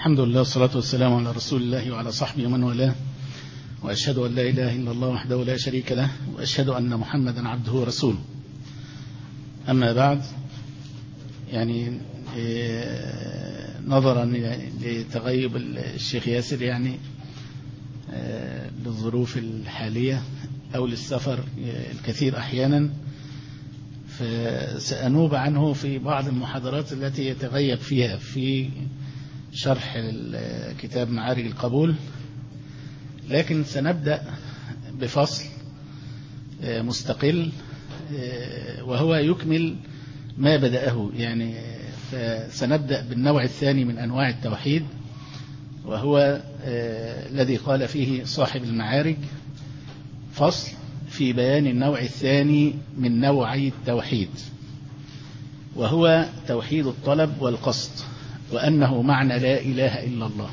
الحمد لله والصلاة والسلام على رسول الله وعلى صحبه ومن والاه، وأشهد أن لا إله إلا الله وحده لا شريك له، وأشهد أن محمدا عبده ورسوله. أما بعد، يعني نظرا لتغيب الشيخ ياسر للظروف الحالية أو للسفر الكثير أحيانا، فسأنوب عنه في بعض المحاضرات التي يتغيب فيها في شرح كتاب معارج القبول، لكن سنبدأ بفصل مستقل وهو يكمل ما بدأه. فسنبدأ بالنوع الثاني من أنواع التوحيد، وهو الذي قال فيه صاحب المعارج: فصل في بيان النوع الثاني من نوعي التوحيد، وهو توحيد الطلب والقصد، وأنه معنى لا إله إلا الله.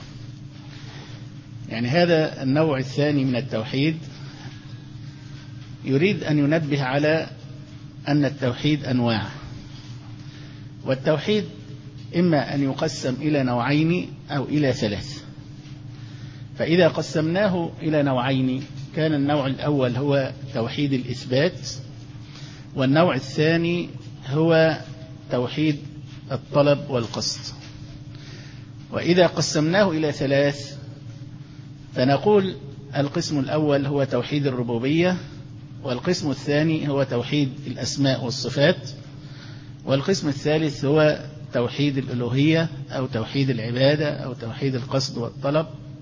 هذا النوع الثاني من التوحيد يريد أن ينبه على أن التوحيد أنواع، والتوحيد إما أن يقسم إلى نوعين أو إلى ثلاث. فإذا قسمناه إلى نوعين كان النوع الأول هو توحيد الإثبات، والنوع الثاني هو توحيد الطلب والقصد. وإذا قسمناه إلى ثلاث فنقول القسم الأول هو توحيد الربوبية، والقسم الثاني هو توحيد الأسماء والصفات، والقسم الثالث هو توحيد الألوهية أو توحيد العبادة أو توحيد القصد والطلب.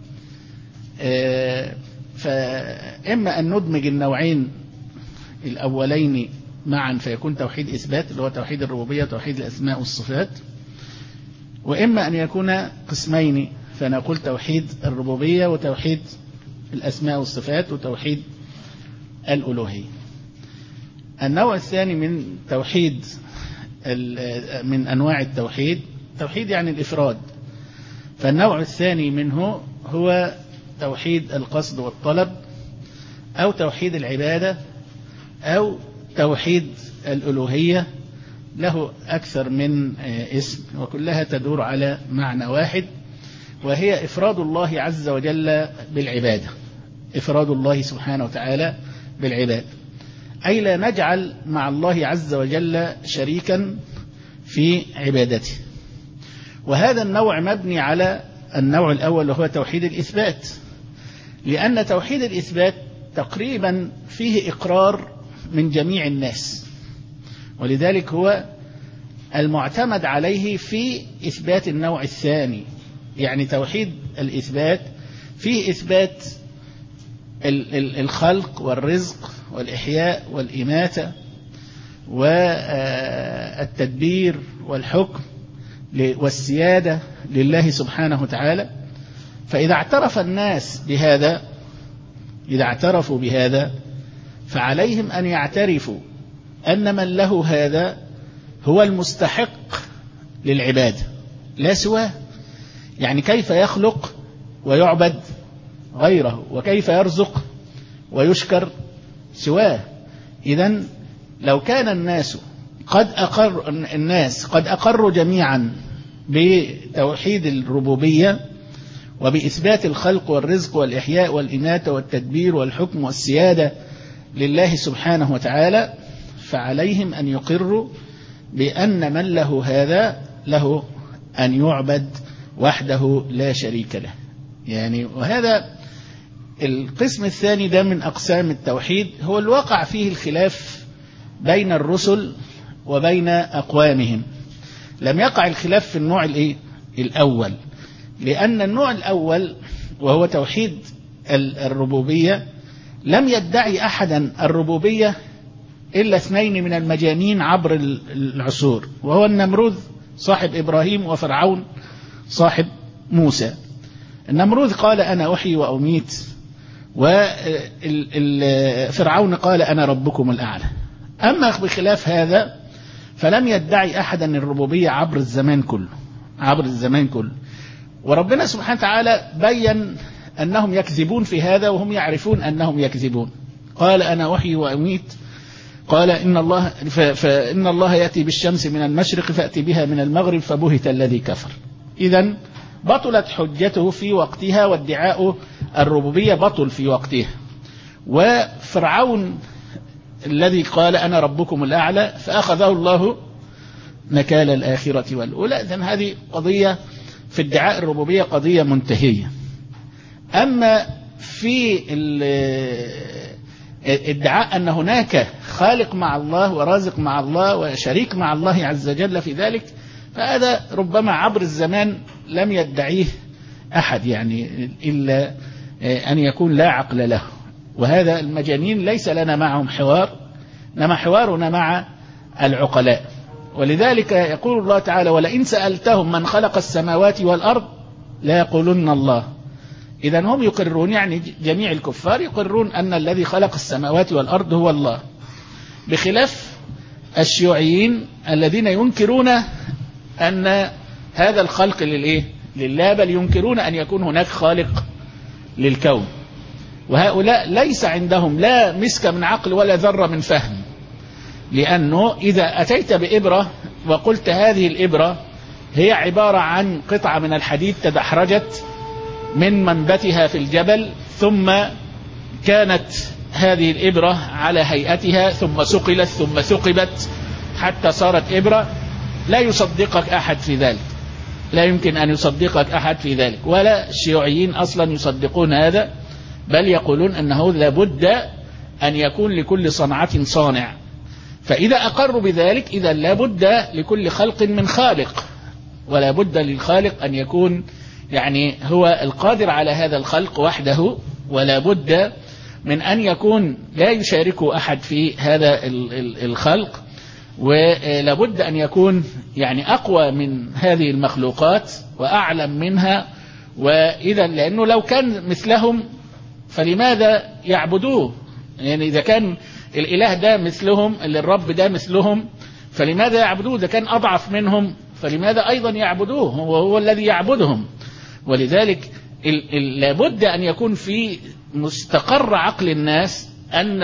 فإما أن ندمج النوعين الأولين معا فيكون توحيد إثبات اللي هو توحيد الربوبية وتوحيد الأسماء والصفات، وإما أن يكون قسمين فنقول توحيد الربوبية وتوحيد الأسماء والصفات وتوحيد الألوهية. النوع الثاني من توحيد من أنواع التوحيد توحيد الإفراد، فالنوع الثاني منه هو توحيد القصد والطلب أو توحيد العبادة أو توحيد الألوهية، له أكثر من اسم وكلها تدور على معنى واحد، وهي إفراد الله عز وجل بالعبادة، إفراد الله سبحانه وتعالى بالعبادة، أي لا نجعل مع الله عز وجل شريكا في عبادته. وهذا النوع مبني على النوع الأول وهو توحيد الإثبات، لأن توحيد الإثبات تقريبا فيه إقرار من جميع الناس، ولذلك هو المعتمد عليه في إثبات النوع الثاني. توحيد الإثبات فيه إثبات الخلق والرزق والإحياء والإماتة والتدبير والحكم والسيادة لله سبحانه وتعالى. فإذا اعترف الناس بهذا، إذا اعترفوا بهذا فعليهم أن يعترفوا أن من له هذا هو المستحق للعبادة لا سواه. كيف يخلق ويعبد غيره، وكيف يرزق ويشكر سواه؟ إذن لو كان الناس قد أقروا جميعا بتوحيد الربوبية وبإثبات الخلق والرزق والإحياء والإماتة والتدبير والحكم والسيادة لله سبحانه وتعالى، فعليهم أن يقروا بأن من له هذا له أن يعبد وحده لا شريك له. وهذا القسم الثاني ده من أقسام التوحيد هو الواقع فيه الخلاف بين الرسل وبين أقوامهم. لم يقع الخلاف في النوع الأول، لأن النوع الأول وهو توحيد الربوبية لم يدعي أحدا الربوبية إلا اثنين من المجانين عبر العصور، وهو النمرود صاحب إبراهيم وفرعون صاحب موسى. النمرود قال أنا أحيي وأميت، وفرعون قال أنا ربكم الأعلى. أما بخلاف هذا فلم يدعي أحدا الربوبية عبر الزمان كله، وربنا سبحانه وتعالى بيّن أنهم يكذبون في هذا وهم يعرفون أنهم يكذبون. قال أنا أحيي وأميت، قال فإن الله يأتي بالشمس من المشرق فأتي بها من المغرب فبهت الذي كفر. إذن بطلت حجته في وقتها، وادعاء الربوبية بطل في وقتها. وفرعون الذي قال أنا ربكم الأعلى فأخذه الله نكال الآخرة والأولى. إذن هذه قضية في ادعاء الربوبية قضية منتهية. أما في ادعاء أن هناك خالق مع الله ورازق مع الله وشريك مع الله عز وجل في ذلك، فهذا ربما عبر الزمان لم يدعيه أحد، يعني إلا أن يكون لا عقل له. وهذا المجانين ليس لنا معهم حوار، إنما حوارنا مع العقلاء. ولذلك يقول الله تعالى ولئن سألتهم من خلق السماوات والأرض لا يقولون الله. إذن هم يقرون، يعني جميع الكفار يقرون أن الذي خلق السماوات والأرض هو الله، بخلاف الشيوعيين الذين ينكرون أن هذا الخلق لله، بل ينكرون أن يكون هناك خالق للكون. وهؤلاء ليس عندهم لا مسك من عقل ولا ذرة من فهم، لأنه إذا أتيت بإبرة وقلت هذه الإبرة هي عبارة عن قطعة من الحديد تدحرجت من منبتها في الجبل، ثم كانت هذه الإبرة على هيئتها ثم سقلت ثم ثقبت حتى صارت إبرة، لا يصدقك أحد في ذلك، لا يمكن أن يصدقك أحد في ذلك. ولا الشيوعيين أصلا يصدقون هذا، بل يقولون أنه لابد أن يكون لكل صنعة صانع. فإذا أقروا بذلك إذا لابد لكل خلق من خالق، ولا بد للخالق أن يكون يعني هو القادر على هذا الخلق وحده، ولا بد من أن يكون لا يشاركه أحد في هذا الخلق، ولا بد أن يكون يعني أقوى من هذه المخلوقات وأعلم منها. وإذا لأنه لو كان مثلهم فلماذا يعبدوه؟ يعني إذا كان الإله ده مثلهم، اللي الرب ده مثلهم، فلماذا يعبدوه؟ إذا كان أضعف منهم فلماذا أيضا يعبدوه؟ هو الذي يعبدهم. ولذلك لابد أن يكون في مستقر عقل الناس أن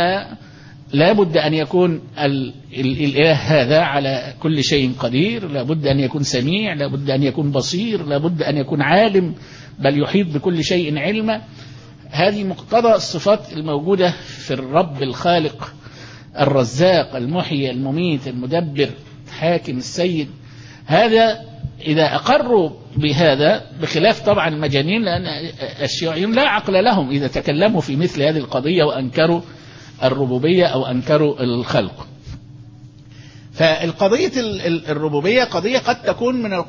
لابد أن يكون الإله هذا على كل شيء قدير، لابد أن يكون سميع، لابد أن يكون بصير، لابد أن يكون عالم بل يحيط بكل شيء علما. هذه مقتضى الصفات الموجودة في الرب الخالق الرزاق المحيي المميت المدبر حاكم السيد. هذا إذا أقروا بهذا، بخلاف طبعا المجانين، لأن الشيوعيين لا عقل لهم إذا تكلموا في مثل هذه القضية وأنكروا الربوبية أو أنكروا الخلق. فالقضية الربوبية قضية قد تكون من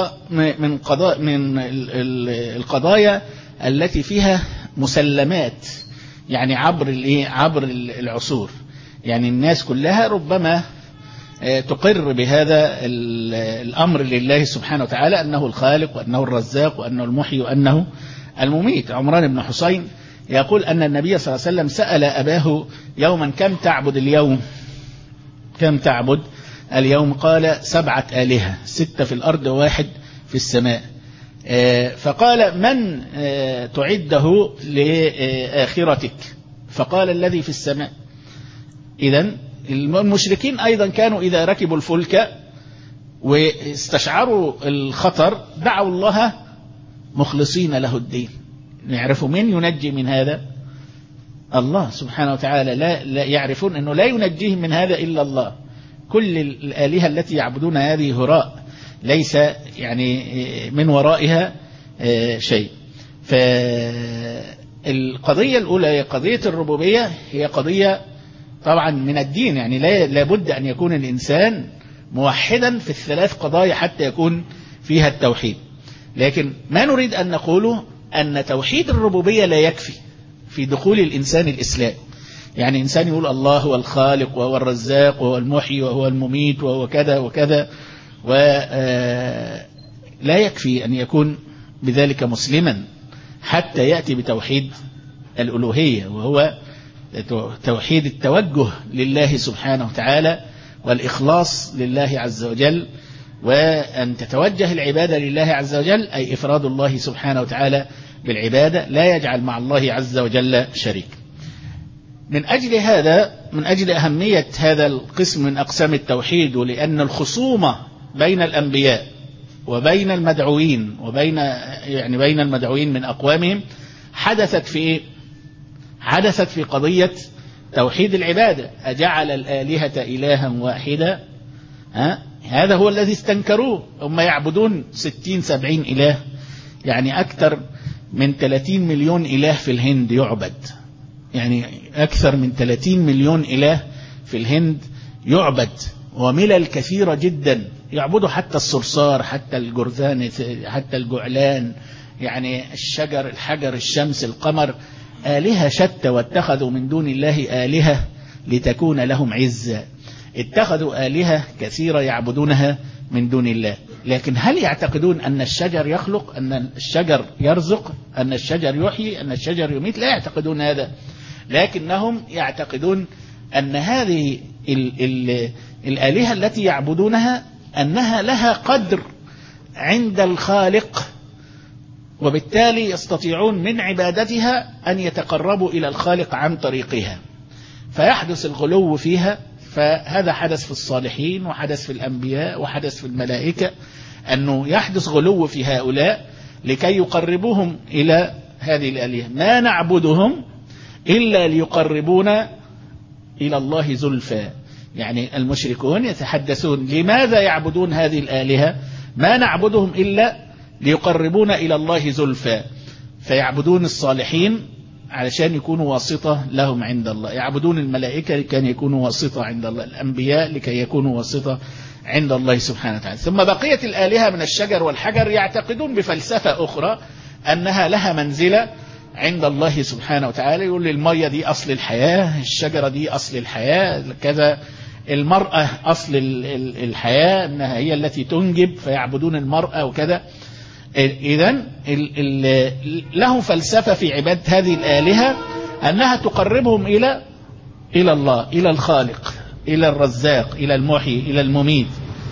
القضايا التي فيها مسلمات، يعني عبر العصور، يعني الناس كلها ربما تقر بهذا الأمر لله سبحانه وتعالى أنه الخالق وأنه الرزاق وأنه المحيي وأنه المميت. عمران بن حسين يقول أن النبي صلى الله عليه وسلم سأل أباه يوما كم تعبد اليوم؟ كم تعبد اليوم؟ قال 7 آلهة، 6 في الأرض و1 في السماء. فقال من تعده لآخرتك؟ فقال الذي في السماء. إذن المشركين أيضا كانوا إذا ركبوا الفلك واستشعروا الخطر دعوا الله مخلصين له الدين. يعرفوا من ينجي من هذا؟ الله سبحانه وتعالى. لا يعرفون أنه لا ينجيهم من هذا إلا الله. كل الآلهة التي يعبدون هذه هراء، ليس يعني من ورائها شيء. فالقضية الأولى هي قضية الربوبية، هي قضية طبعا من الدين، يعني لابد أن يكون الإنسان موحدا في الثلاث قضايا حتى يكون فيها التوحيد. لكن ما نريد أن نقوله أن توحيد الربوبية لا يكفي في دخول الإنسان الإسلام. يعني إنسان يقول الله هو الخالق وهو الرزاق وهو المحيي وهو المميت وهو كذا وكذا، ولا يكفي أن يكون بذلك مسلما حتى يأتي بتوحيد الألوهية، وهو توحيد التوجه لله سبحانه وتعالى والإخلاص لله عز وجل، وأن تتوجه العبادة لله عز وجل أي إفراد الله سبحانه وتعالى بالعبادة، لا يجعل مع الله عز وجل شريك. من أجل هذا، من أجل أهمية هذا القسم من أقسام التوحيد، ولأن الخصومة بين الأنبياء وبين المدعوين بين المدعوين من أقوامهم حدثت في إيه؟ حدثت في قضية توحيد العبادة. أجعل الآلهة إلها واحدا، هذا هو الذي استنكروه. هم يعبدون 60-70 إله، يعني أكثر من 30 مليون إله في الهند يعبد، يعني أكثر من 30 مليون إله في الهند يعبد، وملل كثيرة جدا يعبدوا، حتى الصرصار، حتى الجرذان، حتى الجعلان، يعني الشجر، الحجر، الشمس، القمر، آلهة شتى. واتخذوا من دون الله آلهة لتكون لهم عزة. اتخذوا آلهة كثيرة يعبدونها من دون الله. لكن هل يعتقدون أن الشجر يخلق، أن الشجر يرزق، أن الشجر يحيي، أن الشجر يميت؟ لا يعتقدون هذا، لكنهم يعتقدون أن هذه الآلهة التي يعبدونها أنها لها قدر عند الخالق، وبالتالي يستطيعون من عبادتها أن يتقربوا إلى الخالق عن طريقها، فيحدث الغلو فيها. فهذا حدث في الصالحين، وحدث في الأنبياء، وحدث في الملائكة، أنه يحدث غلو في هؤلاء لكي يقربوهم إلى هذه الآلهة. ما نعبدهم إلا ليقربونا إلى الله زلفى. يعني المشركون يتحدثون لماذا يعبدون هذه الآلهة؟ ما نعبدهم إلا ليقربونا إلى الله زلفى. فيعبدون الصالحين علشان يكونوا واسطة لهم عند الله، يعبدون الملائكة لكي يكونوا واسطة عند الله، الأنبياء لكي يكونوا واسطة عند الله سبحانه وتعالى. ثم بقية الآلهة من الشجر والحجر يعتقدون بفلسفة أخرى أنها لها منزلة عند الله سبحانه وتعالى. يقول المية دي أصل الحياة، الشجرة دي أصل الحياة، كذا، المرأة أصل الحياة، أنها هي التي تنجب، فيعبدون المرأة وكذا. إذن له فلسفة في عبادة هذه الآلهة أنها تقربهم إلى الله، إلى الخالق، إلى الرزاق، إلى المحيي، إلى المميت.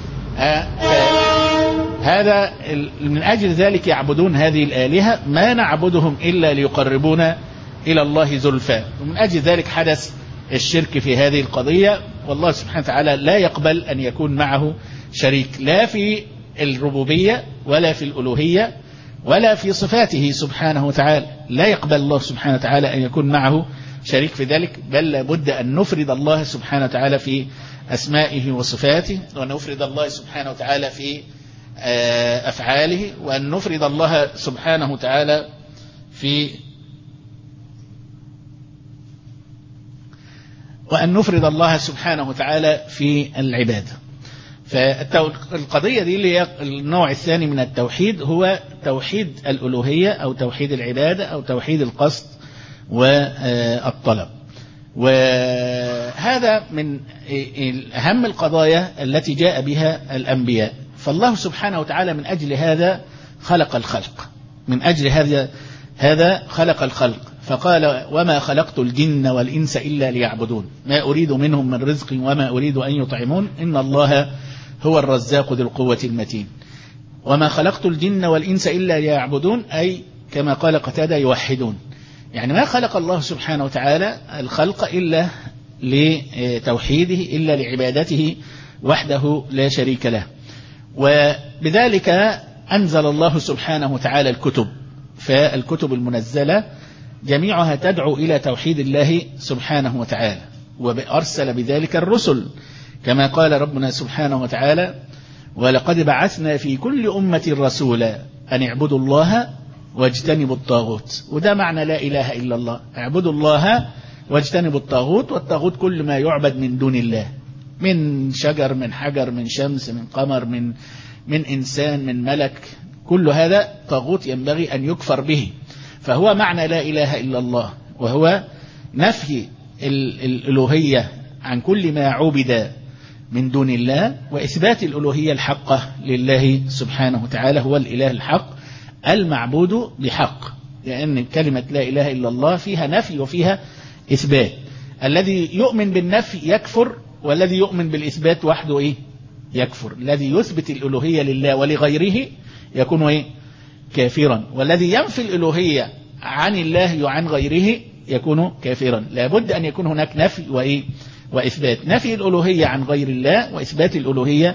هذا من أجل ذلك يعبدون هذه الآلهة. ما نعبدهم إلا ليقربونا إلى الله زلفى. ومن أجل ذلك حدث الشرك في هذه القضية. والله سبحانه وتعالى لا يقبل أن يكون معه شريك، لا في الربوبية ولا في الألوهية ولا في صفاته سبحانه وتعالى. لا يقبل الله سبحانه وتعالى أن يكون معه شريك في ذلك، بل لابد أن نفرد الله سبحانه وتعالى في أسمائه وصفاته، وأن نفرد الله سبحانه وتعالى في أفعاله، وأن نفرد الله سبحانه وتعالى في العبادة. فالقضية دي اللي هي النوع الثاني من التوحيد، هو توحيد الألوهية أو توحيد العبادة أو توحيد القصد والطلب. وهذا من أهم القضايا التي جاء بها الأنبياء. فالله سبحانه وتعالى من أجل هذا خلق الخلق، من أجل هذا خلق الخلق، فقال وما خلقت الجن والإنس إلا ليعبدون ما أريد منهم من رزق وما أريد أن يطعمون إن الله هو الرزاق ذو القوة المتين. وما خلقت الجن والإنس إلا ليعبدون، أي كما قال قتادة يوحدون. يعني ما خلق الله سبحانه وتعالى الخلق إلا لتوحيده، إلا لعبادته وحده لا شريك له. وبذلك أنزل الله سبحانه وتعالى الكتب. فالكتب المنزلة جميعها تدعو إلى توحيد الله سبحانه وتعالى، وأرسل بذلك الرسل كما قال ربنا سبحانه وتعالى ولقد بعثنا في كل أمة رسولا أن اعبدوا الله واجتنبوا الطاغوت. وده معنى لا إله إلا الله، اعبدوا الله واجتنبوا الطاغوت. والطاغوت كل ما يعبد من دون الله، من شجر، من حجر، من شمس، من قمر، من إنسان، من ملك، كل هذا طاغوت ينبغي أن يكفر به. فهو معنى لا إله إلا الله، وهو نفي الألوهية عن كل ما عبد من دون الله، وإثبات الألوهية الحقة لله سبحانه وتعالى. هو الإله الحق المعبود بحق، لأن كلمة لا إله إلا الله فيها نفي وفيها إثبات. الذي يؤمن بالنفي يكفر، والذي يؤمن بالإثبات وحده يكفر. الذي يثبت الألوهية لله ولغيره يكون كافرا، والذي ينفي الألوهية عن الله وعن غيره يكون كافرا. لابد أن يكون هناك نفي وإثبات. نفي الألوهية عن غير الله وإثبات الألوهية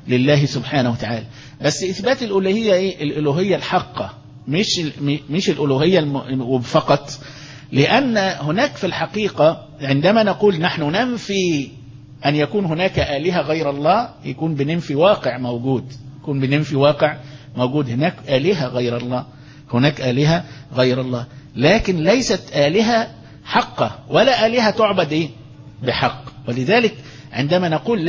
لله سبحانه وتعالى. بس إثبات الألوهية إيه؟ الألوهية الحقة، مش الألوهية فقط، لأن هناك في الحقيقة عندما نقول نحن ننفي أن يكون هناك آلهة غير الله، يكون بننفي واقع موجود، يكون بننفي واقع موجود. هناك آلهة غير الله، هناك آلهة غير الله، لكن ليست آلهة حقة ولا آلهة تعبد إيه؟ بحق. ولذلك عندما نقول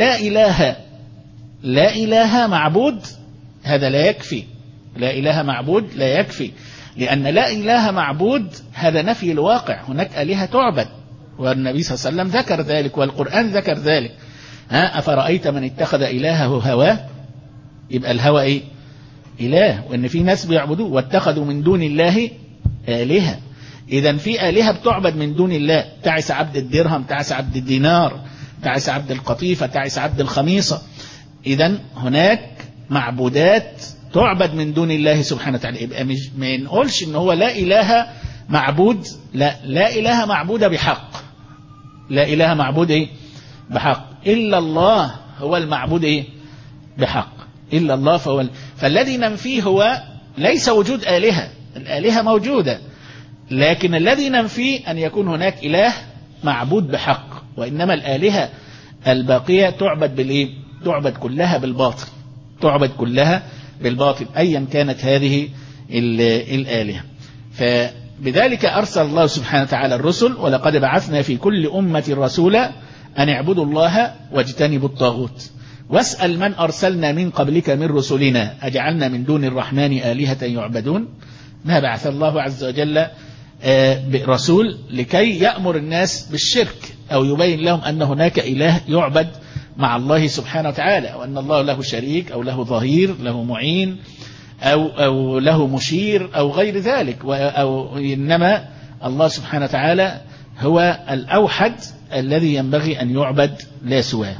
لا إله معبود، هذا لا يكفي. لا إله معبود لا يكفي، لأن لا إله معبود هذا نفي الواقع، هناك آلهة تعبد، والنبي صلى الله عليه وسلم ذكر ذلك والقرآن ذكر ذلك. أفرأيت من اتخذ إلهه هواه، يبقى الهوى إيه؟ إله، وإن في ناس بيعبدوه واتخذوا من دون الله آلهة. إذن في آلهة بتعبد من دون الله، تعس عبد الدرهم، تعس عبد الدينار، تعس عبد القطيفة، تعس عبد الخميصة. إذن هناك معبودات تعبد من دون الله سبحانه وتعالى. يبقى ما نقولش إن هو لا إله معبود، لا إله معبود بحق، لا إله معبود إيه؟ بحق، إلا الله هو المعبود إيه؟ بحق، إلا الله فالذي ننفيه هو ليس وجود آلهة، الآلهة موجودة، لكن الذي ننفيه أن يكون هناك إله معبود بحق، وإنما الآلهة الباقية تعبد بالإيه؟ تعبد كلها بالباطل، تعبد كلها بالباطل أيا كانت هذه الآلهة. فبذلك أرسل الله سبحانه وتعالى الرسل، ولقد بعثنا في كل أمة رسولا أن اعبدوا الله واجتنبوا الطاغوت واسأل من أرسلنا من قبلك من رسلنا أجعلنا من دون الرحمن آلهة يعبدون. ما بعث الله عز وجل برسول لكي يأمر الناس بالشرك أو يبين لهم أن هناك إله يعبد مع الله سبحانه وتعالى، وأن الله له شريك أو له ظهير، له معين أو له مشير أو غير ذلك، أو إنما الله سبحانه وتعالى هو الأوحد الذي ينبغي أن يعبد لا سواه.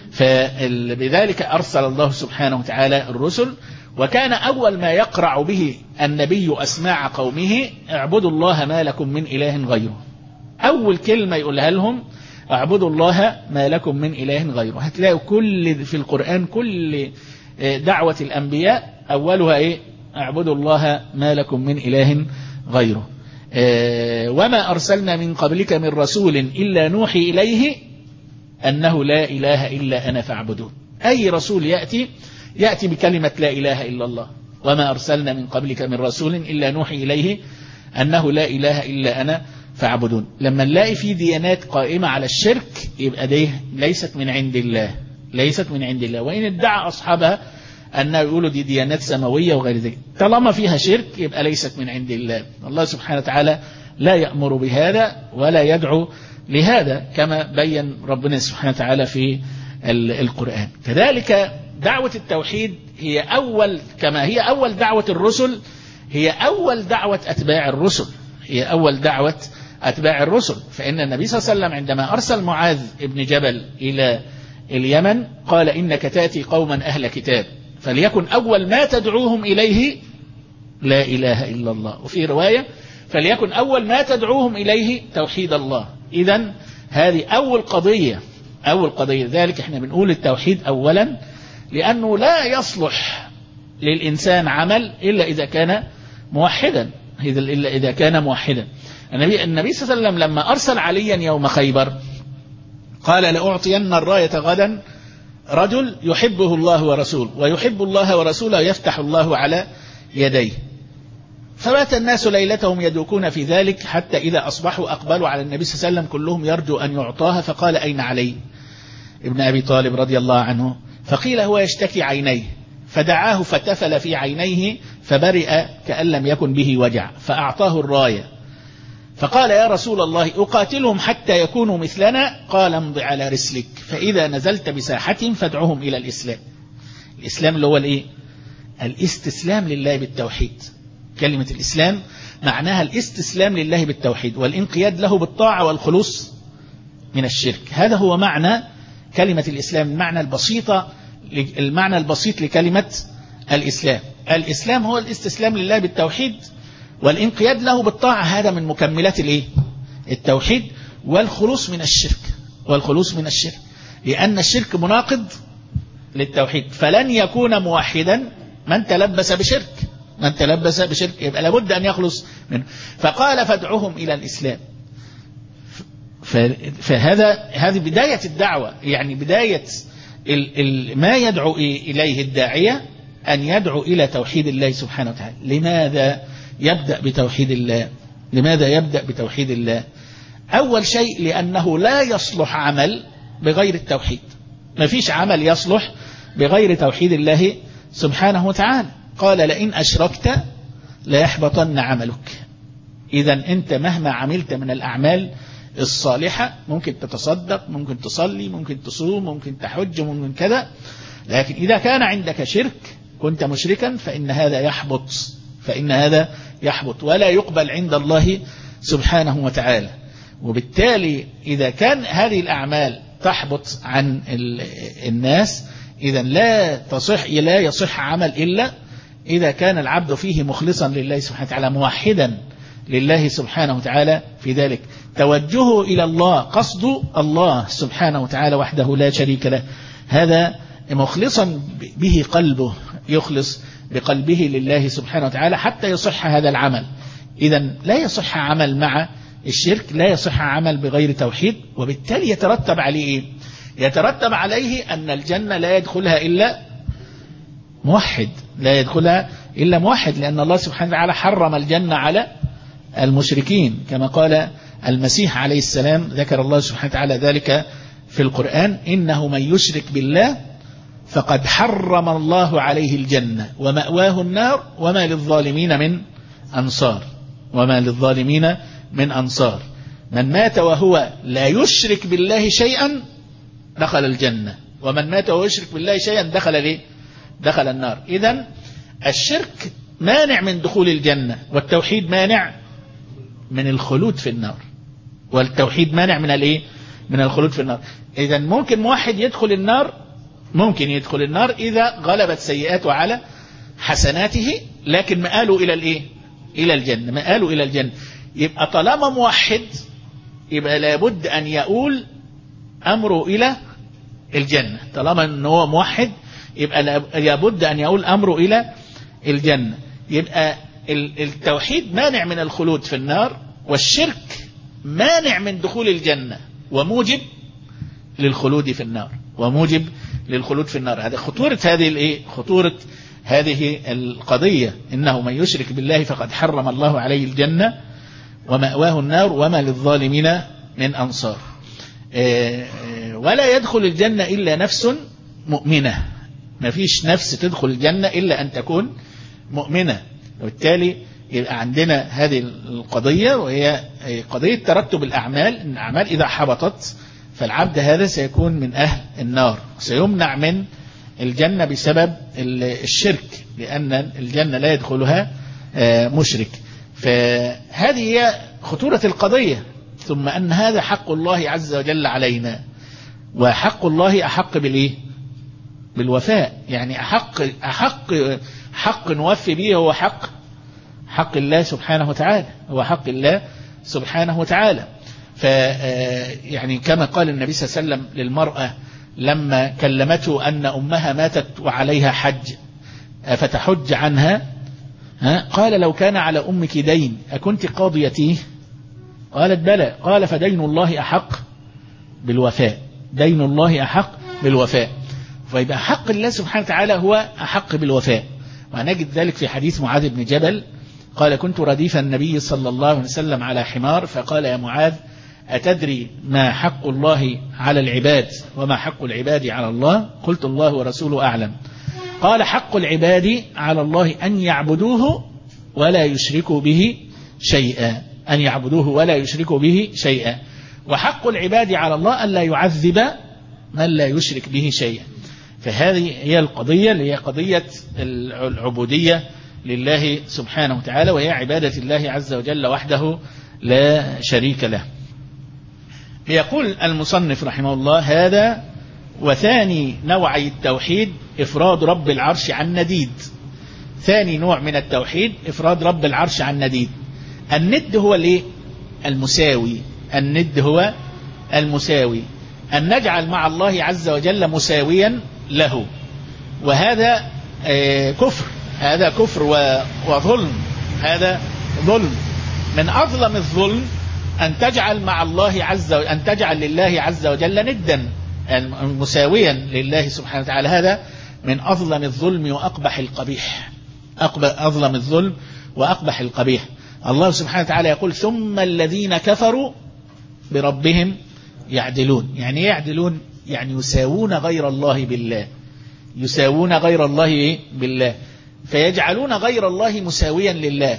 فبذلك أرسل الله سبحانه وتعالى الرسل، وكان أول ما يقرع به النبي أسماع قومه اعبدوا الله ما لكم من إله غيره. أول كلمة يقولها لهم اعبدوا الله ما لكم من إله غيره. هتلاقوا كل في القرآن كل دعوة الأنبياء أولها إيه؟ اعبدوا الله ما لكم من إله غيره. وما أرسلنا من قبلك من رسول إلا نوحي إليه أنه لا إله إلا أنا فاعبدون. أي رسول يأتي بكلمة لا إله إلا الله. وما أرسلنا من قبلك من رسول إلا نوحي إليه أنه لا إله إلا أنا فاعبدون. لما نلاقي في ديانات قائمة على الشرك يبقى دي ليست من عند الله، ليست من عند الله، وإن ادعى أصحابها أن يقولوا دي ديانات سماوية وغير ذلك، طالما فيها شرك يبقى ليست من عند الله. الله سبحانه وتعالى لا يأمر بهذا ولا يدعو لهذا كما بين ربنا سبحانه وتعالى في القرآن. كذلك دعوة التوحيد هي كما هي أول دعوة الرسل، هي أول دعوة أتباع الرسل، هي أول دعوة أتباع الرسل. فإن النبي صلى الله عليه وسلم عندما أرسل معاذ ابن جبل إلى اليمن قال إنك تأتي قوما أهل كتاب فليكن أول ما تدعوهم إليه لا إله إلا الله، وفي رواية فليكن أول ما تدعوهم إليه توحيد الله. إذن هذه أول قضية، أول قضية. ذلك احنا بنقول التوحيد أولا، لأنه لا يصلح للإنسان عمل إلا إذا كان موحدا، إلا إذا كان موحدا. النبي صلى الله عليه وسلم لما أرسل عليا يوم خيبر قال لأعطين الراية غدا رجل يحبه الله ورسوله ويحب الله ورسوله يفتح الله على يديه. فبات الناس ليلتهم يدوكون في ذلك حتى إذا أصبحوا أقبلوا على النبي صلى الله عليه وسلم كلهم يرجو أن يعطاها، فقال أين علي ابن أبي طالب رضي الله عنه؟ فقيل هو يشتكي عينيه، فدعاه فتفل في عينيه فبرئ كأن لم يكن به وجع، فأعطاه الراية. فقال يا رسول الله أقاتلهم حتى يكونوا مثلنا؟ قال امض على رسلك، فإذا نزلت بساحتهم فادعوهم إلى الإسلام. الإسلام اللي هو الإيه؟ الاستسلام لله بالتوحيد. كلمة الإسلام معناها الاستسلام لله بالتوحيد والانقياد له بالطاعة والخلوص من الشرك. هذا هو معنى كلمة الإسلام، المعنى البسيط لكلمة الإسلام. الإسلام هو الاستسلام لله بالتوحيد والانقياد له بالطاعة، هذا من مكملات التوحيد، والخلوص من الشرك، والخلوص من الشرك، لأن الشرك مناقض للتوحيد، فلن يكون موحدا من تلبس بشرك، يبقى لابد أن يخلص منه. فقال فادعوهم إلى الإسلام. هذه بداية الدعوة، يعني بداية ما يدعو إليه الداعية أن يدعو إلى توحيد الله سبحانه وتعالى. لماذا يبدأ بتوحيد الله؟ أول شيء لأنه لا يصلح عمل بغير التوحيد. ما فيش عمل يصلح بغير توحيد الله سبحانه وتعالى. قال لئن أشركت ليحبطن عملك. إذا أنت مهما عملت من الأعمال الصالحة، ممكن تتصدق، ممكن تصلي، ممكن تصوم، ممكن تحج، ممكن كذا، لكن إذا كان عندك شرك كنت مشركا فإن هذا يحبط ولا يقبل عند الله سبحانه وتعالى. وبالتالي إذا كان هذه الأعمال تحبط عن الناس، إذا لا يصح عمل إلا إذا كان العبد فيه مخلصا لله سبحانه وتعالى، موحدا لله سبحانه وتعالى في ذلك، توجهه إلى الله، قصد الله سبحانه وتعالى وحده لا شريك له، هذا مخلصا به قلبه، يخلص بقلبه لله سبحانه وتعالى حتى يصح هذا العمل. إذا لا يصح عمل مع الشرك، لا يصح عمل بغير توحيد. وبالتالي يترتب عليه إيه؟ يترتب عليه أن الجنة لا يدخلها إلا موحد، لأن الله سبحانه وتعالى حرم الجنة على المشركين، كما قال المسيح عليه السلام، ذكر الله سبحانه وتعالى ذلك في القرآن: إنه من يشرك بالله فقد حرم الله عليه الجنة ومأواه النار وما للظالمين من أنصار. من مات وهو لا يشرك بالله شيئا دخل الجنة، ومن مات وهو يشرك بالله شيئا دخل النار. إذن الشرك مانع من دخول الجنة، والتوحيد مانع من الخلود في النار، من الخلود في النار. إذن ممكن موحد يدخل النار إذا غلبت سيئاته على حسناته، لكن مآله إلى الجنة. يبقى طالما موحد يبقى لابد أن يؤول أمره إلى الجنة. طالما أنه هو موحد يبقى لابد أن يؤول أمره إلى الجنة. يبقى التوحيد مانع من الخلود في النار، والشرك مانع من دخول الجنة وموجب للخلود في النار. هذه خطورة هذه القضية: إنه من يشرك بالله فقد حرم الله عليه الجنة ومأواه النار وما للظالمين من أنصار. ولا يدخل الجنة إلا نفس مؤمنة. ما فيش نفس تدخل الجنة إلا أن تكون مؤمنة. وبالتالي يبقى عندنا هذه القضية، وهي قضية ترتب الأعمال. إن الأعمال إذا حبطت فالعبد هذا سيكون من أهل النار، سيمنع من الجنة بسبب الشرك، لأن الجنة لا يدخلها مشرك. فهذه هي خطورة القضية. ثم أن هذا حق الله عز وجل علينا، وحق الله أحق بالوفاء. يعني حق نوفي به هو حق الله سبحانه وتعالى. يعني كما قال النبي صلى الله عليه وسلم للمرأة لما كلمته أن أمها ماتت وعليها حج فتحج عنها، قال: لو كان على أمك دين أكنت قاضيتيه؟ قالت: بلى. قال: فدين الله أحق بالوفاء. فيبقى حق الله سبحانه وتعالى هو أحق بالوفاء. ونجد ذلك في حديث معاذ بن جبل قال: كنت رديف النبي صلى الله عليه وسلم على حمار، فقال: يا معاذ، أتدري ما حق الله على العباد وما حق العباد على الله؟ قلت: الله ورسوله أعلم. قال: حق العباد على الله أن يعبدوه ولا يشركوا به شيئا، وحق العباد على الله أن لا يعذب من لا يشرك به شيئا. فهذه هي القضية اللي هي قضية العبودية لله سبحانه وتعالى، وهي عبادة الله عز وجل وحده لا شريك له. يقول المصنف رحمه الله: هذا وثاني نوعي التوحيد إفراد رب العرش عن نديد. ثاني نوع من التوحيد إفراد رب العرش عن نديد. الند هو المساوي، أن نجعل مع الله عز وجل مساويا له. وهذا كفر، هذا كفر وظلم، هذا ظلم. من أظلم الظلم أن تجعل مع الله أن تجعل لله عز وجل ندا مساويا لله سبحانه وتعالى. هذا من أظلم الظلم وأقبح القبيح، أظلم الظلم وأقبح القبيح. الله سبحانه وتعالى يقول ثم الذين كفروا بربهم يعدلون. يعني يعدلون يعني يساوون غير الله بالله، يساوون غير الله بالله، فيجعلون غير الله مساويا لله.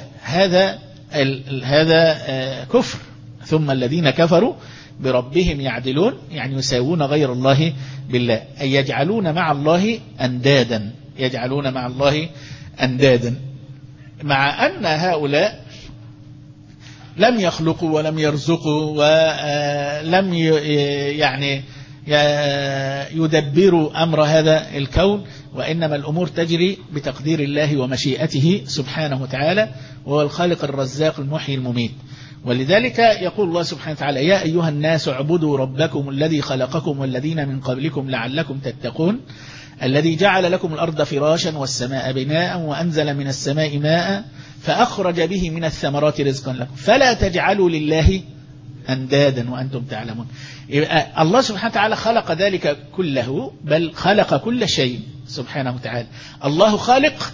هذا كفر. ثم الذين كفروا بربهم يعدلون يعني يساوون غير الله بالله، أي يجعلون مع الله أندادا، يجعلون مع الله أندادا، مع أن هؤلاء لم يخلقوا ولم يرزقوا ولم يعني يدبروا أمر هذا الكون، وإنما الأمور تجري بتقدير الله ومشيئته سبحانه وتعالى، وهو الخالق الرزاق المحيي المميت. ولذلك يقول الله سبحانه وتعالى يا أيها الناس اعبدوا ربكم الذي خلقكم والذين من قبلكم لعلكم تتقون الذي جعل لكم الأرض فراشا والسماء بناء وأنزل من السماء ماء فأخرج به من الثمرات رزقا لكم فلا تجعلوا لله أندادا وأنتم تعلمون. الله سبحانه وتعالى خلق ذلك كله، بل خلق كل شيء سبحانه وتعالى. الله خالق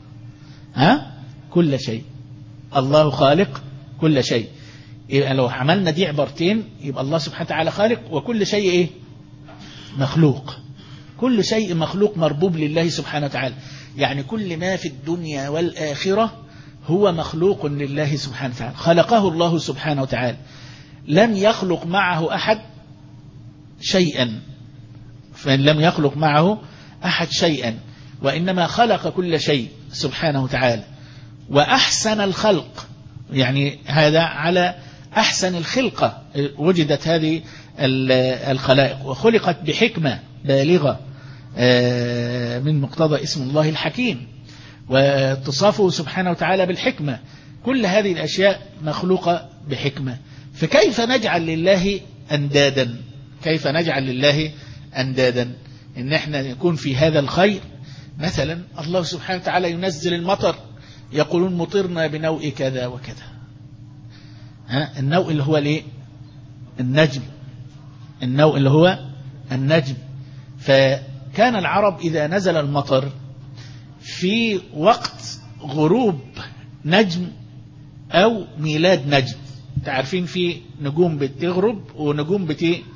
كل شيء، الله خالق كل شيء. لو عملنا دي عبارتين يبقى الله سبحانه وتعالى خالق وكل شيء إيه؟ مخلوق. كل شيء مخلوق مربوب لله سبحانه وتعالى، يعني كل ما في الدنيا والآخرة هو مخلوق لله سبحانه وتعالى، خلقه الله سبحانه وتعالى، لم يخلق معه أحد شيئا، فلم يخلق معه أحد شيئا، وإنما خلق كل شيء سبحانه وتعالى وأحسن الخلق، يعني هذا على أحسن الخلقة وجدت هذه الخلائق، وخلقت بحكمة بالغة من مقتضى اسم الله الحكيم واتصافه سبحانه وتعالى بالحكمة. كل هذه الأشياء مخلوقة بحكمة، فكيف نجعل لله أندادا؟ كيف نجعل لله أندادا؟ إن احنا نكون في هذا الخير. مثلا الله سبحانه وتعالى ينزل المطر، يقولون مطرنا بنوء كذا وكذا. النوء اللي هو ليه؟ النجم، النوء اللي هو النجم. فكان العرب إذا نزل المطر في وقت غروب نجم أو ميلاد نجم، تعرفين في نجوم بتغرب ونجوم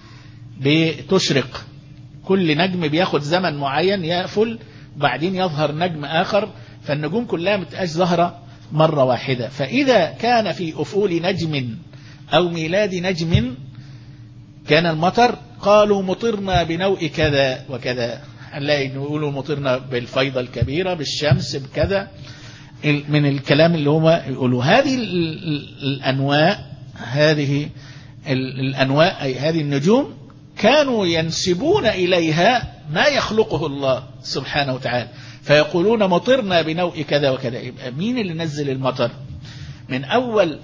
بتشرق، كل نجم بياخد زمن معين يقفل وبعدين يظهر نجم آخر، فالنجوم كلها متبقاش ظاهرة مرة واحدة. فإذا كان في أفول نجم أو ميلاد نجم كان المطر قالوا مطرنا بنوء كذا وكذا، هنلاقي يقولوا مطرنا بالفيضة الكبيرة بالشمس بكذا، من الكلام اللي هم يقولوا. هذه الأنواع، هذه الأنواع أي هذه النجوم كانوا ينسبون إليها ما يخلقه الله سبحانه وتعالى، فيقولون مطرنا بنوء كذا وكذا. يبقى مين اللي نزل المطر؟ من أول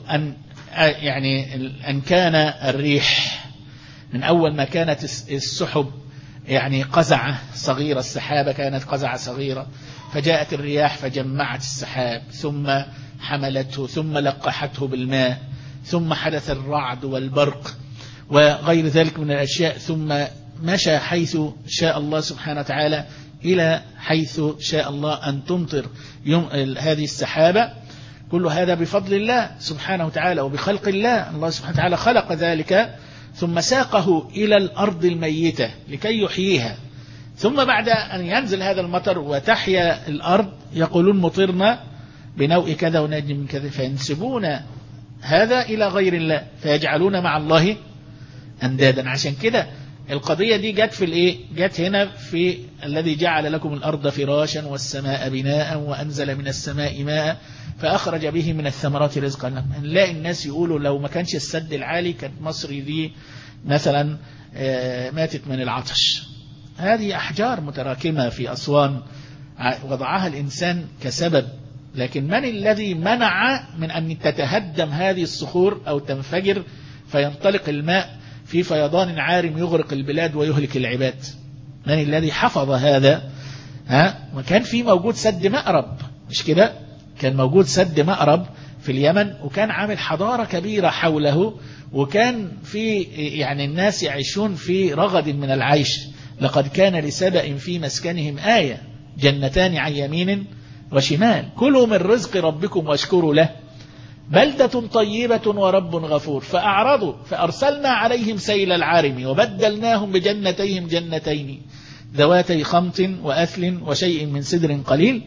أن كان الريح، من أول ما كانت السحب يعني قزعة صغيرة، السحابة كانت قزعة صغيرة، فجاءت الرياح فجمعت السحاب ثم حملته ثم لقحته بالماء، ثم حدث الرعد والبرق وغير ذلك من الأشياء، ثم مشى حيث شاء الله سبحانه وتعالى إلى حيث شاء الله أن تمطر هذه السحابة. كل هذا بفضل الله سبحانه وتعالى وبخلق الله. الله سبحانه وتعالى خلق ذلك ثم ساقه إلى الأرض الميتة لكي يحييها، ثم بعد أن ينزل هذا المطر وتحيا الأرض يقولون مطرنا بنوء كذا ونجم كذا، فينسبون هذا إلى غير الله فيجعلون مع الله أندادا. عشان كده القضية دي جت في الإيه؟ جت هنا في الذي جعل لكم الأرض فراشا والسماء بناء وأنزل من السماء ماء فأخرج به من الثمرات رزقا لكم. نلاقي الناس يقولوا لو ما كانش السد العالي كانت مصر دي مثلا ماتت من العطش. هذه أحجار متراكمة في أسوان وضعها الإنسان كسبب، لكن من الذي منع من أن تتهدم هذه الصخور أو تنفجر فينطلق الماء في فيضان عارم يغرق البلاد ويهلك العباد؟ من الذي حفظ هذا وكان في موجود سد مأرب، مش كده؟ كان موجود سد مأرب في اليمن، وكان عامل حضارة كبيرة حوله، وكان في يعني الناس يعيشون في رغد من العيش. لقد كان لسبأ في مسكنهم آية جنتان عن يمين وشمال كلوا من رزق ربكم واشكروا له بلدة طيبة ورب غفور فأعرضوا فأرسلنا عليهم سيل العارم وبدلناهم بجنتيهم جنتين ذواتي خمط وأثل وشيء من سدر قليل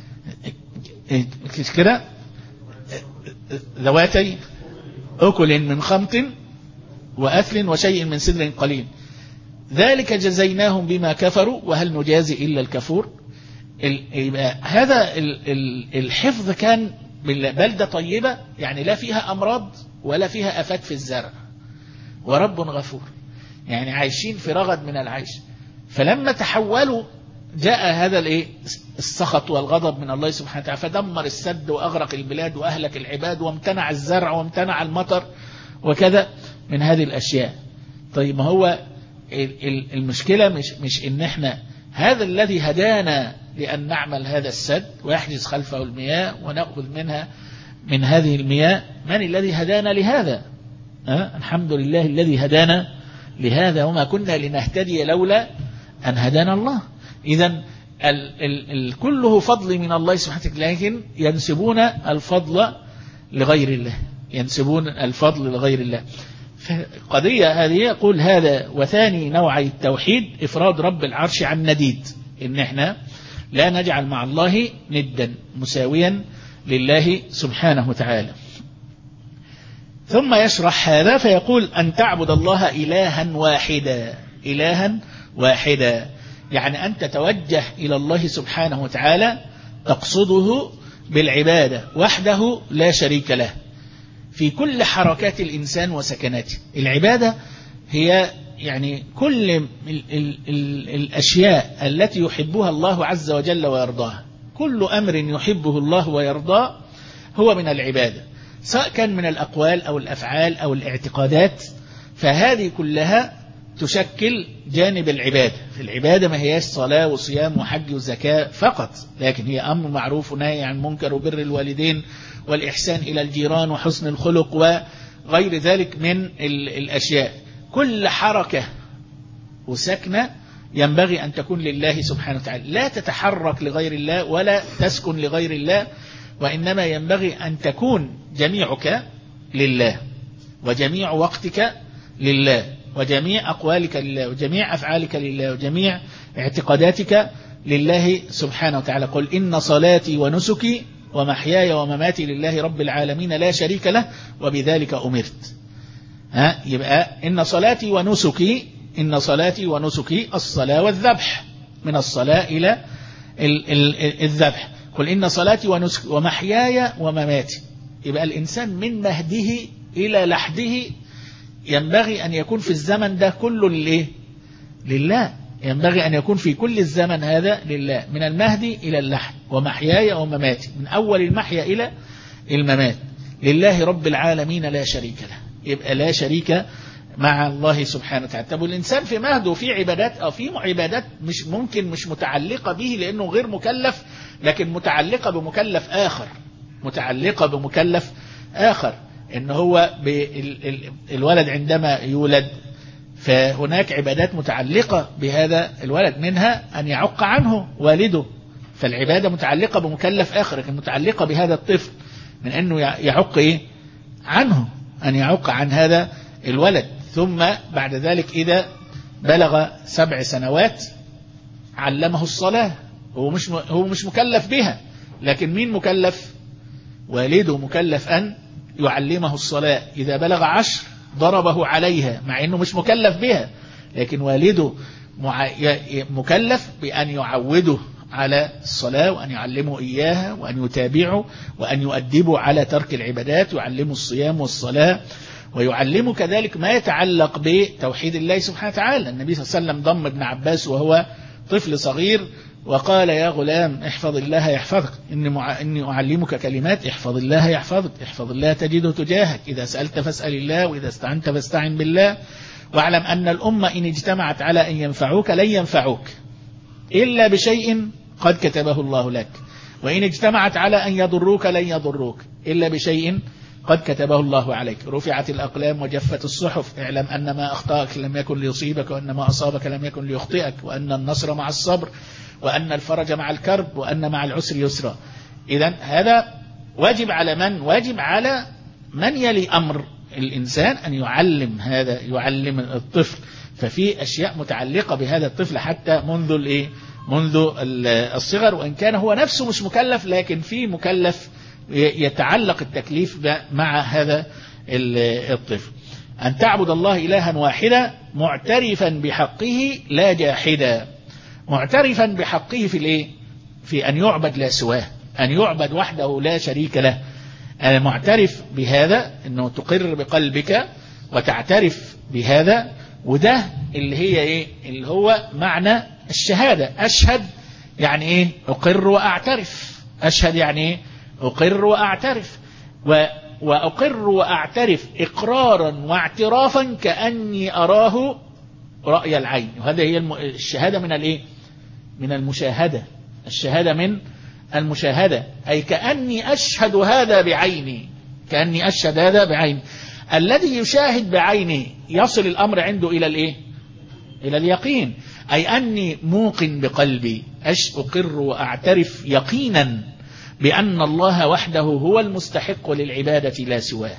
كده، ذواتي أكل من خمط وأثل وشيء من سدر قليل ذلك جزيناهم بما كفروا وهل نجازي إلا الكفور. هذا الحفظ كان بلدة طيبة، يعني لا فيها أمراض ولا فيها آفات في الزرع، ورب غفور، يعني عايشين في رغد من العيش. فلما تحولوا جاء هذا السخط والغضب من الله سبحانه وتعالى، فدمر السد وأغرق البلاد وأهلك العباد وامتنع الزرع وامتنع المطر وكذا من هذه الأشياء. طيب ما هو المشكلة مش إن احنا هذا الذي هدانا لأن نعمل هذا السد ويحجز خلفه المياه ونأخذ منها من هذه المياه، من الذي هدانا لهذا؟ الحمد لله الذي هدانا لهذا، وما كنا لنهتدي لولا أن هدانا الله. إذن كله فضل من الله سبحانه وتعالى، لكن ينسبون الفضل لغير الله، ينسبون الفضل لغير الله. فقضية هذه يقول هذا. وثاني نوع التوحيد إفراد رب العرش عن نديد، إن احنا لا نجعل مع الله ندا مساويا لله سبحانه وتعالى. ثم يشرح هذا فيقول أن تعبد الله إلها واحدا، إلها واحدا يعني أن تتوجه إلى الله سبحانه وتعالى تقصده بالعبادة وحده لا شريك له في كل حركات الإنسان وسكناته. العبادة هي يعني كل الأشياء التي يحبها الله عز وجل ويرضاها، كل أمر يحبه الله ويرضاه هو من العبادة، سواء كان من الأقوال أو الأفعال أو الاعتقادات، فهذه كلها تشكل جانب العبادة. في العبادة ما هياش صلاة وصيام وحج وزكاة فقط، لكن هي أمر معروف ونهي عن منكر وبر الوالدين والإحسان إلى الجيران وحسن الخلق وغير ذلك من الأشياء. كل حركة وسكنة ينبغي أن تكون لله سبحانه وتعالى، لا تتحرك لغير الله ولا تسكن لغير الله، وإنما ينبغي أن تكون جميعك لله، وجميع وقتك لله، وجميع أقوالك لله، وجميع أفعالك لله، وجميع اعتقاداتك لله سبحانه وتعالى. قل إن صلاتي ونسكي ومحياي ومماتي لله رب العالمين لا شريك له وبذلك أمرت. يبقى إن صلاتي ونسكي، إن صلاتي ونسكي الصلاة والذبح، من الصلاة إلى الذبح. قل إن صلاتي ونسكي ومحياي ومماتي، يبقى الإنسان من مهده إلى لحده ينبغي أن يكون في الزمن ده كله لله، ينبغي أن يكون في كل الزمن هذا لله، من المهد إلى اللحد، ومحياي ومماتي، من أول المحيا إلى الممات لله رب العالمين لا شريك له. يبقى لا شريك مع الله سبحانه وتعالى. طب والإنسان في مهده في عبادات أو في عبادات مش متعلقة به لأنه غير مكلف، لكن متعلقة بمكلف آخر، متعلقة بمكلف آخر، إن هو الولد عندما يولد فهناك عبادات متعلقة بهذا الولد، منها أن يعق عنه والده، فالعبادة متعلقة بمكلف آخر لكن متعلقة بهذا الطفل، من أنه يعق عنه، أن يعق عن هذا الولد. ثم بعد ذلك إذا بلغ 7 سنوات علمه الصلاة، هو مش مكلف بها، لكن مين مكلف؟ والده مكلف أن يعلمه الصلاة. إذا بلغ 10 ضربه عليها مع أنه مش مكلف بها، لكن والده مكلف بأن يعوده على الصلاة وأن يعلمه إياها وأن يتابعه وأن يؤدبه على ترك العبادات، ويعلمه الصيام والصلاة، ويعلمه كذلك ما يتعلق بتوحيد الله سبحانه وتعالى. النبي صلى الله عليه وسلم ضم ابن عباس وهو طفل صغير وقال يا غلام احفظ الله يحفظك، إني أعلمك كلمات احفظ الله يحفظك، احفظ الله تجده تجاهك، إذا سألت فاسأل الله، وإذا استعنت فاستعن بالله، واعلم أن الأمة إن اجتمعت على أن ينفعوك لن ينفعوك إلا بشيء قد كتبه الله لك، وإن اجتمعت على أن يضروك لن يضروك إلا بشيء قد كتبه الله عليك. رفعت الأقلام وجفت الصحف، اعلم أن ما أخطأك لم يكن ليصيبك، وأن ما أصابك لم يكن ليخطئك، وأن النصر مع الصبر، وأن الفرج مع الكرب، وأن مع العسر يسرا. إذن هذا واجب على من؟ واجب على من يلي أمر الإنسان أن يعلم هذا، يعلم الطفل. ففي أشياء متعلقة بهذا الطفل حتى منذ الصغر، وإن كان هو نفسه مش مكلف، لكن في مكلف يتعلق التكليف مع هذا الطفل. أن تعبد الله إلها واحدا معترفا بحقه لا جاحدا. معترفا بحقه في الايه؟ في أن يعبد لا سواه، أن يعبد وحده لا شريك له. أنا معترف بهذا، أنه تقر بقلبك وتعترف بهذا، وده اللي هي إيه؟ اللي هو معنى الشهادة. أشهد يعني إيه؟ أقر وأعترف. أشهد يعني إيه؟ أقر وأعترف. وأقر وأعترف إقرارا واعترافا كأني أراه رأي العين. وهذا هي الشهادة من الإيه؟ من المشاهدة. الشهادة من المشاهدة، أي كأني أشهد هذا بعيني، كأني أشهد هذا بعيني. الذي يشاهد بعينه يصل الأمر عنده إلى الإيه؟ إلى اليقين، أي أني موقن بقلبي، أقر وأعترف يقينا بأن الله وحده هو المستحق للعبادة لا سواه.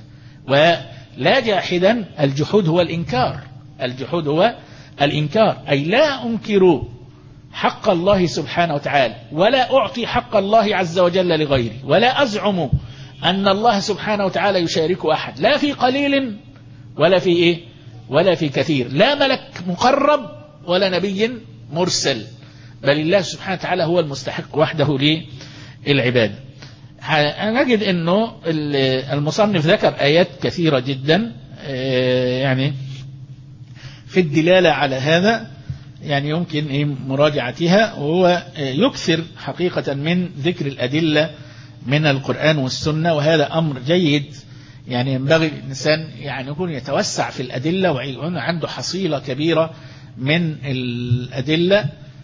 ولا جاحدا، الجحود هو الإنكار، الجحود هو الإنكار، أي لا أنكر حق الله سبحانه وتعالى، ولا أعطي حق الله عز وجل لغيري، ولا أزعم أن الله سبحانه وتعالى يشارك أحد، لا في قليل ولا في إيه؟ ولا في كثير، لا ملك مقرب ولا نبي مرسل، بل الله سبحانه وتعالى هو المستحق وحده للعبادة. نجد أنه المصنف ذكر آيات كثيرة جدا يعني في الدلالة على هذا، يعني يمكن مراجعتها، وهو يكثر حقيقة من ذكر الأدلة من القرآن والسنة، وهذا أمر جيد. يعني ينبغي الإنسان يعني يكون يتوسع في الأدلة، ويكون عنده حصيلة كبيرة من الأدلة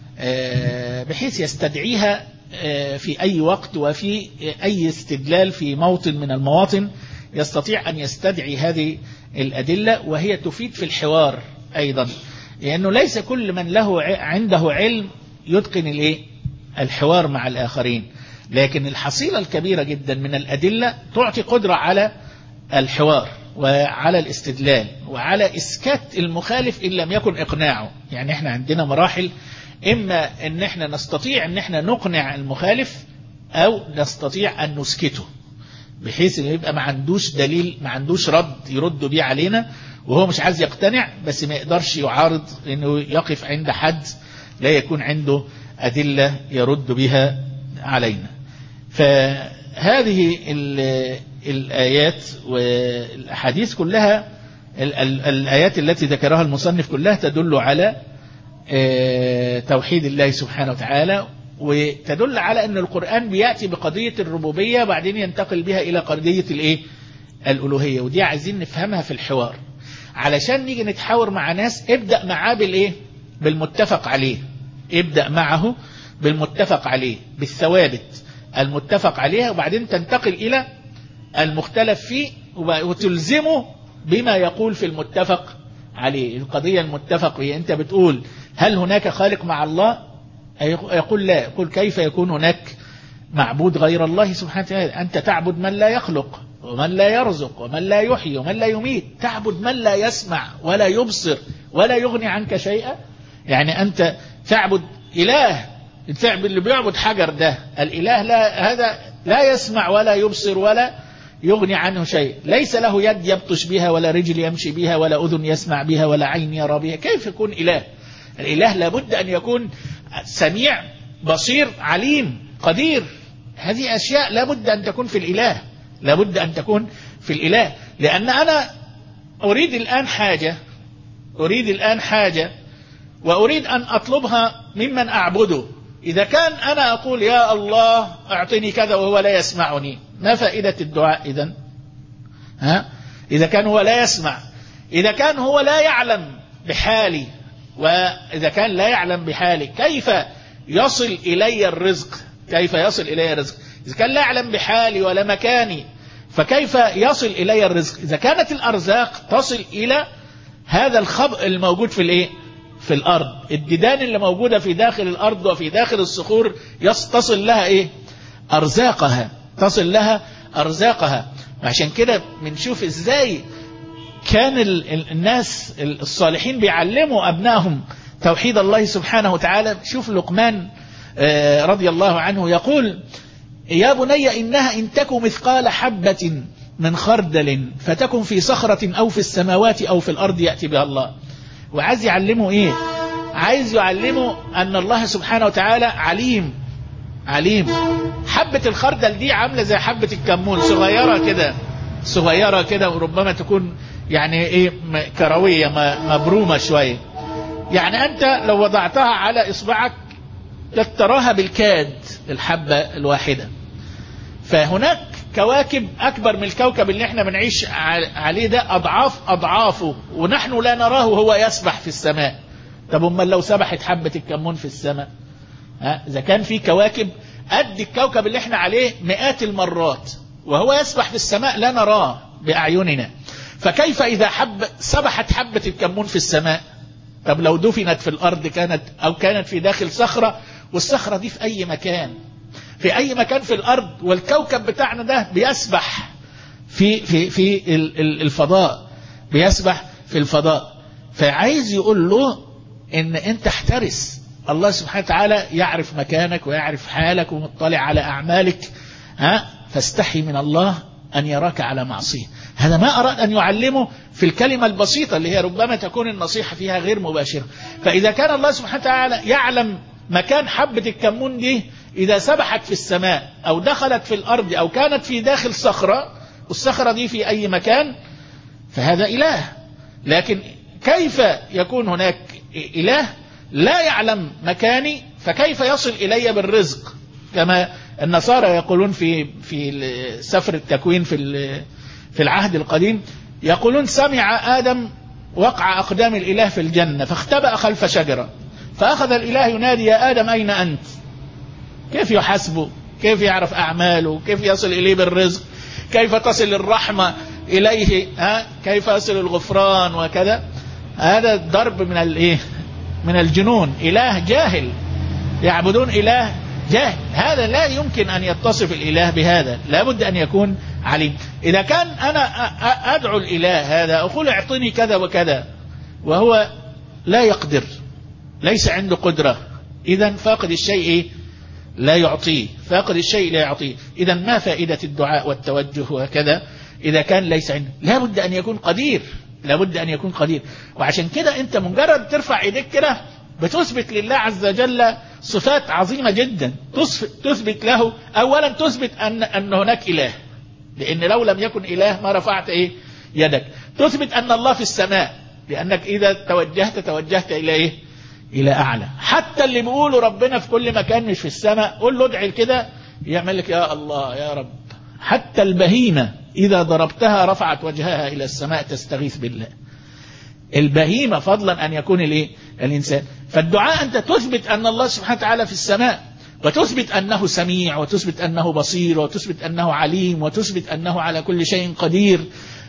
بحيث يستدعيها في أي وقت وفي أي استدلال في موطن من المواطن يستطيع أن يستدعي هذه الأدلة، وهي تفيد في الحوار أيضا، لأنه ليس كل من له عنده علم يتقن الحوار مع الآخرين، لكن الحصيلة الكبيرة جدا من الأدلة تعطي قدرة على الحوار وعلى الاستدلال وعلى إسكات المخالف إن لم يكن إقناعه. يعني احنا عندنا مراحل، إما أن احنا نستطيع أن احنا نقنع المخالف، أو نستطيع أن نسكته بحيث أن يبقى ما عندوش دليل، ما عندوش رد يرد بيه علينا، وهو مش عايز يقتنع بس ما يقدرش يعارض، إنه يقف عند حد لا يكون عنده أدلة يرد بها علينا. فهذه الآيات والأحاديث كلها، الآيات التي ذكرها المصنف كلها تدل على توحيد الله سبحانه وتعالى، وتدل على أن القرآن بيأتي بقضية الربوبية وبعدين ينتقل بها إلى قضية الألوهية. ودي عايزين نفهمها في الحوار، علشان نيجي نتحاور مع ناس ابدأ معاه بالمتفق عليه، ابدأ معه بالمتفق عليه، بالثوابت المتفق عليها، وبعدين تنتقل إلى المختلف فيه وتلزمه بما يقول في المتفق عليه. القضية المتفق هي أنت بتقول هل هناك خالق مع الله؟ يقول لا. يقول كيف يكون هناك معبود غير الله سبحانه وتعالى؟ أنت تعبد من لا يخلق ومن لا يرزق ومن لا يحيي ومن لا يميت، تعبد من لا يسمع ولا يبصر ولا يغني عنك شيئا. يعني أنت تعبد إله، تعبد اللي بيعبد حجر، ده الإله لا، هذا لا يسمع ولا يبصر ولا يغني عنه شيء، ليس له يد يبطش بها ولا رجل يمشي بها ولا أذن يسمع بها ولا عين يرى بها. كيف يكون إله؟ الإله لابد أن يكون سميع بصير عليم قدير. هذه أشياء لابد أن تكون في الإله، لابد أن تكون في الإله. لأن أنا أريد الآن حاجة وأريد أن أطلبها ممن أعبده. إذا كان أنا أقول يا الله أعطني كذا وهو لا يسمعني، ما فائدة الدعاء إذن؟ إذا كان هو لا يسمع، إذا كان هو لا يعلم بحالي، وإذا كان لا يعلم بحالي كيف يصل إلي الرزق؟ كيف يصل إلي الرزق إذا كان لا يعلم بحالي ولا مكاني؟ فكيف يصل إلي الرزق إذا كانت الأرزاق تصل إلى هذا الخبء الموجود في الإيه؟ في الأرض، الديدان اللي موجودة في داخل الأرض وفي داخل الصخور تصل لها إيه؟ أرزاقها، تصل لها أرزاقها. عشان كده بنشوف إزاي كان الناس الصالحين بيعلموا أبنائهم توحيد الله سبحانه وتعالى. شوف لقمان رضي الله عنه يقول: يا بني إنها إن تك مثقال حبة من خردل فتكن في صخرة أو في السماوات أو في الأرض يأتي بها الله. وعايز يعلمه إيه؟ عايز يعلمه أن الله سبحانه وتعالى عليم. عليم. حبة الخردل دي عاملة زي حبة الكمون، صغيرة كده وربما تكون يعني إيه كروية مبرومة شوية. يعني أنت لو وضعتها على إصبعك تراها بالكاد الحبة الواحدة. فهناك كواكب أكبر من الكوكب اللي احنا بنعيش عليه ده أضعافه ونحن لا نراه وهو يسبح في السماء. طب امال لو سبحت حبة الكمون في السماء؟ إذا كان في كواكب قد الكوكب اللي احنا عليه مئات المرات وهو يسبح في السماء لا نراه بأعيننا، فكيف إذا سبحت حبة الكمون في السماء؟ طب لو دفنت في الأرض كانت في داخل صخرة، والصخرة دي في أي مكان في الأرض، والكوكب بتاعنا ده بيسبح في الفضاء، بيسبح في الفضاء. فعايز يقول له إن أنت احترس، الله سبحانه وتعالى يعرف مكانك ويعرف حالك ومطلع على أعمالك، فاستحي من الله أن يراك على معصية. هذا ما أراد أن يعلمه في الكلمة البسيطة اللي هي ربما تكون النصيحة فيها غير مباشرة. فإذا كان الله سبحانه وتعالى يعلم مكان حبة الكمون دي إذا سبحت في السماء أو دخلت في الأرض أو كانت في داخل صخرة، والصخرة دي في أي مكان، فهذا إله. لكن كيف يكون هناك إله لا يعلم مكاني؟ فكيف يصل إلي بالرزق؟ كما النصارى يقولون في سفر التكوين في العهد القديم، يقولون: سمع آدم وقع أقدام الإله في الجنة فاختبأ خلف شجرة فأخذ الإله ينادي: يا آدم أين أنت؟ كيف يحاسبه؟ كيف يعرف أعماله؟ كيف يصل إليه بالرزق؟ كيف تصل الرحمة إليه؟ كيف يصل الغفران وكذا؟ هذا ضرب من الجنون. إله جاهل، يعبدون إله جاهل. هذا لا يمكن أن يتصف الإله بهذا، لابد أن يكون عليم. إذا كان أنا أدعو الإله هذا أقول اعطني كذا وكذا وهو لا يقدر، ليس عنده قدرة، إذن فاقد الشيء لا يعطيه، فاقد الشيء لا يعطيه. إذن ما فائدة الدعاء والتوجه وكذا إذا كان ليس عنده؟ لابد أن يكون قدير، لابد أن يكون قدير. وعشان كده أنت مجرد ترفع إيديك كده بتثبت لله عز وجل صفات عظيمة جدا. تثبت له أولا، تثبت أن هناك إله، لأن لو لم يكن إله ما رفعت يدك. تثبت أن الله في السماء، لأنك إذا توجهت إلى إلى أعلى. حتى اللي بيقولوا ربنا في كل مكان مش في السماء، قول له ادعي كده يعمل لك يا الله يا رب. حتى البهيمة إذا ضربتها رفعت وجهها إلى السماء تستغيث بالله. البهيمة فضلا أن يكون الإنسان. فالدعاء أنت تثبت أن الله سبحانه وتعالى في السماء، وتثبت أنه سميع، وتثبت أنه بصير، وتثبت أنه عليم، وتثبت أنه على كل شيء قدير،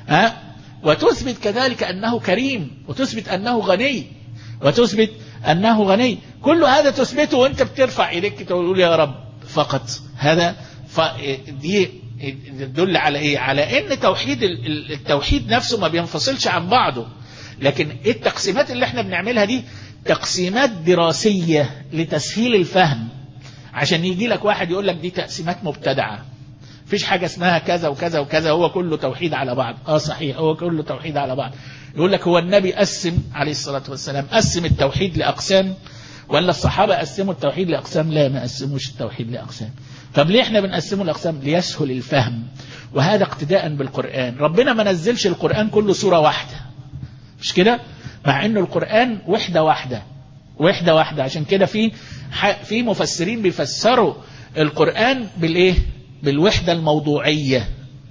وتثبت كذلك أنه كريم، وتثبت أنه غني، وتثبت أنه غني. كل هذا تثبته وأنت بترفع إليك تقول يا رب فقط. هذا دي يدل على على ان التوحيد نفسه ما بينفصلش عن بعضه. لكن التقسيمات اللي احنا بنعملها دي تقسيمات دراسية لتسهيل الفهم، عشان يجي لك واحد يقول لك دي تقسيمات مبتدعة، فيش حاجة اسمها كذا وكذا وكذا، هو كله توحيد على بعض. صحيح هو كله توحيد على بعض. يقول لك هو النبي قسم عليه الصلاة والسلام قسم التوحيد لأقسام، ولا الصحابة قسموا التوحيد لأقسام؟ لا، ما قسموش التوحيد لأقسام. طب ليه احنا بنقسمه الأقسام؟ ليسهل الفهم، وهذا اقتداء بالقرآن. ربنا ما نزلش القرآن كله سورة واحدة، مش كده؟ مع انه القرآن وحدة واحدة. عشان كده في مفسرين بيفسروا القرآن بالوحدة الموضوعية.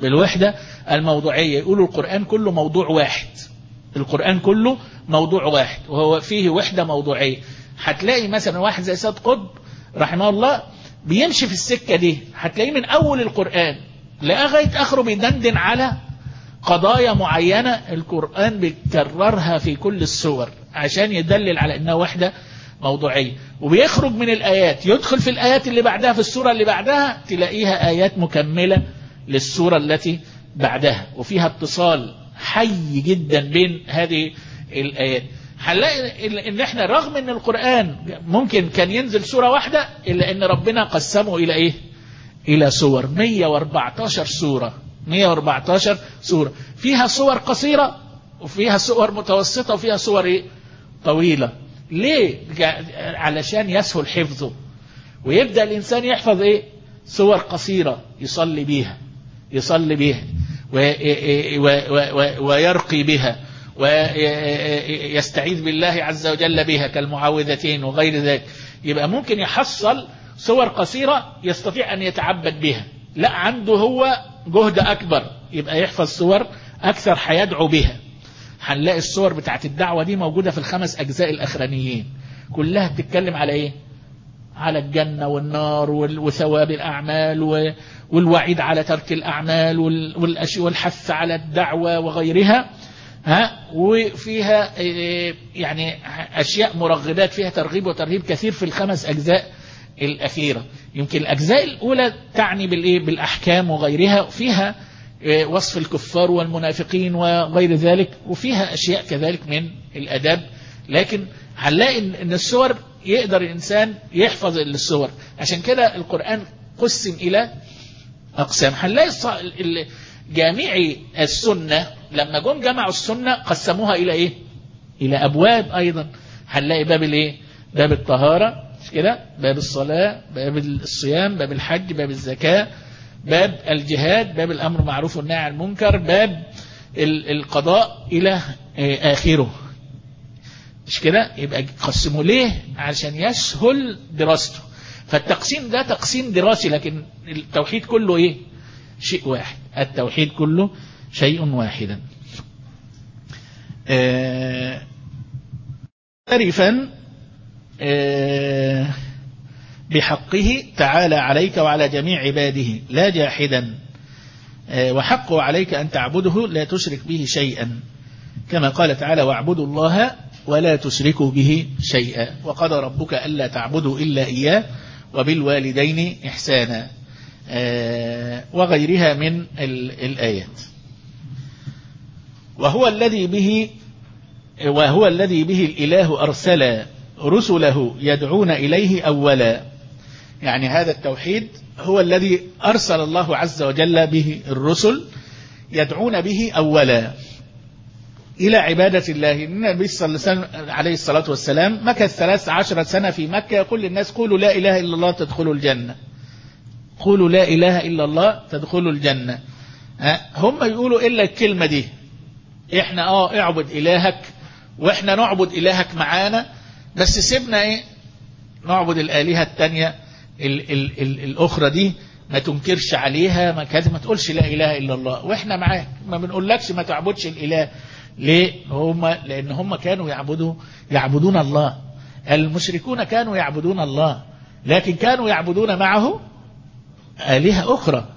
يقولوا القرآن كله موضوع واحد، القرآن كله موضوع واحد وهو فيه وحدة موضوعية. هتلاقي مثلا واحد زي سيد قطب رحمه الله بيمشي في السكة دي، هتلاقيه من أول القرآن لغاية آخره بيدندن على قضايا معينة القرآن بيكررها في كل السور عشان يدلل على أنها وحدة موضوعية. وبيخرج من الآيات يدخل في الآيات اللي بعدها، في السورة اللي بعدها تلاقيها آيات مكملة للسورة التي بعدها، وفيها اتصال حي جدا بين هذه الآيات. هنلاقي ان احنا رغم ان القرآن ممكن كان ينزل سورة واحدة، الا ان ربنا قسمه الى ايه؟ الى سور. 114 سورة، 114 سورة، فيها صور قصيرة وفيها صور متوسطة وفيها صور ايه؟ طويلة. ليه؟ علشان يسهل حفظه، ويبدأ الانسان يحفظ ايه؟ صور قصيرة يصلي بيها، يصلي بيها ويرقي بها ويستعيذ بالله عز وجل بها كالمعاوذتين وغير ذلك. يبقى ممكن يحصل صور قصيرة يستطيع أن يتعبد بها. لا، عنده هو جهد أكبر، يبقى يحفظ صور أكثر هيدعو بها. هنلاقي الصور بتاعت الدعوة دي موجودة في الخمس أجزاء الأخرانيين، كلها بتتكلم على إيه؟ على الجنة والنار وثواب الأعمال والوعيد على ترك الأعمال والحث على الدعوة وغيرها. وفيها يعني أشياء مرغبات، فيها ترغيب وترهيب كثير في الخمس أجزاء الأخيرة. يمكن الأجزاء الأولى تعني بالأحكام وغيرها، فيها وصف الكفار والمنافقين وغير ذلك، وفيها أشياء كذلك من الأداب. لكن هنلاقي أن السور يقدر الإنسان يحفظ السور. عشان كده القرآن قسم إلى أقسام. هنلاقي جامعي السنة لما جم جمعوا السنة قسموها إلى إيه؟ إلى أبواب أيضا. هنلاقي باب الإيه؟ باب الطهارة، مش كده؟ باب الصلاة، باب الصيام، باب الحج، باب الزكاة، باب الجهاد، باب الأمر معروف والنهي عن المنكر، باب القضاء إلى آخره، مش كده؟ يبقى قسموا ليه؟ عشان يسهل دراسته. فالتقسيم ده تقسيم دراسي، لكن التوحيد كله إيه؟ شيء واحد. التوحيد كله شيء واحدا. معترفا بحقه تعالى عليك وعلى جميع عباده لا جاحدا، وحقه عليك أن تعبده لا تشرك به شيئا، كما قال تعالى واعبدوا الله ولا تشركوا به شيئا، وقضى ربك ألا تعبدوا إلا إياه وبالوالدين إحسانا، وغيرها من الآيات. وهو الذي به الإله أرسل رسله يدعون إليه أولا. يعني هذا التوحيد هو الذي أرسل الله عز وجل به الرسل يدعون به أولا إلى عبادة الله. النبي صلى الله عليه الصلاة والسلام مكث 13 سنة في مكة يقول للناس قولوا لا إله إلا الله تدخلوا الجنة، قولوا لا إله إلا الله تدخلوا الجنة. هم يقولوا إلا الكلمة دي، إحنا اعبد إلهك وإحنا نعبد إلهك معانا، بس سيبنا إيه نعبد الآلهة التانية الأخرى دي، ما تنكرش عليها، ما تقولش لا إله إلا الله وإحنا معاك، ما بنقولكش ما تعبدش الإله. ليه؟ لأن هم كانوا يعبدون الله. المشركون كانوا يعبدون الله، لكن كانوا يعبدون معه آلهة أخرى،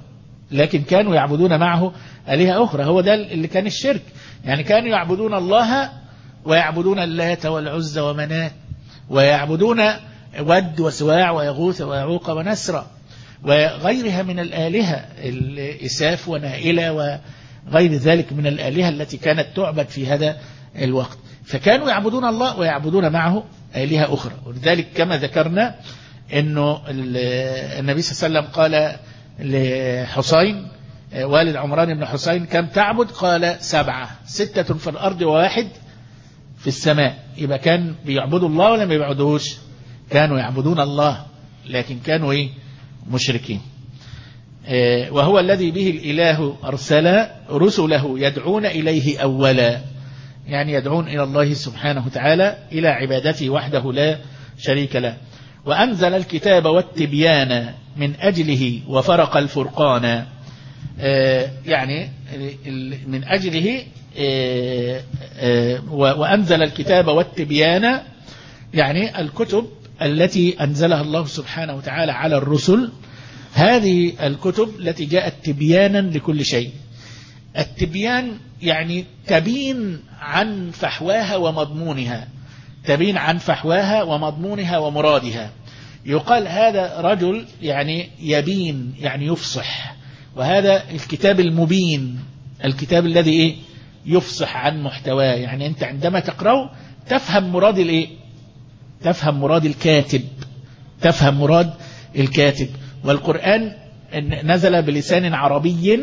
هو ده اللي كان الشرك. يعني كانوا يعبدون الله ويعبدون اللات والعزى ومنات، ويعبدون ود وسواع ويغوث ويعوق ونسر وغيرها من الآلهة، الإساف ونائلة وغير ذلك من الآلهة التي كانت تعبد في هذا الوقت. فكانوا يعبدون الله ويعبدون معه آلهة أخرى. ولذلك كما ذكرنا أنه النبي صلى الله عليه وسلم قال لحسين والد عمران بن حسين كم تعبد؟ قال 7، 6 في الأرض وواحد في السماء. يبقى كان بيعبدوا الله ولا ما بيعبدوش؟ كانوا يعبدون الله، لكن كانوا مشركين. وهو الذي به الإله أرسل رسله يدعون إليه أولا، يعني يدعون إلى الله سبحانه وتعالى إلى عبادته وحده لا شريك له. وأنزل الكتاب والتبيان من أجله وفرق الفرقان، يعني من أجله وأنزل الكتاب والتبيان، يعني الكتب التي أنزلها الله سبحانه وتعالى على الرسل، هذه الكتب التي جاءت تبيانا لكل شيء. التبيان يعني تبين عن فحواها ومضمونها، تبين عن فحواها ومضمونها ومرادها. يقال هذا رجل يعني يبين، يعني يفصح، وهذا الكتاب المبين، الكتاب الذي إيه؟ يفصح عن محتواه. يعني أنت عندما تقرأه تفهم مراد الإيه؟ تفهم مراد الكاتب، تفهم مراد الكاتب. والقرآن نزل بلسان عربي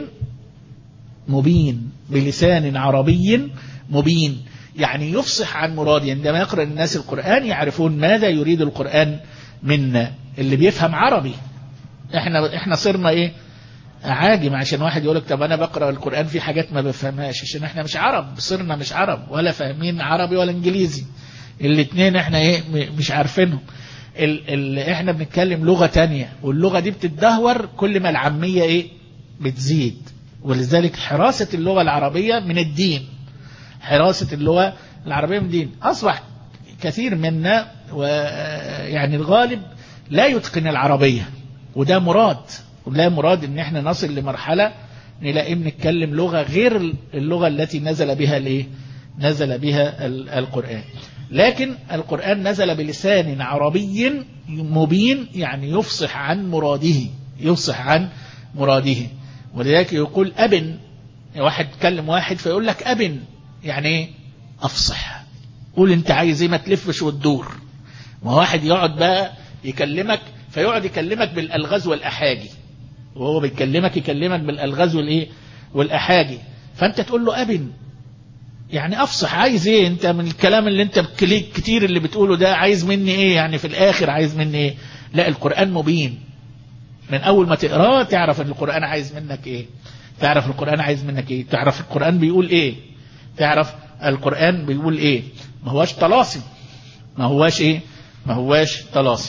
مبين، بلسان عربي مبين، يعني يفصح عن مراد. عندما يقرأ الناس القرآن يعرفون ماذا يريد القرآن منا. اللي بيفهم عربي، احنا صرنا ايه؟ عاجم. عشان واحد يقولك طب انا بقرأ القرآن في حاجات ما بفهمهاش، عشان احنا مش عرب، صرنا مش عرب ولا فاهمين عربي ولا انجليزي، الاثنين احنا ايه؟ مش عارفينهم. احنا بنتكلم لغة تانية، واللغة دي بتتدهور كل ما العامية ايه؟ بتزيد. ولذلك حراسة اللغة العربية من الدين، حراسة اللغة العربية من الدين. أصبح كثير منا ويعني الغالب لا يتقن العربية، وده مراد، ولا مراد ان احنا نصل لمرحلة نلاقي بنتكلم لغة غير اللغة التي نزل بها الايه؟ نزل بها القرآن. لكن القرآن نزل بلسان عربي مبين، يعني يفصح عن مراده، يفصح عن مراده. ولذلك يقول أبن، واحد تكلم واحد فيقول لك أبن، يعني ايه؟ أفصح، قول انت عايز ايه، ما تلفش وتدور. وواحد يقعد بقى يكلمك فيقعد يكلمك بالألغاز والأحاجي، وهو بيكلمك يكلمك بالألغاز والإيه؟ والأحاجي. فأنت تقول له أبن، يعني أفصح، عايز إيه أنت من الكلام اللي أنت كتير اللي بتقوله ده؟ عايز مني إيه يعني في الآخر؟ عايز مني إيه؟ لا، القرآن مبين، من أول ما تقراه تعرف أن القرآن عايز منك إيه، تعرف القرآن عايز منك إيه، تعرف القرآن بيقول إيه، تعرف القرآن بيقول إيه. ما هواش طلاسم، ما هواش إيه، ما هواش طلاسم.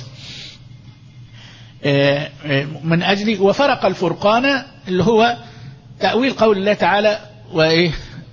من أجل وفرق الفرقان اللي هو تأويل قول الله تعالى وإيه؟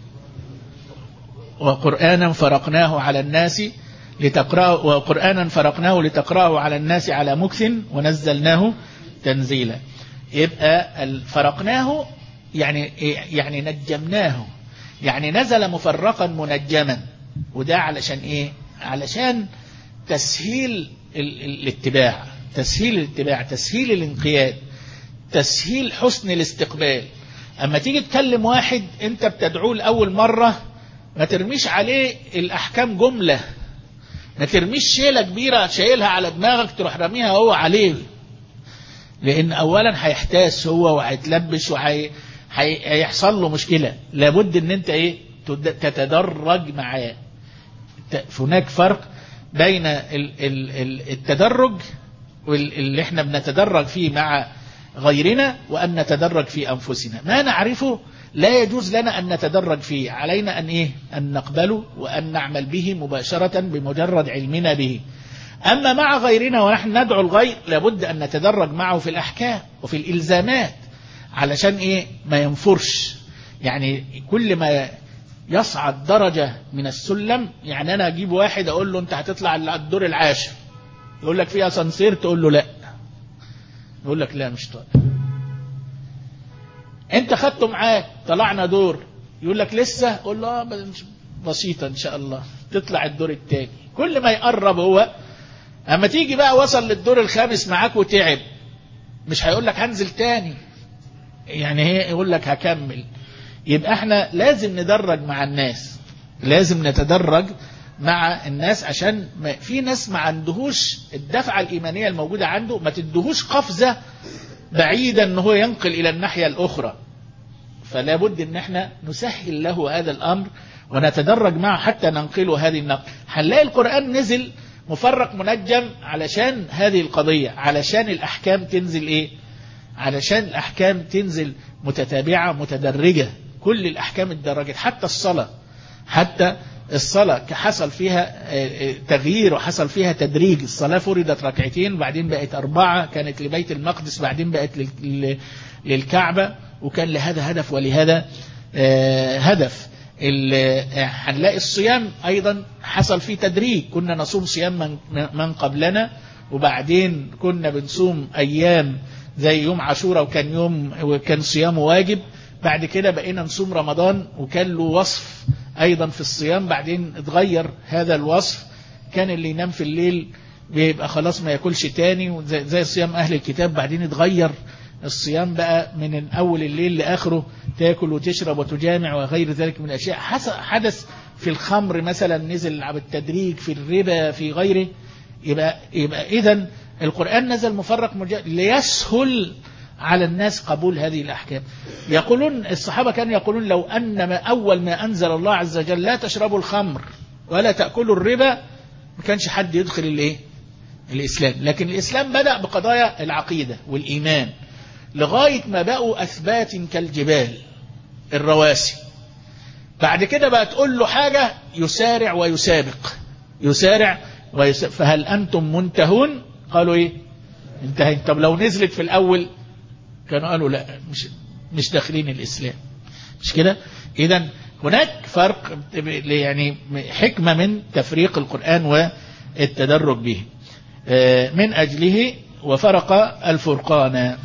وقرآنا فرقناه على الناس لتقرأه، وقرآنا فرقناه لتقرأه على الناس على مكث ونزلناه تنزيلا. يبقى فرقناه يعني نجمناه، يعني نزل مفرقا منجما. وده علشان ايه؟ علشان تسهيل الاتباع، تسهيل الاتباع، تسهيل الانقياد، تسهيل حسن الاستقبال. اما تيجي تكلم واحد انت بتدعوه لأول مرة، ما ترميش عليه الأحكام جملة، ما ترميش شيلة كبيرة شايلها على دماغك تروح رميها هو عليه، لأن أولا هيحتاس هو وهيتلبش وهيحصل له مشكلة. لابد ان انت ايه؟ تتدرج معاه. هناك فرق بين التدرج اللي احنا بنتدرج فيه مع غيرنا، وأن نتدرج في أنفسنا. ما نعرفه لا يجوز لنا أن نتدرج فيه، علينا أن إيه؟ أن نقبله وأن نعمل به مباشرة بمجرد علمنا به. أما مع غيرنا ونحن ندعو الغير لابد أن نتدرج معه في الأحكام وفي الإلزامات، علشان إيه؟ ما ينفرش. يعني كل ما يصعد درجة من السلم، يعني أنا أجيب واحد أقول له أنت هتطلع الدور العاشر، يقول لك فيها سنسير، تقول له لا، يقول لك لا مش طالع. انت خدته معاك طلعنا دور، يقول لك لسه، قول له بسيطة ان شاء الله تطلع الدور الثاني. كل ما يقرب هو، اما تيجي بقى وصل للدور الخامس معاك وتعب، مش هيقول لك هنزل تاني، يعني هي يقول لك هكمل. يبقى احنا لازم ندرج مع الناس، لازم نتدرج مع الناس، عشان في ناس ما عندهوش الدفعة الإيمانية الموجودة عنده، ما تدهوش قفزة بعيدا ان هو ينقل الى الناحية الاخرى. فلا بد ان احنا نسهل له هذا الامر ونتدرج معه حتى ننقله هذه النقل. هنلاقي القرآن نزل مفرق منجم علشان هذه القضية، علشان الاحكام تنزل ايه؟ علشان الاحكام تنزل متتابعة متدرجة، كل الاحكام اتدرجت، حتى الصلاة، حتى الصلاة حصل فيها تغيير وحصل فيها تدريج. الصلاة فرضت ركعتين، بعدين بقت 4، كانت لبيت المقدس، بعدين بقت للكعبة، وكان لهذا هدف ولهذا هدف. هنلاقي الصيام أيضا حصل فيه تدريج. كنا نصوم صيام من قبلنا، وبعدين كنا بنصوم أيام زي يوم عاشوراء وكان صيامه واجب. بعد كده بقينا نصوم رمضان وكان له وصف أيضا في الصيام، بعدين اتغير هذا الوصف. كان اللي ينام في الليل بيبقى خلاص ما ياكلش تاني، زي صيام أهل الكتاب. بعدين اتغير الصيام بقى من أول الليل لآخره، تاكل وتشرب وتجامع وغير ذلك من الأشياء. حدث في الخمر مثلا نزل بالتدريج، في الربا، في غيره. يبقى إذن القرآن نزل مفرق ليسهل على الناس قبول هذه الأحكام. يقولون الصحابة كانوا يقولون لو أن أول ما أنزل الله عز وجل لا تشربوا الخمر ولا تأكلوا الربا، ما كانش حد يدخل الإسلام. لكن الإسلام بدأ بقضايا العقيدة والإيمان، لغاية ما بقوا أثبات كالجبال الرواسي. بعد كده بقى تقول له حاجة يسارع ويسابق، فهل أنتم منتهون؟ قالوا إيه؟ انتهين. طب لو نزلت في الأول كانوا قالوا لا، مش داخلين الإسلام، مش كده؟ إذن هناك فرق، يعني حكمة من تفريق القرآن والتدرج به. من أجله وفرق الفرقان.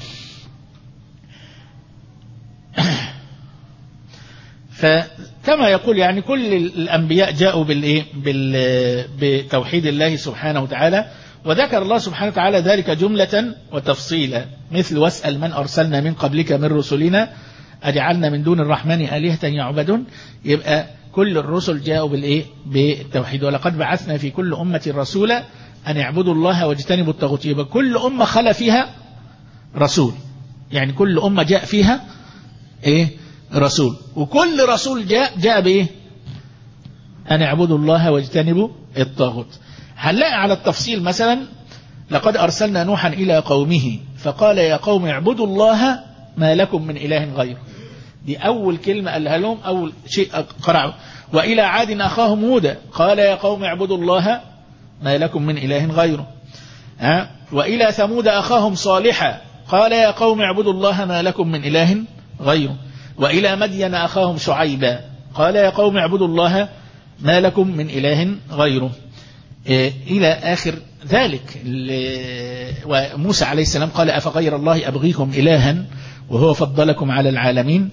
فكما يقول يعني كل الأنبياء جاءوا بتوحيد الله سبحانه وتعالى، وذكر الله سبحانه وتعالى ذلك جملة وتفصيلا، مثل واسأل من أرسلنا من قبلك من رسلنا أجعلنا من دون الرحمن آلهة يعبدون. يبقى كل الرسل جاءوا بالتوحيد. ولقد بعثنا في كل أمة رسولا أن يعبدوا الله واجتنبوا الطاغوت. يبقى كل أمة خلا فيها رسول، يعني كل أمة جاء فيها رسول، وكل رسول جاء بإيه؟ أن يعبدوا الله واجتنبوا الطاغوت. هنلاقي على التفصيل مثلا لقد أرسلنا نوحا إلى قومه فقال يا قوم اعبدوا الله ما لكم من إله غيره. دي أول كلمة قالها لهم، أول شيء قرأوا. وإلى عاد أخاهم هودا قال يا قوم اعبدوا الله ما لكم من إله غيره. وإلى ثمود أخاهم صالحا قال يا قوم اعبدوا الله ما لكم من إله غيره. وإلى مدين أخاهم شعيبا قال يا قوم اعبدوا الله ما لكم من إله غيره، إلى آخر ذلك. وموسى عليه السلام قال أفغير الله أبغيكم إلها وهو فضلكم على العالمين.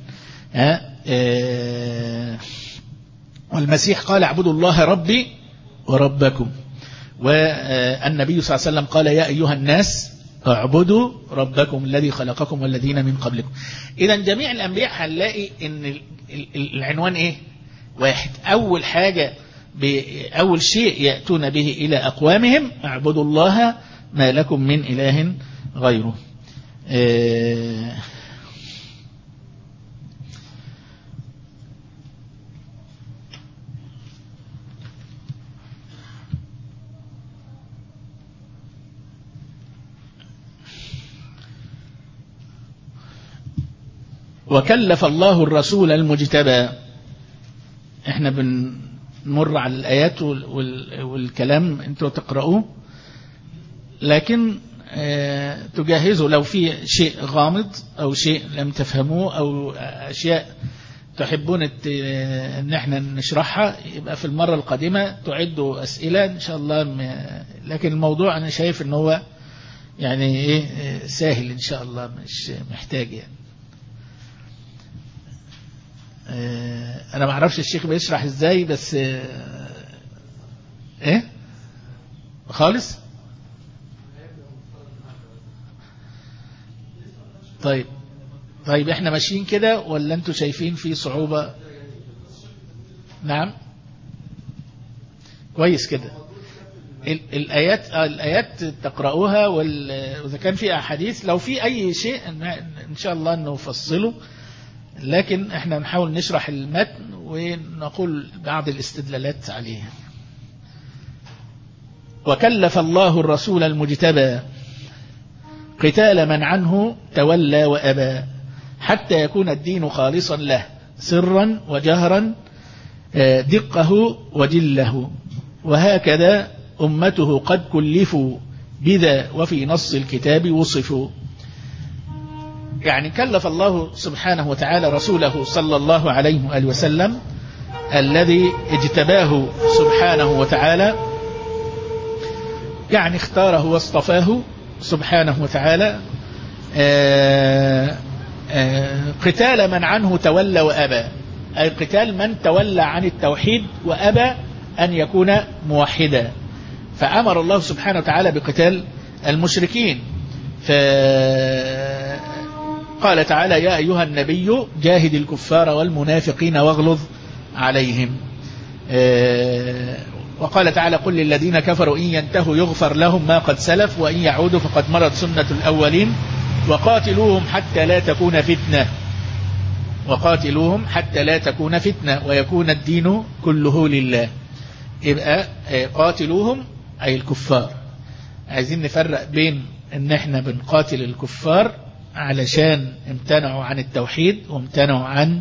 والمسيح قال اعبدوا الله ربي وربكم. والنبي صلى الله عليه وسلم قال يا أيها الناس اعبدوا ربكم الذي خلقكم والذين من قبلكم. إذا جميع الأنبياء هنلاقي إن العنوان واحد. أول حاجة أول شيء يأتون به إلى أقوامهم اعبدوا الله ما لكم من إله غيره. وكلف الله الرسول المجتبى. احنا بنمر على الآيات والكلام انتوا تقرأوه، لكن تجهزوا لو في شيء غامض أو شيء لم تفهموه أو أشياء تحبون ان احنا نشرحها، يبقى في المرة القادمة تعدوا أسئلة إن شاء الله. لكن الموضوع أنا شايف ان هو يعني سهل إن شاء الله، مش محتاج يعني. انا ما اعرفش الشيخ بيشرح ازاي، بس خالص. طيب احنا ماشيين كده ولا انتوا شايفين في صعوبة؟ نعم كويس كده. الآيات تقرأوها، وإذا كان في أحاديث لو في أي شيء إن شاء الله أنه نفصله، لكن احنا نحاول نشرح المتن ونقول بعض الاستدلالات عليه. وكلف الله الرسول المجتبى قتال من عنه تولى وأبى حتى يكون الدين خالصا له سرا وجهرا دقه وجله، وهكذا أمته قد كلفوا بذا وفي نص الكتاب وصفوا. يعني كلف الله سبحانه وتعالى رسوله صلى الله عليه وآله وسلم الذي اجتباه سبحانه وتعالى، يعني اختاره واصطفاه سبحانه وتعالى قتال من عنه تولى وأبى، أي قتال من تولى عن التوحيد وأبى أن يكون موحدا. فأمر الله سبحانه وتعالى بقتال المشركين، فقال تعالى يا أيها النبي جاهد الكفار والمنافقين واغلظ عليهم. وقال تعالى قل للذين كفروا إن ينتهوا يغفر لهم ما قد سلف وإن يعودوا فقد مرت سنة الأولين وقاتلوهم حتى لا تكون فتنة، وقاتلوهم حتى لا تكون فتنة ويكون الدين كله لله. يبقى قاتلوهم أي الكفار. عايزين نفرق بين ان احنا بنقاتل الكفار علشان امتنعوا عن التوحيد وامتنعوا عن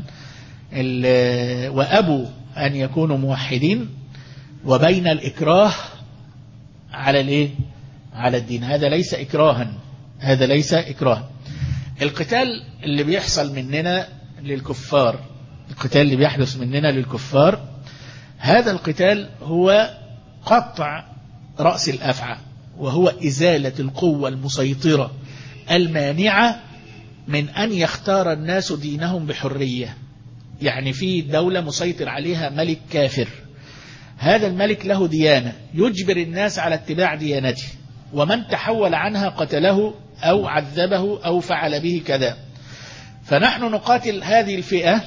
وأبوا أن يكونوا موحدين، وبين الإكراه على الايه؟ على الدين. هذا ليس إكراها، هذا ليس إكراها. القتال اللي بيحصل مننا للكفار، القتال اللي بيحدث مننا للكفار، هذا القتال هو قطع رأس الأفعى، وهو إزالة القوة المسيطرة المانعة من أن يختار الناس دينهم بحرية. يعني في دولة مسيطر عليها ملك كافر، هذا الملك له ديانة يجبر الناس على اتباع ديانته، ومن تحول عنها قتله أو عذبه أو فعل به كذا. فنحن نقاتل هذه الفئة،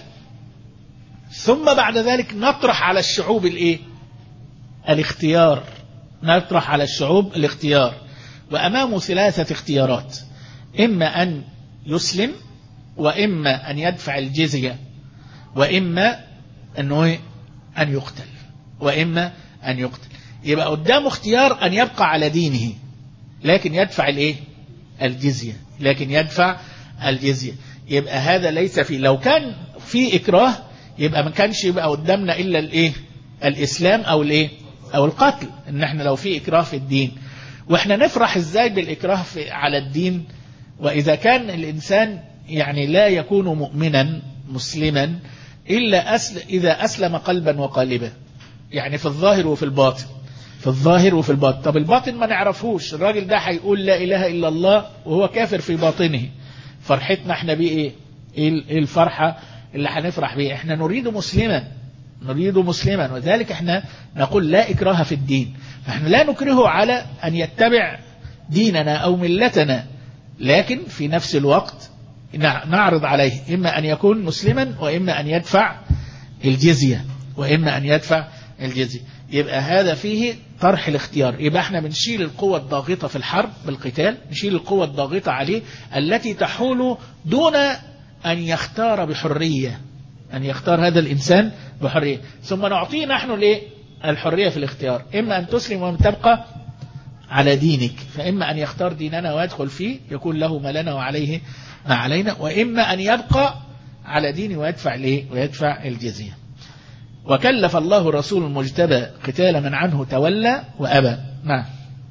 ثم بعد ذلك نطرح على الشعوب الايه؟ الاختيار. نطرح على الشعوب الاختيار، وأمامه ثلاثة اختيارات: إما أن يسلم، وإما أن يدفع الجزية، وإما أن يقتل، وإما أن يقتل. يبقى قدامه اختيار أن يبقى على دينه لكن يدفع الايه؟ الجزية، لكن يدفع الجزية. يبقى هذا ليس فيه. لو كان في إكراه يبقى ما كانش يبقى قدامنا إلا الايه؟ الإسلام أو الايه؟ أو القتل. إن احنا لو في إكراه في الدين، واحنا نفرح ازاي بالإكراه على الدين؟ وإذا كان الإنسان يعني لا يكون مؤمنا مسلما إلا إذا أسلم قلبا وقالبا، يعني في الظاهر وفي الباطن، في الظاهر وفي الباطن. طب الباطن ما نعرفوش، الراجل ده هيقول لا إله إلا الله وهو كافر في باطنه، فرحتنا احنا بيه ايه الفرحة اللي هنفرح بيه؟ احنا نريد مسلما، نريد مسلما. وذلك احنا نقول لا إكراه في الدين، فاحنا لا نكرهه على أن يتبع ديننا أو ملتنا، لكن في نفس الوقت نعرض عليه إما أن يكون مسلما وإما أن يدفع الجزية، وإما أن يدفع الجزية. يبقى هذا فيه طرح الاختيار. يبقى احنا بنشيل القوة الضاغطة في الحرب بالقتال، نشيل القوة الضاغطة عليه التي تحول دون أن يختار بحرية، أن يختار هذا الإنسان بحرية، ثم نعطيه نحن ليه؟ الحرية في الاختيار. إما أن تسلم وأن تبقى على دينك، فإما أن يختار ديننا ويدخل فيه يكون له ما لنا وعليه ما علينا، وإما أن يبقى على دينه ويدفع ليه؟ ويدفع الجزية. وكلف الله الرسول المجتبى قتال من عنه تولى وأبى. نعم.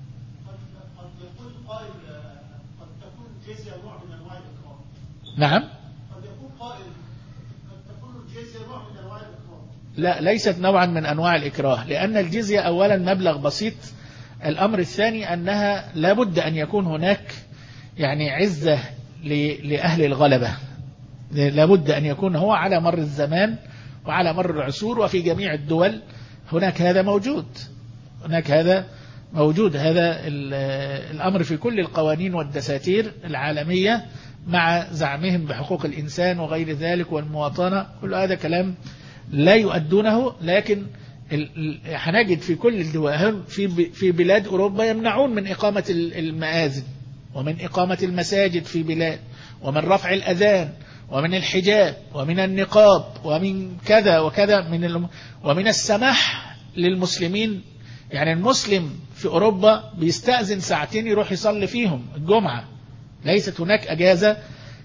قد يكون قائل قد تكون الجزية نوع من أنواع الإكرام. نعم. قد يكون قائل قد تكون الجزية نوع من أنواع الإكرام. لا، ليست نوعا من أنواع الإكراه، لأن الجزية أولا مبلغ بسيط. الأمر الثاني أنها لابد أن يكون هناك يعني عزة لأهل الغلبة، لابد أن يكون هو على مر الزمان وعلى مر العصور وفي جميع الدول هناك هذا موجود، هناك هذا موجود. هذا الأمر في كل القوانين والدساتير العالمية، مع زعمهم بحقوق الإنسان وغير ذلك والمواطنة، كل هذا كلام لا يؤدونه. لكن هنجد في كل الدول في بلاد أوروبا يمنعون من إقامة المآذن ومن إقامة المساجد في بلاد، ومن رفع الأذان، ومن الحجاب، ومن النقاب، ومن كذا وكذا ومن السماح للمسلمين. يعني المسلم في أوروبا بيستأذن ساعتين يروح يصلي فيهم الجمعة، ليست هناك أجازة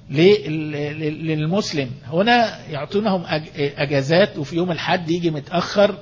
للمسلم. هنا يعطونهم أجازات، وفي يوم الحد يجي متأخر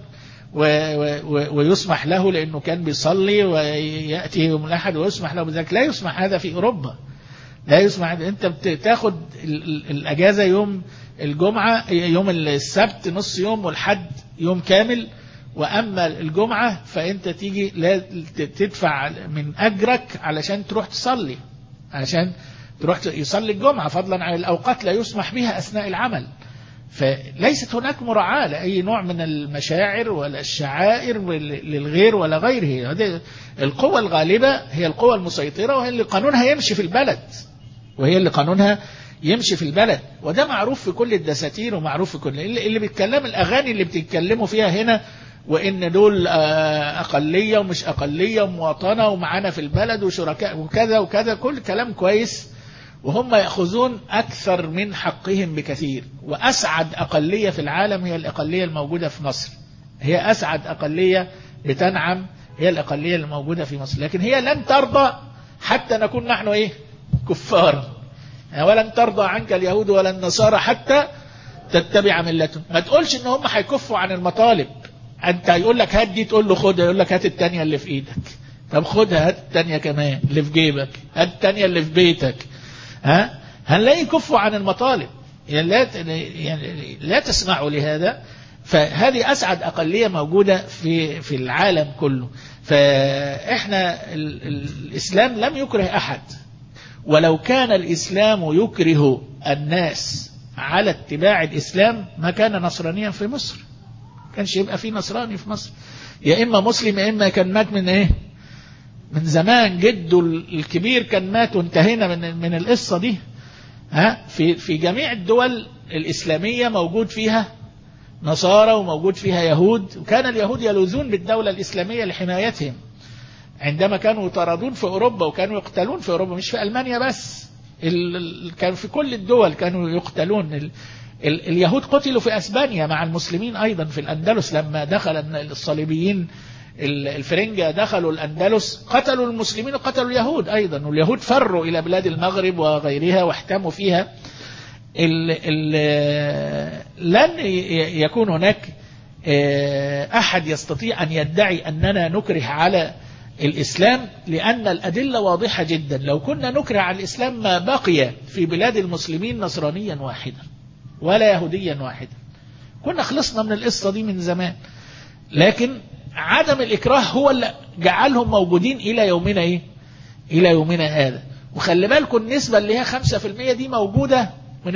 ويسمح له لأنه كان بيصلي، ويأتي يوم الأحد ويسمح له بذلك. لا يسمح هذا في أوروبا، لا يسمح. أنت بتاخد الأجازة يوم الجمعة يوم السبت نص يوم والحد يوم كامل، وأما الجمعة فأنت تيجي لا تدفع من أجرك علشان تروح تصلي، علشان تروح يصلي الجمعة، فضلا عن الأوقات لا يسمح بها أثناء العمل. فليست هناك مراعاة لأي نوع من المشاعر ولا الشعائر للغير ولا غيره. هذه القوة الغالبة هي القوة المسيطرة، وهي اللي قانونها يمشي في البلد، وهي اللي قانونها يمشي في البلد. وده معروف في كل الدساتير، ومعروف في كل اللي بيتكلم الأغاني اللي بتتكلموا فيها هنا، وإن دول أقلية ومش أقلية ومواطنة ومعانا في البلد وشركاء وكذا وكذا، كل كلام كويس، وهم يأخذون أكثر من حقهم بكثير. وأسعد أقلية في العالم هي الأقلية الموجودة في مصر، هي أسعد أقلية بتنعم هي الأقلية الموجودة في مصر. لكن هي لن ترضى حتى نكون نحن كفار. ولن ترضى عنك اليهود ولا النصارى حتى تتبع ملتهم. ما تقولش ان هم هيكفوا عن المطالب. انت يقول لك هات دي تقول له خدها، يقول لك هات التانية اللي في ايدك. طب خدها، هات التانية كمان اللي في جيبك، هات التانية اللي في بيتك. هنلاقي كفوا عن المطالب، يعني لا تسمعوا لهذا. فهذه أسعد أقلية موجودة في العالم كله. فإحنا الإسلام لم يكره أحد، ولو كان الإسلام يكره الناس على اتباع الإسلام ما كان نصرانيا في مصر، كانش يبقى في نصراني في مصر. يا إما مسلم يا إما كان مات من زمان، جده الكبير كان مات وانتهينا من القصة دي. في جميع الدول الإسلامية موجود فيها نصارى وموجود فيها يهود، وكان اليهود يلوذون بالدولة الإسلامية لحمايتهم عندما كانوا يطاردون في أوروبا، وكانوا يقتلون في أوروبا، مش في ألمانيا بس، كان في كل الدول كانوا يقتلون. اليهود قتلوا في أسبانيا مع المسلمين أيضا في الأندلس، لما دخل الصليبيين الفرنجة دخلوا الأندلس قتلوا المسلمين وقتلوا اليهود أيضا، واليهود فروا إلى بلاد المغرب وغيرها واحتموا فيها. لن يكون هناك أحد يستطيع أن يدعي أننا نكره على الإسلام، لأن الأدلة واضحة جدا. لو كنا نكره على الإسلام ما بقي في بلاد المسلمين نصرانيا واحدا ولا يهوديا واحدا، كنا خلصنا من القصة دي من زمان. لكن عدم الإكراه هو اللي جعلهم موجودين إلى يومنا إلى يومنا هذا. وخلي بالكم النسبة اللي هي 5% دي موجودة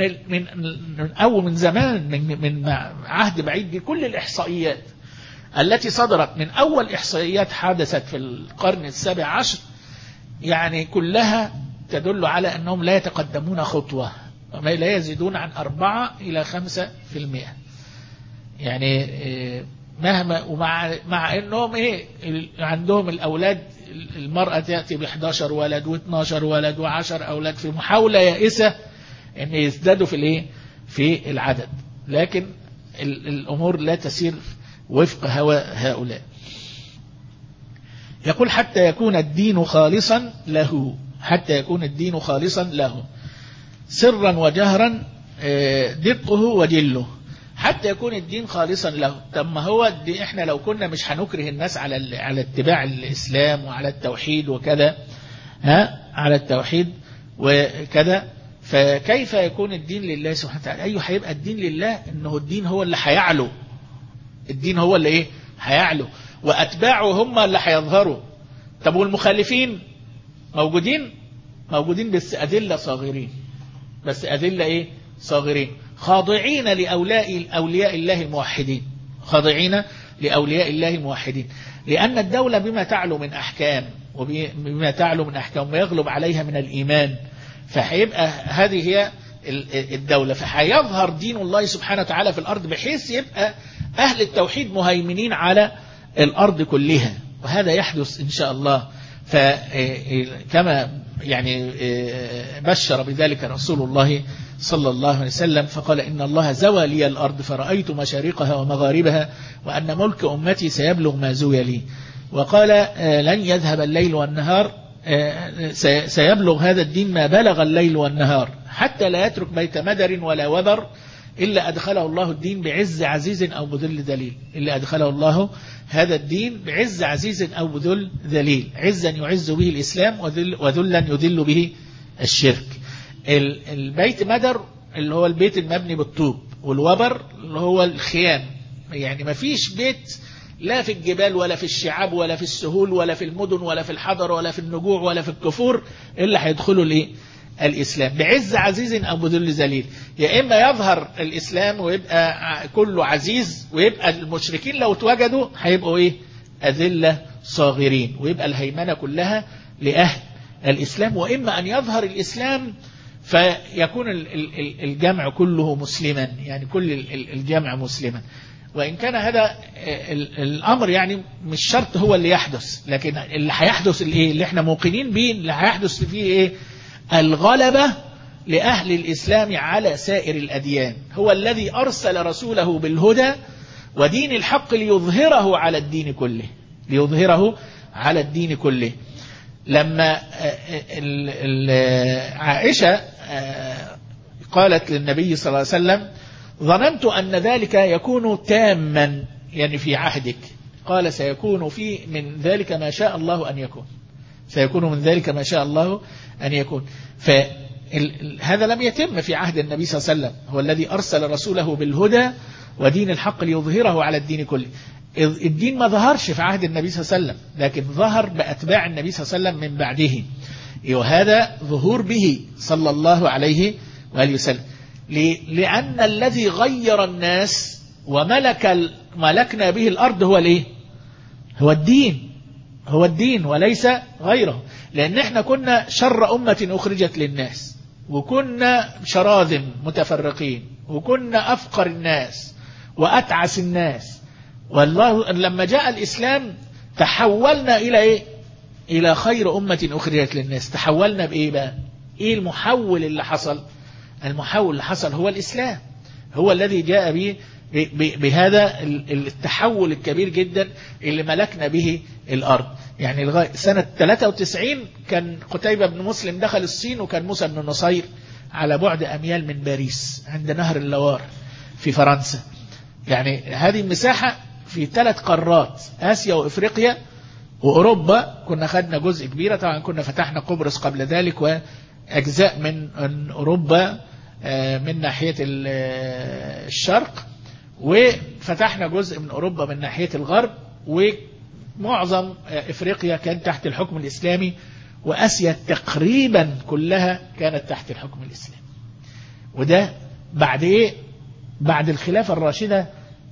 من زمان، من عهد بعيد. بكل الإحصائيات التي صدرت من أول إحصائيات حدثت في القرن السابع عشر، يعني كلها تدل على أنهم لا يتقدمون خطوة، لا يزيدون عن 4 إلى 5%. يعني مهما، ومع أنهم عندهم الأولاد، المرأة تأتي ب11 ولد و12 ولد و10 أولاد في محاولة يائسة أن يزدادوا في العدد، لكن الأمور لا تسير وفق هوى هؤلاء. يقول حتى يكون الدين خالصا له، حتى يكون الدين خالصا له سرا وجهرا، دقه وجله، حتى يكون الدين خالصا له. طب ما هو احنا لو كنا مش هنكره الناس على اتباع الإسلام وعلى التوحيد وكذا، على التوحيد وكذا، فكيف يكون الدين لله سبحانه وتعالى؟ أيه هيبقى الدين لله؟ إنه الدين هو اللي هيعلو، الدين هو اللي هيعلو، وأتباعه هم اللي هيظهروا. طب والمخالفين موجودين بس أدلة صاغرين، بس أدلة صاغرين، خاضعين لأولياء الله الموحدين، خاضعين لأولياء الله الموحدين. لأن الدولة بما تعلو من أحكام، وبما تعلو من أحكام ويغلب عليها من الإيمان، فهيبقى هذه هي الدولة، فهيظهر دين الله سبحانه وتعالى في الأرض، بحيث يبقى أهل التوحيد مهيمنين على الأرض كلها. وهذا يحدث إن شاء الله. فكما يعني بشر بذلك رسول الله صلى الله عليه وسلم، فقال إن الله زوى لي الأرض فرأيت مشارقها ومغاربها، وأن ملك أمتي سيبلغ ما زوي لي. وقال لن يذهب الليل والنهار، سيبلغ هذا الدين ما بلغ الليل والنهار، حتى لا يترك بيت مدر ولا وبر إلا أدخله الله الدين بعز عزيز أو بذل ذليل، إلا أدخله الله هذا الدين بعز عزيز أو بذل ذليل، عزا يعز به الإسلام وذلا يذل به الشرك. البيت مدر اللي هو البيت المبني بالطوب، والوبر اللي هو الخيام. يعني ما فيش بيت لا في الجبال ولا في الشعاب ولا في السهول ولا في المدن ولا في الحضر ولا في النجوع ولا في الكفور إلا هيدخلوا ليه الإسلام بعز عزيز أو بذل ذليل. يا إما يظهر الإسلام ويبقى كله عزيز، ويبقى المشركين لو اتوجدوا هيبقوا إيه أذلة صاغرين، ويبقى الهيمنة كلها لأهل الإسلام. وإما أن يظهر الإسلام فيكون الجمع كله مسلما، يعني كل الجمع مسلما. وإن كان هذا الأمر يعني مش شرط هو اللي يحدث، لكن اللي هيحدث الإيه اللي احنا موقنين به، اللي هيحدث فيه إيه الغلبة لأهل الإسلام على سائر الأديان. هو الذي أرسل رسوله بالهدى ودين الحق ليظهره على الدين كله، ليظهره على الدين كله. لما عائشة قالت للنبي صلى الله عليه وسلم ظننت أن ذلك يكون تاما يعني في عهدك، قال سيكون من ذلك ما شاء الله أن يكون، سيكون من ذلك ما شاء الله أن يكون. فهذا لم يتم في عهد النبي صلى الله عليه وسلم، هو الذي أرسل رسوله بالهدى ودين الحق ليظهره على الدين كله. الدين ما ظهرش في عهد النبي صلى الله عليه وسلم، لكن ظهر بأتباع النبي صلى الله عليه وسلم من بعده، وهذا ظهور به صلى الله عليه وآله وسلم. لأن الذي غير الناس وملكنا به الأرض هو الايه؟ هو الدين، هو الدين وليس غيره. لأن احنا كنا شر أمة أخرجت للناس، وكنا شراذم متفرقين، وكنا أفقر الناس وأتعس الناس. والله لما جاء الإسلام تحولنا إلى إيه؟ إلى خير أمة أخرجت للناس. تحولنا بإيه بقى؟ إيه المحول اللي حصل؟ المحول اللي حصل هو الإسلام، هو الذي جاء بهذا التحول الكبير جدا اللي ملكنا به الأرض. يعني لغاية سنة 93 كان قتيبة بن مسلم دخل الصين، وكان موسى بن نصير على بعد أميال من باريس عند نهر اللوار في فرنسا. يعني هذه المساحة في 3 قارات، آسيا وإفريقيا وأوروبا. كنا خدنا جزء كبير، طبعا كنا فتحنا قبرص قبل ذلك وأجزاء من أوروبا من ناحية الشرق، وفتحنا جزء من أوروبا من ناحية الغرب، ومعظم إفريقيا كان تحت الحكم الإسلامي، وآسيا تقريبا كلها كانت تحت الحكم الإسلامي. وده بعد إيه؟ بعد الخلافة الراشدة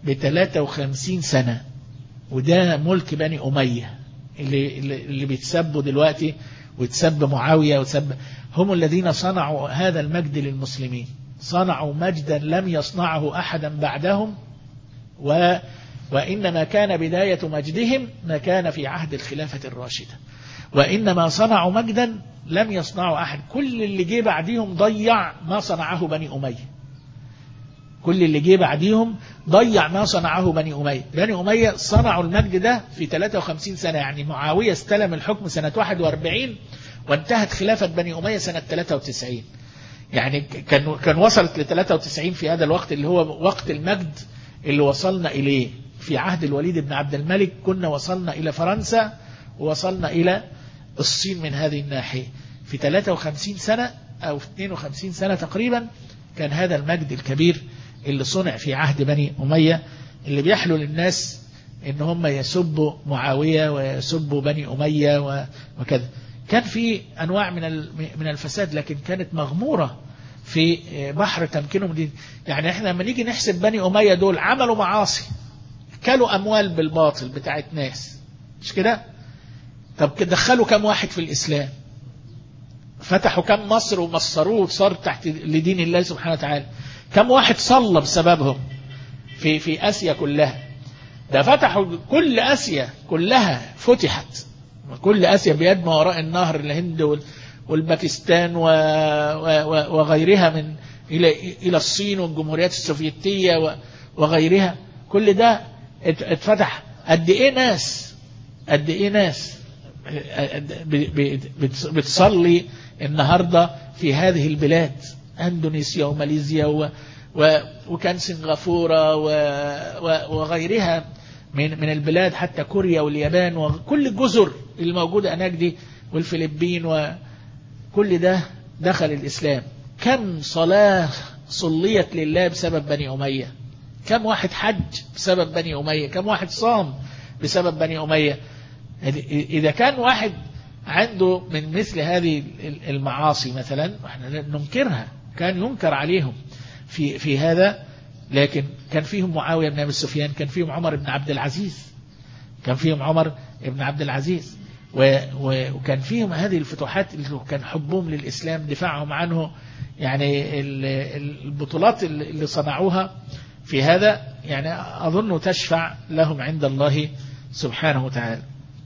ب53 سنة. وده ملك بني أمية اللي بيتسبوا دلوقتي، ويتسب معاوية وتسب، هم الذين صنعوا هذا المجد للمسلمين. صنعوا مجدا لم يصنعه أحدا بعدهم، وإنما كان بداية مجدهم ما كان في عهد الخلافة الراشدة. وإنما صنعوا مجدا لم يصنعه أحد. كل اللي جه بعدهم ضيع ما صنعه بني أمية، كل اللي جه بعدهم ضيع ما صنعه بني أمية. بني أمية صنعوا المجد ده في 53 سنة. يعني معاوية استلم الحكم سنة 41 وانتهت خلافة بني أمية سنة 93. يعني كان وصلت ل 93 في هذا الوقت اللي هو وقت المجد اللي وصلنا إليه. في عهد الوليد بن عبد الملك كنا وصلنا إلى فرنسا ووصلنا إلى الصين من هذه الناحية. في 53 سنة أو 52 سنة تقريبا كان هذا المجد الكبير اللي صنع في عهد بني أمية، اللي بيحلو للناس إن هم يسبوا معاوية ويسبوا بني أمية وكذا. كان في أنواع من الفساد، لكن كانت مغمورة في بحر تمكنهم دين. يعني احنا لما نيجي نحسب بني أمية دول عملوا معاصي، كلوا أموال بالباطل بتاعت ناس، مش كده؟ طب دخلوا كم واحد في الإسلام؟ فتحوا كم مصر ومصروه وصار تحت لدين الله سبحانه وتعالى؟ كم واحد صلى بسببهم في آسيا كلها؟ ده فتحوا كل آسيا كلها، فتحت كل آسيا بيد ما وراء النهر، الهند والباكستان وغيرها من إلى الصين والجمهوريات السوفيتية وغيرها. كل ده اتفتح. قد إيه ناس بتصلي النهاردة في هذه البلاد، اندونيسيا وماليزيا وكان سنغافورة وغيرها من البلاد، حتى كوريا واليابان وكل الجزر اللي موجودة هناك دي والفلبين، وكل ده دخل الإسلام. كم صلاة صليت لله بسبب بني أمية؟ كم واحد حج بسبب بني أمية؟ كم واحد صام بسبب بني أمية؟ إذا كان واحد عنده من مثل هذه المعاصي مثلا، احنا ننكرها، كان ينكر عليهم في هذا، لكن كان فيهم معاوية بن أبي سفيان، كان فيهم عمر بن عبد العزيز، كان فيهم عمر بن عبد العزيز، وكان فيهم هذه الفتوحات اللي كان حبهم للإسلام، دفاعهم عنه، يعني البطولات اللي صنعوها في هذا، يعني أظن تشفع لهم عند الله سبحانه وتعالى.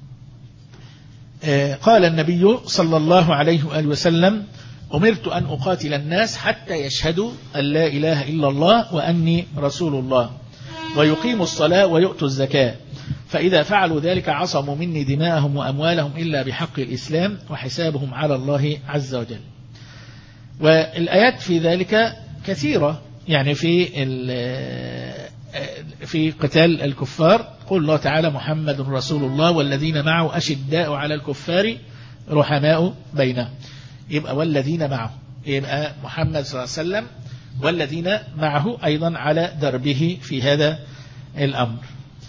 قال النبي صلى الله عليه وآله وسلم: أمرت أن أقاتل الناس حتى يشهدوا أن لا إله إلا الله وأني رسول الله ويقيموا الصلاة ويؤتوا الزكاة، فإذا فعلوا ذلك عصموا مني دماءهم وأموالهم إلا بحق الإسلام وحسابهم على الله عز وجل. والآيات في ذلك كثيرة، يعني في قتال الكفار قول الله تعالى: محمد رسول الله والذين معه أشداء على الكفار رحماء بينهم. يبقى والذين معه، يبقى محمد صلى الله عليه وسلم والذين معه أيضا على دربه في هذا الأمر.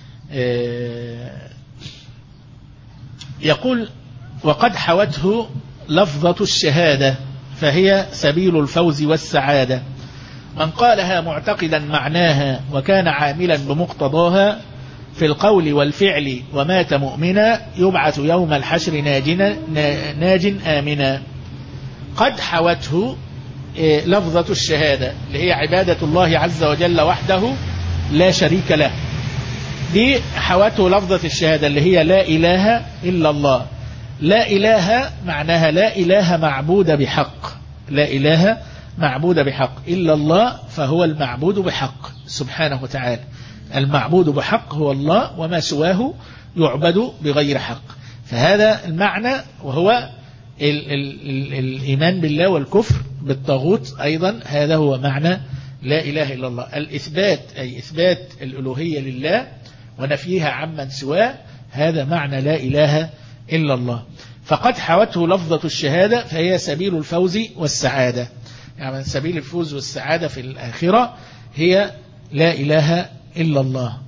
يقول: وقد حوته لفظة الشهادة فهي سبيل الفوز والسعادة، من قالها معتقدا معناها وكان عاملا بمقتضاها في القول والفعل ومات مؤمنا يبعث يوم الحشر ناج آمنا. قد حوته لفظة الشهادة اللي هي عبادة الله عز وجل وحده لا شريك له، دي حوته لفظة الشهادة اللي هي لا إله إلا الله. لا إله معناها لا إله معبود بحق، لا إله معبود بحق إلا الله، فهو المعبود بحق سبحانه وتعالى. المعبود بحق هو الله، وما سواه يعبد بغير حق. فهذا المعنى، وهو الإيمان بالله والكفر بالطاغوت أيضا، هذا هو معنى لا إله إلا الله. الإثبات أي إثبات الألوهية لله ونفيها عمن سواه، هذا معنى لا إله إلا الله. فقد حوته لفظة الشهادة فهي سبيل الفوز والسعادة، يعني سبيل الفوز والسعادة في الآخرة هي لا إله إلا الله.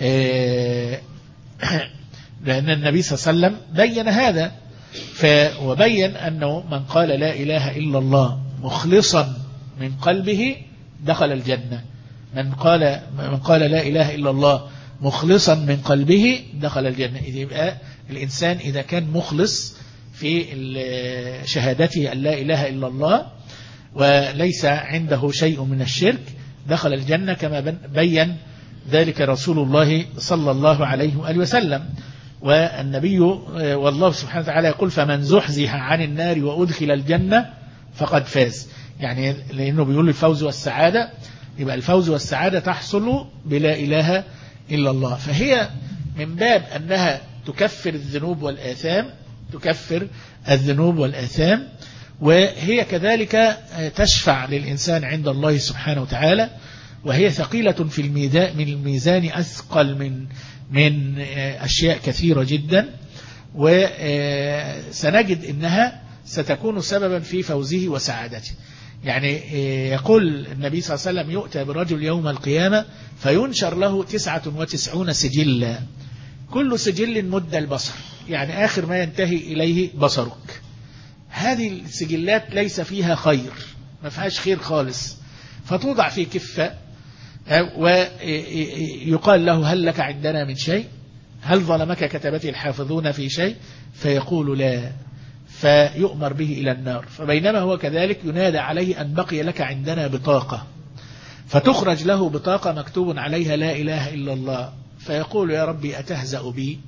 لأن النبي صلى الله عليه وسلم بين هذا، وبين أنه من قال لا إله إلا الله مخلصا من قلبه دخل الجنة. من قال لا إله إلا الله مخلصا من قلبه دخل الجنة. إذا يبقى الإنسان إذا كان مخلص في شهادته أن لا إله إلا الله وليس عنده شيء من الشرك دخل الجنة، كما بين ذلك رسول الله صلى الله عليه وآله وسلم. والنبي والله سبحانه وتعالى يقول: فمن زحزح عن النار وأدخل الجنة فقد فاز. يعني لأنه بيقول الفوز والسعادة، يبقى الفوز والسعادة تحصل بلا إله إلا الله. فهي من باب أنها تكفر الذنوب والآثام، تكفر الذنوب والآثام، وهي كذلك تشفع للإنسان عند الله سبحانه وتعالى، وهي ثقيلة في الميزان أثقل من أشياء كثيرة جدا، وسنجد أنها ستكون سببا في فوزه وسعادته. يعني يقول النبي صلى الله عليه وسلم: يؤتى برجل يوم القيامة فينشر له 99 سجلا، كل سجل مد البصر، يعني آخر ما ينتهي إليه بصرك. هذه السجلات ليس فيها خير، ما فيهاش خير خالص، فتوضع في كفة ويقال له: هل لك عندنا من شيء؟ هل ظلمك كتبته الحافظون في شيء؟ فيقول لا، فيؤمر به إلى النار. فبينما هو كذلك ينادى عليه: أن بقي لك عندنا بطاقة، فتخرج له بطاقة مكتوب عليها لا إله إلا الله، فيقول: يا ربي أتهزأ بي؟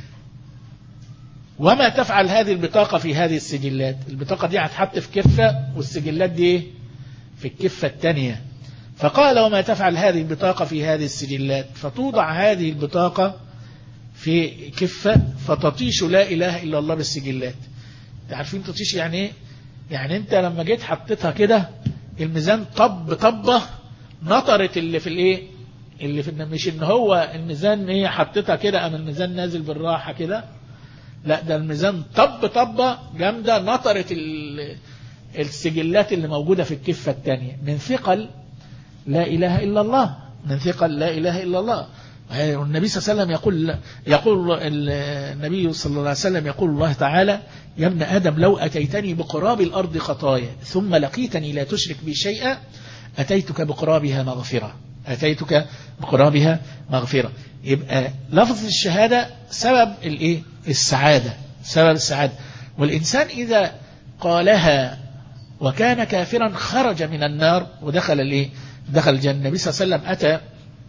وما تفعل هذه البطاقة في هذه السجلات؟ البطاقة دي هتحط في كفة، والسجلات دي في الكفة الثانية. فقال: وما تفعل هذه البطاقة في هذه السجلات؟ فتوضع هذه البطاقة في كفة فتطيش لا إله إلا الله بالسجلات. عارفين تطيش يعني ايه؟ يعني انت لما جيت حطيتها كده الميزان طبة نطرت اللي في الايه، اللي في، مش ان هو الميزان ايه حطيتها كده ام الميزان نازل بالراحة كده، لا، ده الميزان طبة جامدة نطرت السجلات اللي موجودة في الكفة الثانية من ثقل لا إله إلا الله، من ثقل لا إله إلا الله. والنبي صلى الله عليه وسلم يقول النبي صلى الله عليه وسلم يقول الله تعالى: يا ابن آدم لو أتيتني بقراب الأرض خطايا ثم لقيتني لا تشرك بي شيئا أتيتك بقرابها مغفرة، أتيتك بقرابها مغفرة. يبقى لفظ الشهادة سبب الإيه؟ السعادة، سبب السعادة. والإنسان إذا قالها وكان كافرا خرج من النار ودخل الإيه؟ دخل الجنة. النبي صلى الله عليه وسلم أتى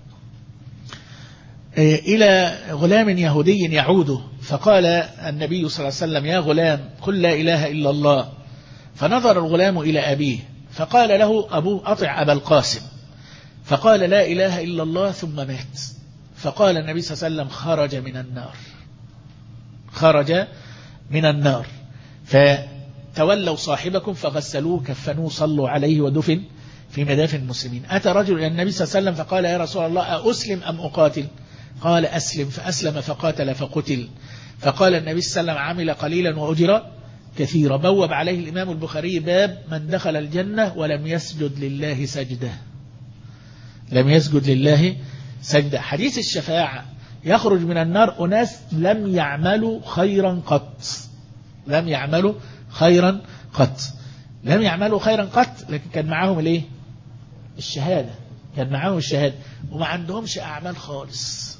إلى غلام يهودي يعوده، فقال النبي صلى الله عليه وسلم: يا غلام قل لا إله إلا الله. فنظر الغلام إلى أبيه فقال له أبوه: أطع أبا القاسم. فقال لا إله إلا الله ثم مات. فقال النبي صلى الله عليه وسلم: خرج من النار، خرج من النار. فتولوا صاحبكم فغسلوه كفنوه صلوا عليه ودفن في مدافن المسلمين. أتى رجل إلى النبي صلى الله عليه وسلم فقال: يا رسول الله أسلم أم أقاتل؟ قال: أسلم. فأسلم فقاتل فقتل. فقال النبي صلى الله عليه وسلم: عمل قليلا وأجر كثيرا. بوب عليه الإمام البخاري باب من دخل الجنة ولم يسجد لله سجدة، لم يسجد لله سجدة. حديث الشفاعة: يخرج من النار أناس لم يعملوا خيرا قط، لم يعملوا خيرا قط، لم يعملوا خيرا قط، لكن كان معاهم الايه؟ الشهادة، كان معاهم الشهادة وما عندهمش أعمال خالص.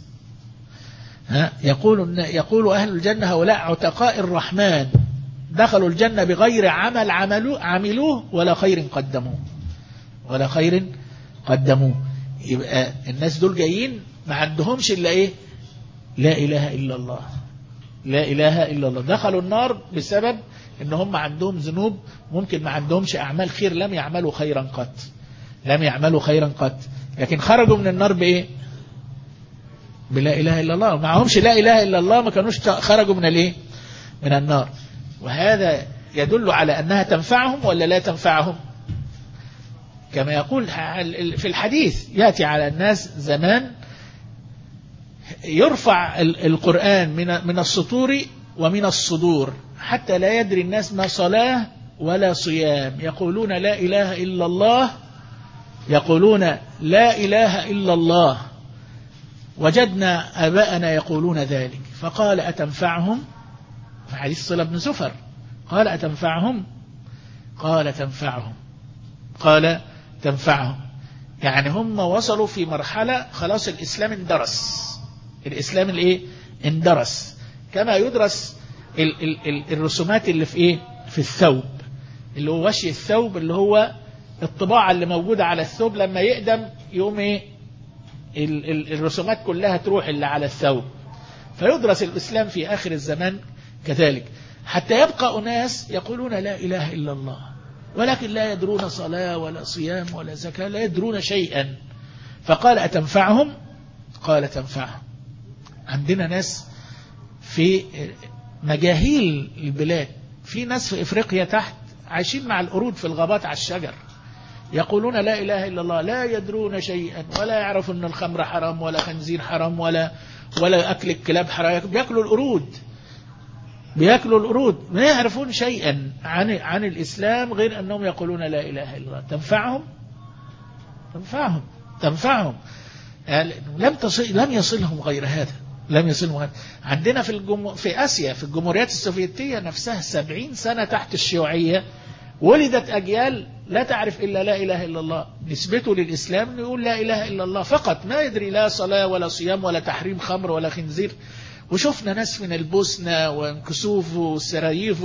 يقول أهل الجنة: هؤلاء عتقاء الرحمن دخلوا الجنة بغير عمل عملوه ولا خير قدموه، ولا خير قدموه. يبقى الناس دول جايين ما عندهمش إلا إيه؟ لا إله إلا الله، لا إله إلا الله. دخلوا النار بسبب إن هم عندهم ذنوب، ممكن ما عندهمش أعمال خير، لم يعملوا خيرا قط، لم يعملوا خيرا قط، لكن خرجوا من النار بإيه؟ بلا إله إلا الله. معهمش لا إله إلا الله، ما كانوش خرجوا من الإيه؟ من النار. وهذا يدل على أنها تنفعهم ولا لا تنفعهم؟ كما يقول في الحديث: يأتي على الناس زمان يرفع القرآن من السطور ومن الصدور حتى لا يدري الناس ما صلاة ولا صيام، يقولون لا إله إلا الله، يقولون لا إله إلا الله، وجدنا آباءنا يقولون ذلك. فقال: أتنفعهم؟ في حديث صلة بن زفر قال: أتنفعهم؟ قال: تنفعهم، قال: تنفعهم. يعني هم وصلوا في مرحلة خلاص الإسلام اندرس، الإسلام الايه؟ اندرس، كما يدرس الرسومات اللي في ايه؟ في الثوب، اللي هو وشي الثوب، اللي هو الطباعة اللي موجودة على الثوب، لما يقدم يوم ايه؟ الرسومات كلها تروح اللي على الثوب. فيدرس الإسلام في آخر الزمان كذلك، حتى يبقى أناس يقولون لا إله إلا الله ولكن لا يدرون صلاة ولا صيام ولا زكاة، لا يدرون شيئا. فقال: أتنفعهم؟ قال: تنفعهم. عندنا ناس في مجاهيل البلاد، في ناس في إفريقيا تحت عايشين مع القرود في الغابات على الشجر، يقولون لا إله إلا الله، لا يدرون شيئا ولا يعرفوا أن الخمر حرام ولا خنزير حرام ولا أكل الكلاب حرام، بيأكلوا القرود، بيأكلوا القرود، ما يعرفون شيئا عن الإسلام غير أنهم يقولون لا إله إلا الله. تنفعهم؟ تنفعهم، تنفعهم. يعني لم يصلهم غير هذا، لم يصلهم غير. عندنا في آسيا في الجمهوريات السوفيتية نفسها 70 سنة تحت الشيوعية ولدت أجيال لا تعرف إلا لا إله إلا الله، نسبته للإسلام يقول لا إله إلا الله فقط، ما يدري لا صلاة ولا صيام ولا تحريم خمر ولا خنزير. وشفنا ناس من البوسنة وكسوف وسراييف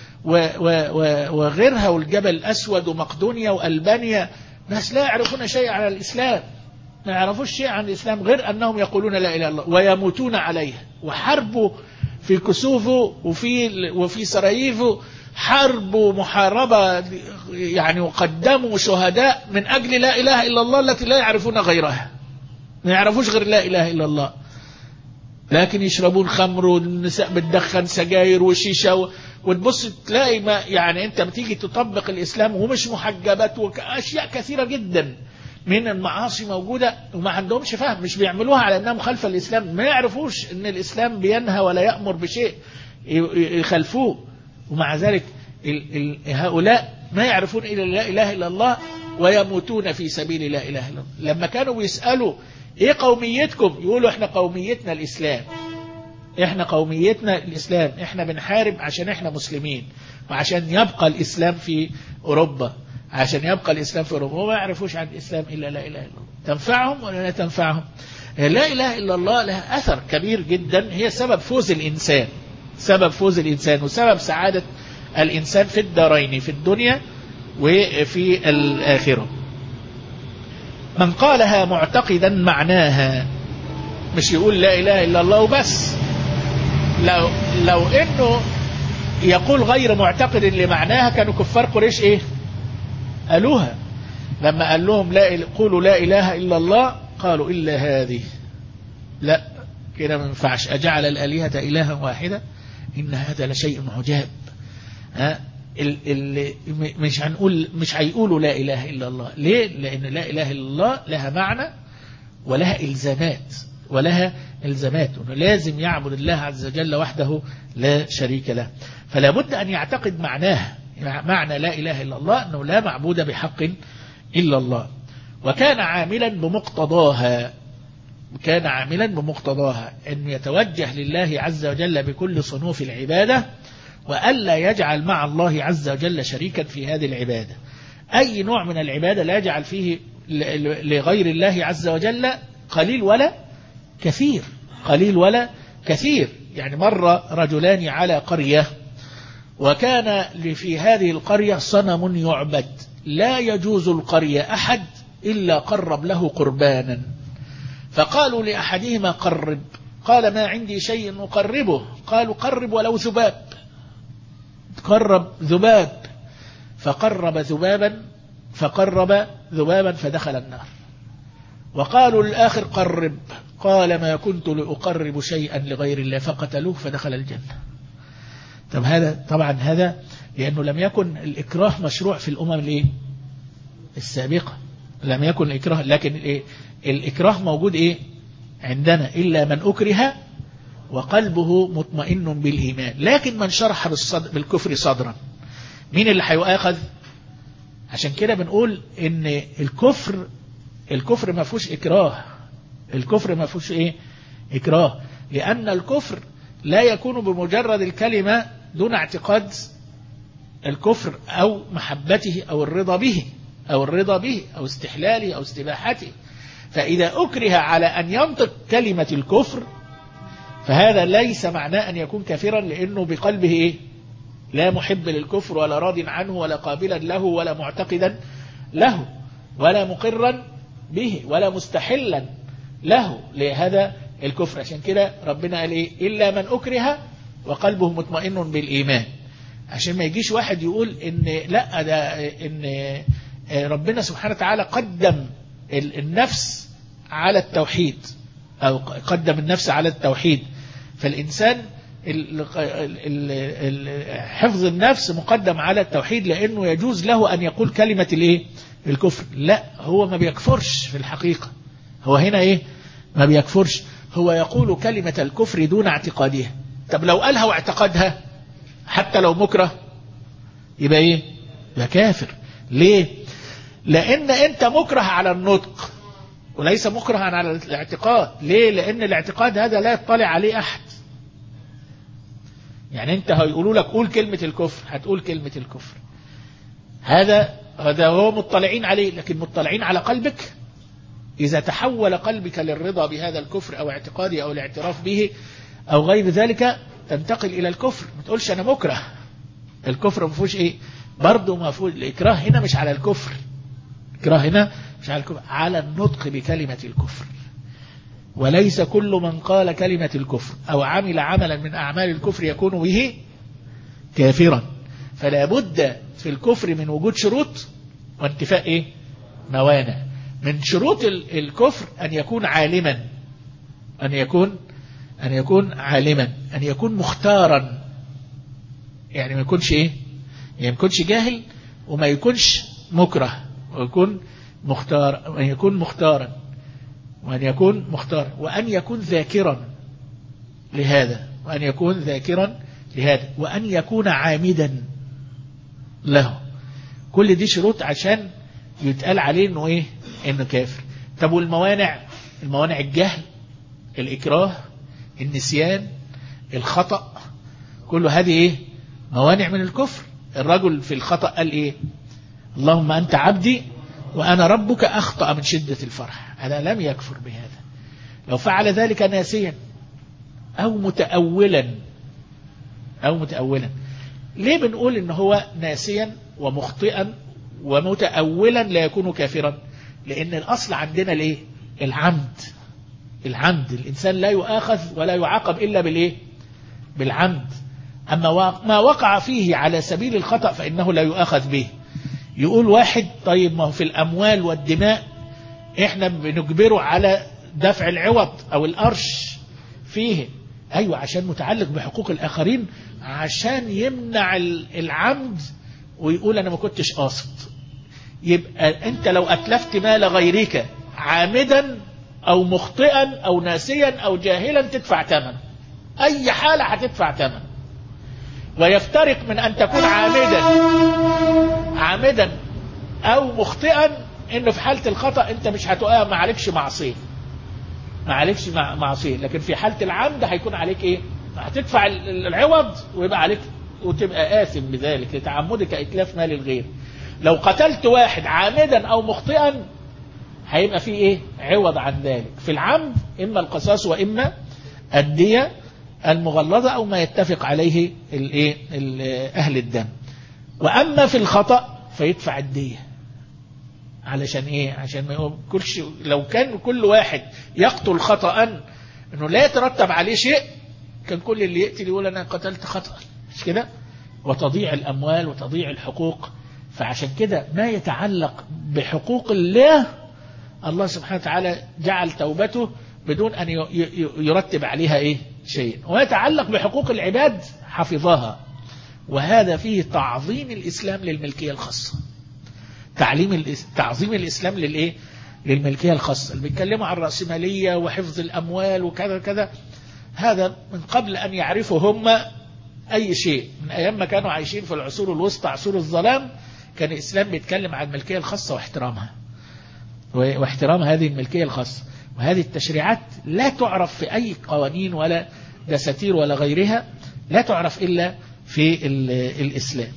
وغيرها والجبل الأسود ومقدونيا وألبانيا، ناس لا يعرفون شيء عن الإسلام، ما يعرفوش شيء عن الإسلام غير أنهم يقولون لا إله إلا الله ويموتون عليها. وحربوا في كسوف وفي سراييف حرب ومحاربة يعني، وقدموا شهداء من أجل لا إله إلا الله التي لا يعرفون غيرها، ما يعرفوش غير لا إله إلا الله، لكن يشربون خمر والنساء بتدخن سجاير وشيشة وتبص تلاقي ما يعني أنت بتيجي تطبق الإسلام ومش محجبات وأشياء كثيرة جدا من المعاصي موجودة وما عندهمش فهم، مش بيعملوها على أنها مخالفة الإسلام، ما يعرفوش أن الإسلام بينهى ولا يأمر بشيء يخالفوه. ومع ذلك هؤلاء ما يعرفون إلا لا إله إلا الله ويموتون في سبيل لا إله إلا الله. لما كانوا بيسألوا إيه قوميتكم؟ يقولوا إحنا قوميتنا الإسلام، إحنا قوميتنا الإسلام، إحنا بنحارب عشان إحنا مسلمين وعشان يبقى الإسلام في أوروبا، عشان يبقى الإسلام في أوروبا. وما يعرفوش عن الإسلام إلا لا إله إلا الله. تنفعهم ولا لا تنفعهم؟ لا إله إلا الله لها أثر كبير جدا، هي سبب فوز الإنسان، سبب فوز الإنسان وسبب سعادة الإنسان في الدارين، في الدنيا وفي الآخرة. من قالها معتقدا معناها، مش يقول لا إله إلا الله وبس، لو إنه يقول غير معتقد لمعناها كانوا كفار قريش إيه قالوها لما قال لهم لا قولوا لا إله إلا الله، قالوا إلا هذه، لا كده ما ينفعش، أجعل الآلهة إلها واحدة إن هذا لشيء عجاب. اللي مش هيقولوا لا إله إلا الله. ليه؟ لأن لا إله إلا الله لها معنى ولها إلزامات، لازم يعبد الله عز وجل وحده لا شريك له. فلا بد أن يعتقد معناها، معنى لا إله إلا الله أنه لا معبود بحق إلا الله، وكان عاملا بمقتضاها أن يتوجه لله عز وجل بكل صنوف العبادة، وألا يجعل مع الله عز وجل شريكا في هذه العبادة. أي نوع من العبادة لا يجعل فيه لغير الله عز وجل قليل ولا كثير. يعني مر رجلان على قرية، وكان في هذه القرية صنم يعبد، لا يجوز القرية أحد إلا قرب له قربانا، فقالوا لأحدهما قرب، قال ما عندي شيء نقربه، قالوا قرب ولو ذباب، قرب ذباب، فقرب ذبابا فدخل النار. وقالوا للآخر قرب، قال ما كنت لأقرب شيئا لغير الله، فقتلوه فدخل الجنة. طب هذا طبعا هذا لأنه لم يكن الإكراه مشروع في الأمم السابقة، لم يكن الإكراه، لكن الإكراه موجود عندنا إلا من أكره وقلبه مطمئن بالإيمان. لكن من شرح بالكفر صدرا، مين اللي هيؤاخذ؟ عشان كده بنقول إن الكفر ما فيهوش إكراه، الكفر ما فيهوش إكراه، لأن الكفر لا يكون بمجرد الكلمة دون اعتقاد الكفر أو محبته أو الرضا به أو استحلاله أو استباحته. فإذا أكره على أن ينطق كلمة الكفر فهذا ليس معناه أن يكون كافرا، لأنه بقلبه لا محب للكفر ولا راض عنه ولا قابلا له ولا معتقدا له ولا مقرا به ولا مستحلا له لهذا الكفر. عشان كده ربنا قال إلا من أكره وقلبه مطمئن بالإيمان، عشان ما يجيش واحد يقول إن لا ده إن ربنا سبحانه وتعالى قدم النفس على التوحيد أو قدم النفس على التوحيد، فالإنسان حفظ النفس مقدم على التوحيد لأنه يجوز له أن يقول كلمة الكفر. لا، هو ما بيكفرش في الحقيقة، هو هنا ما بيكفرش، هو يقول كلمة الكفر دون اعتقادها. طب لو قالها واعتقدها حتى لو مكره يبقى يبقى كافر. ليه؟ لأن أنت مكره على النطق وليس مكره على الاعتقاد. ليه؟ لأن الاعتقاد هذا لا يطلع عليه أحد. يعني أنت هيقولوا لك قول كلمة الكفر، هتقول كلمة الكفر، هذا هو مطلعين عليه، لكن مطلعين على قلبك. إذا تحول قلبك للرضا بهذا الكفر أو اعتقاده أو الاعتراف به أو غير ذلك تنتقل إلى الكفر. ما تقولش أنا مكره، الكفر ما فيهوش برضه ما فيهوش الإكراه هنا مش على الكفر، الإكراه هنا مش على الكفر، على النطق بكلمة الكفر. وليس كل من قال كلمة الكفر أو عمل عملا من أعمال الكفر يكون به كافرا. فلا بد في الكفر من وجود شروط وانتفاء موانع. من شروط الكفر أن يكون عالما، أن يكون عالما، أن يكون مختارا، يعني ما يكونش يعني ما يكونش جاهل وما يكونش مكره، ويكون مختار، وأن يكون مختارا، وأن يكون مختارا، وأن يكون ذاكرا لهذا، وأن يكون ذاكرا لهذا، وأن يكون عامدا له. كل دي شروط عشان يتقال عليه انه ايه؟ انه كافر. طب والموانع؟ الموانع الجهل، الإكراه، النسيان، الخطأ، كل هذه ايه؟ موانع من الكفر. الرجل في الخطأ قال ايه؟ اللهم أنت عبدي وأنا ربك، أخطأ من شدة الفرح. هذا لم يكفر بهذا. لو فعل ذلك ناسيا أو متأولا ليه بنقول إن هو ناسيا ومخطئا ومتأولا لا يكون كافرا؟ لأن الأصل عندنا ليه؟ العمد. الإنسان لا يؤاخذ ولا يعاقب إلا بالإيه؟ بالعمد. أما ما وقع فيه على سبيل الخطأ فإنه لا يؤاخذ به. يقول واحد طيب ما هو في الأموال والدماء إحنا بنجبره على دفع العوض أو القرش فيه. أيوة، عشان متعلق بحقوق الآخرين، عشان يمنع العمد ويقول أنا ما كنتش قاصد. يبقى أنت لو أتلفت مال غيرك عامدا أو مخطئا أو ناسيا أو جاهلا تدفع ثمن. أي حالة هتدفع ثمن. ويفترق من أن تكون عامدا أو مخطئا، إنه في حالة الخطأ أنت مش هتقام، ما عليكش معصية، لكن في حالة العمد هيكون عليك إيه؟ هتدفع العوض ويبقى عليك وتبقى آثم بذلك لتعمدك إتلاف مال الغير. لو قتلت واحد عامدا أو مخطئا هيبقى فيه إيه؟ عوض عن ذلك. في العمد إما القصاص وإما الدية المغلظة أو ما يتفق عليه أهل الدم. وأما في الخطأ فيدفع الدية. علشان إيه؟ عشان ما يقولش لو كان كل واحد يقتل خطأ إنه لا يترتب عليه شيء، كان كل اللي يقتل يقول أنا قتلت خطأ، مش كده؟ وتضيع الأموال وتضيع الحقوق. فعشان كده ما يتعلق بحقوق الله سبحانه وتعالى جعل توبته بدون أن يرتب عليها إيه؟ شيء. ويتعلق بحقوق العباد حفظها. وهذا فيه تعظيم الإسلام للملكية الخاصة. تعظيم الإسلام للإيه؟ للملكية الخاصة. اللي بيتكلموا عن الرأسمالية وحفظ الأموال وكذا كذا، هذا من قبل أن يعرفوا هم أي شيء. من أيام ما كانوا عايشين في العصور الوسطى، عصور الظلام، كان الإسلام بيتكلم عن الملكية الخاصة واحترام هذه الملكية الخاصة. وهذه التشريعات لا تعرف في أي قوانين ولا دساتير ولا غيرها، لا تعرف إلا في الإسلام.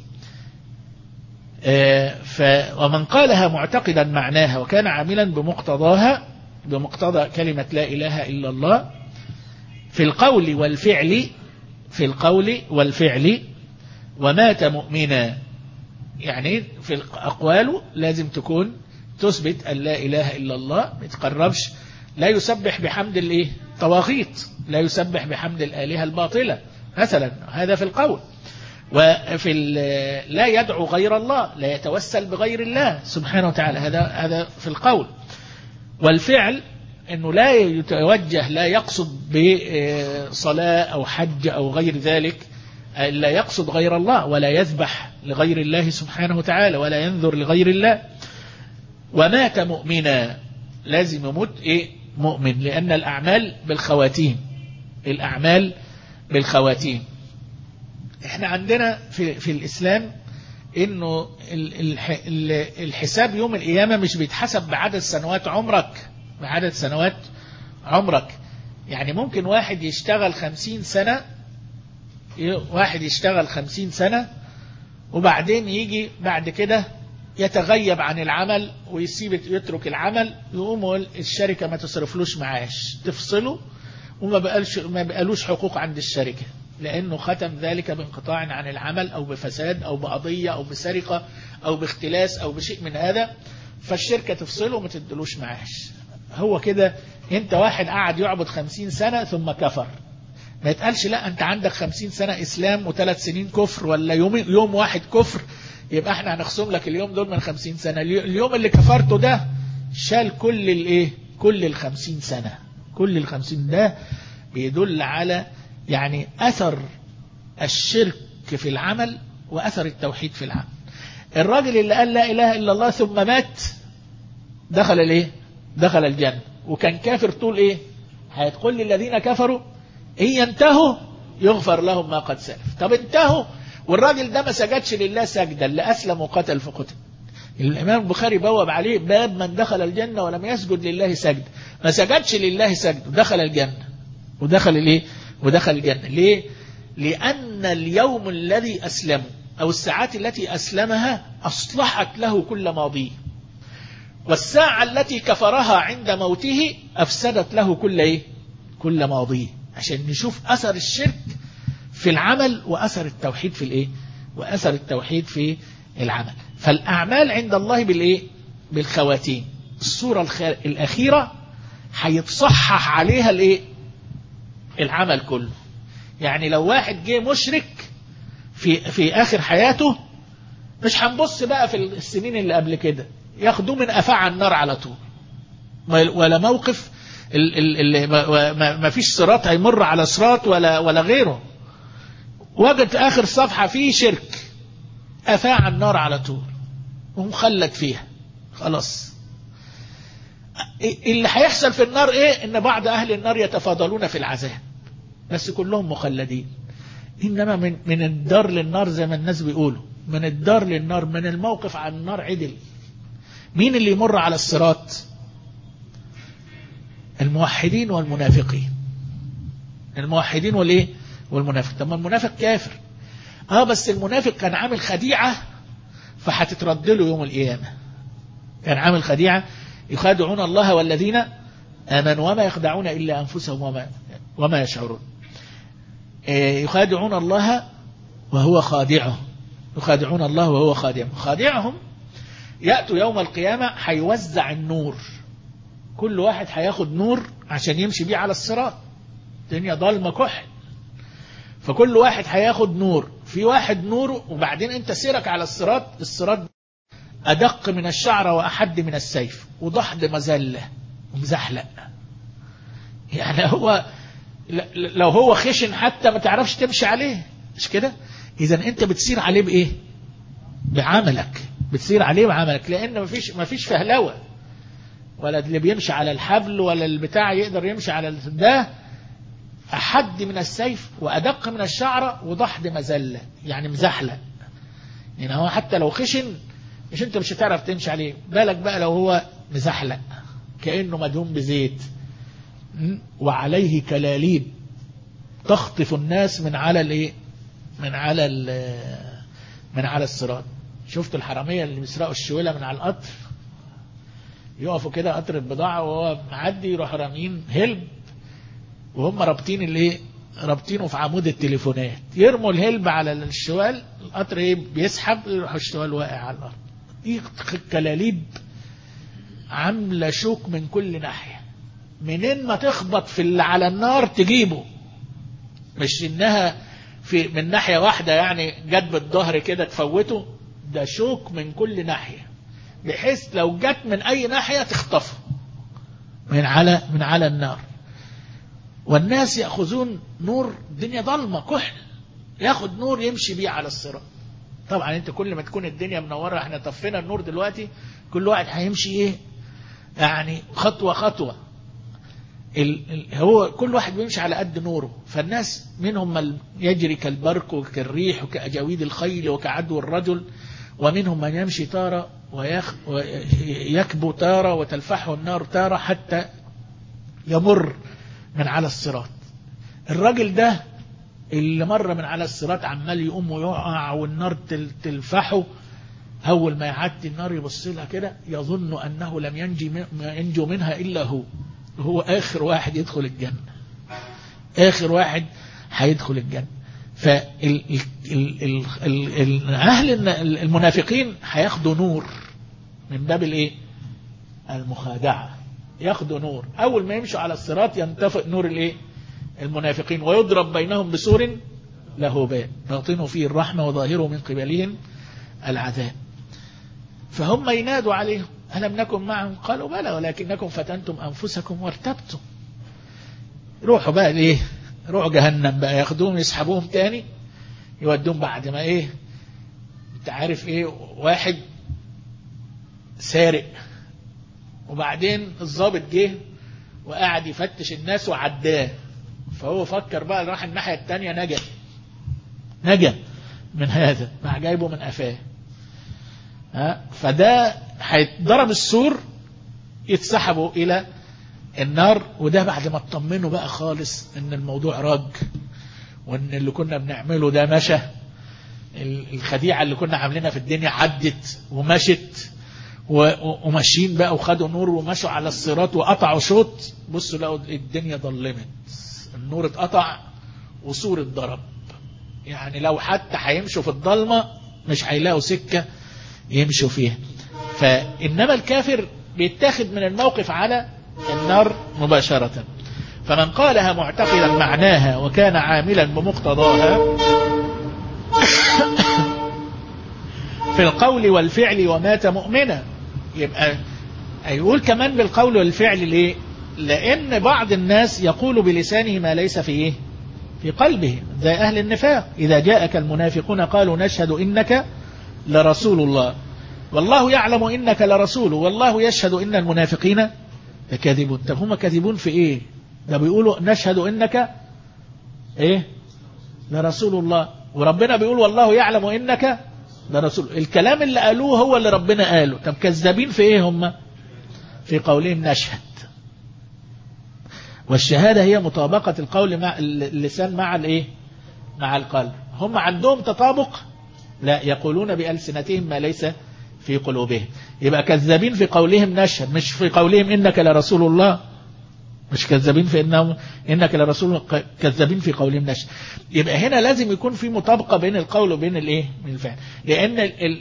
ومن قالها معتقدا معناها وكان عاملا بمقتضاها، بمقتضى كلمة لا إله إلا الله في القول والفعل ومات مؤمنا. يعني في الأقوال لازم تكون تثبت أن لا إله إلا الله، ما يتقربش، لا يسبح بحمد الطواغيت، لا يسبح بحمد الآلهة الباطلة مثلا، هذا في القول. وفي لا يدعو غير الله، لا يتوسل بغير الله سبحانه وتعالى، هذا في القول. والفعل أنه لا يتوجه، لا يقصد بصلاة أو حج أو غير ذلك، لا يقصد غير الله، ولا يذبح لغير الله سبحانه وتعالى، ولا ينذر لغير الله. ومات مؤمنا، لازم يموت مؤمن، لأن الأعمال بالخواتيم. احنا عندنا في الإسلام انه الحساب يوم القيامة مش بيتحسب بعدد سنوات عمرك. يعني ممكن واحد يشتغل 50 سنة وبعدين يجي بعد كده يتغيب عن العمل يترك العمل، يقوموا الشركة ما تصرفلوش معاش، تفصله وما بقالوش حقوق عند الشركة، لأنه ختم ذلك بانقطاع عن العمل أو بفساد أو بقضية أو بسرقة أو باختلاس أو بشيء من هذا، فالشركة تفصله وما تدلوش معاش. هو كده. انت واحد قاعد يعبد 50 سنة ثم كفر، ما يتقالش لا انت عندك 50 سنة إسلام و3 سنين كفر، ولا يوم واحد كفر يبقى احنا هنخصم لك اليوم دول من 50 سنة. اليوم اللي كفرته ده شال كل 50 سنة. كل 50 ده بيدل على يعني أثر الشرك في العمل وأثر التوحيد في العمل. الراجل اللي قال لا إله إلا الله ثم مات دخل الجنة، وكان كافر طول هتقول للذين كفروا إن ينتهوا يغفر لهم ما قد سلف. طب انتهوا، والراجل ده ما سجدش لله سجدا، اللي أسلم وقتل فقتل. الإمام البخاري بواب عليه باب من دخل الجنة ولم يسجد لله سجد. ما سجدش لله سجد ودخل الجنة. ودخل الجنة ليه؟ لأن اليوم الذي أسلمه أو الساعات التي أسلمها أصلحت له كل ماضيه، والساعة التي كفرها عند موته أفسدت له كل ماضيه. عشان نشوف أثر الشرك في العمل وأثر التوحيد في وأثر التوحيد في العمل. فالأعمال عند الله بالخواتيم. الصورة الأخيرة هيتصحح عليها العمل كله. يعني لو واحد جه مشرك في آخر حياته، مش هنبص بقى في السنين اللي قبل كده، ياخدوه من أفاع النار على طول، ولا موقف ما فيش صراط هيمر على صراط ولا غيره. وجد في آخر صفحة فيه شرك، أفاع النار على طول ومخلد فيها خلاص. اللي هيحصل في النار ان بعض اهل النار يتفاضلون في العذاب، بس كلهم مخلدين. انما من الدار للنار زي ما الناس بيقولوا، من الدار للنار، من الموقف على النار عدل. مين اللي يمر على الصراط؟ الموحدين والمنافقين. الموحدين والمنافق. طب ما المنافق كافر، بس المنافق كان عامل خديعة فهتترد له يوم القيامة. كان عامل خديعة، يخادعون الله والذين آمنوا وما يخدعون إلا أنفسهم وما يشعرون. يخادعون الله وهو خادعهم، يخادعون الله وهو خادعهم. خادعهم يأتوا يوم القيامة هيوزع النور، كل واحد هياخد نور عشان يمشي بيه على الصراط، الدنيا ضلمة كحل، فكل واحد هياخد نور. في واحد نوره، وبعدين انت سيرك على الصراط أدق من الشعرة وأحد من السيف، وضحد مزلة ومزحلق. يعني هو لو هو خشن حتى ما تعرفش تمشي عليه، مش كده؟ إذن أنت بتسير عليه بإيه؟ بعملك، بتسير عليه بعملك، لأن مفيش فهلوة، ولا اللي بيمشي على الحبل ولا البتاع يقدر يمشي على ده. أحد من السيف وأدق من الشعرة وضحد مزلة، يعني مزحلق. يعني هو حتى لو خشن مش هتعرف تمشي عليه، بالك بقى لو هو مزحلق كأنه مدهون بزيت. وعليه كلاليب تخطف الناس من على الصراط. شفتوا الحرامية اللي بيسرقوا الشويلة من على القطر؟ يقفوا كده قطر البضاعة وهو معدي، يروح رامين هلب، وهم رابطينه في عمود التليفونات، يرموا الهلب على الشوال، القطر بيسحب، يروح الشوال واقع على الأرض. دي كلاليب عاملة شوك من كل ناحية، منين ما تخبط في اللي على النار تجيبه، مش انها من ناحية واحدة يعني جت بالظهر كده تفوته، ده شوك من كل ناحية، بحيث لو جت من اي ناحية تخطفه من على النار. والناس يأخذون نور، الدنيا ضلمة كحل، ياخد نور يمشي بيه على الصراط. طبعا انت كل ما تكون الدنيا منورة، احنا طفينا النور دلوقتي، كل واحد هيمشي يعني خطوة خطوة. هو كل واحد بيمشي على قد نوره. فالناس منهم من يجري كالبرق وكالريح وكأجاويد الخيل وكعدو الرجل، ومنهم من يمشي تارة ويكبو تارة وتلفحه النار تارة حتى يمر من على الصراط. الراجل ده اللي مر من على الصراط عمال يقوم ويقع والنار تلفحه، أول ما يعدي النار يبص لها كده، يظن أنه لم ينجو منها إلا هو آخر واحد يدخل الجنة، آخر واحد هيدخل الجنة. فأهل المنافقين هياخدوا نور من باب المخادعة، ياخدوا نور. أول ما يمشوا على الصراط ينتفئ نور المنافقين، ويضرب بينهم بسور له باب باطنه فيه الرحمة وظاهره من قبلهم العذاب. فهم ينادوا عليهم ألم نكن معهم؟ قالوا بلى ولكنكم فتنتم أنفسكم وارتبتم. روحوا بقى روحوا جهنم بقى، ياخدوهم يسحبوهم تاني، يودوهم بعد ما انت عارف واحد سارق، وبعدين الضابط جه وقاعد يفتش الناس وعداه، فهو فكر بقى راح الناحية التانية، نجا من هذا، مع جايبه من قفاه. فده هيتضرب السور يتسحبوا إلى النار. وده بعد ما اطمنوا بقى خالص ان الموضوع راج، وان اللي كنا بنعمله ده مشى، الخديعة اللي كنا عاملينها في الدنيا عدت ومشت، وماشيين بقى وخدوا نور ومشوا على الصراط وقطعوا شوط. بصوا لقوا الدنيا ظلمت، النور اتقطع وسور اتضرب. يعني لو حتى هيمشوا في الضلمة مش هيلاقوا سكة يمشوا فيها. فإنما الكافر بيتاخد من الموقف على النار مباشرة. فمن قالها معتقدا معناها وكان عاملا بمقتضاها في القول والفعل ومات مؤمنا. يبقى هيقول كمان بالقول والفعل ليه؟ لأن بعض الناس يقول بلسانه ما ليس في إيه؟ في قلبه، زي أهل النفاق. إذا جاءك المنافقون قالوا نشهد إنك لرسول الله والله يعلم إنك لرسوله والله يشهد إن المنافقين لكاذبون. طب هم كاذبون في إيه؟ ده بيقولوا نشهد إنك إيه؟ لرسول الله، وربنا بيقول والله يعلم إنك لرسول. الكلام اللي قالوه هو اللي ربنا قاله. طب كذابين في إيه هم؟ في قولهم نشهد. والشهادة هي مطابقة القول مع اللسان مع الإيه؟ مع القلب. هم عندهم تطابق؟ لا، يقولون بألسنتهم ما ليس في قلوبهم. يبقى كذابين في قولهم نشهد، مش في قولهم إنك لرسول الله. مش كذابين في إنك لرسول، كذابين في قولهم نشهد. يبقى هنا لازم يكون في مطابقة بين القول وبين الإيه؟ من الفعل. لأن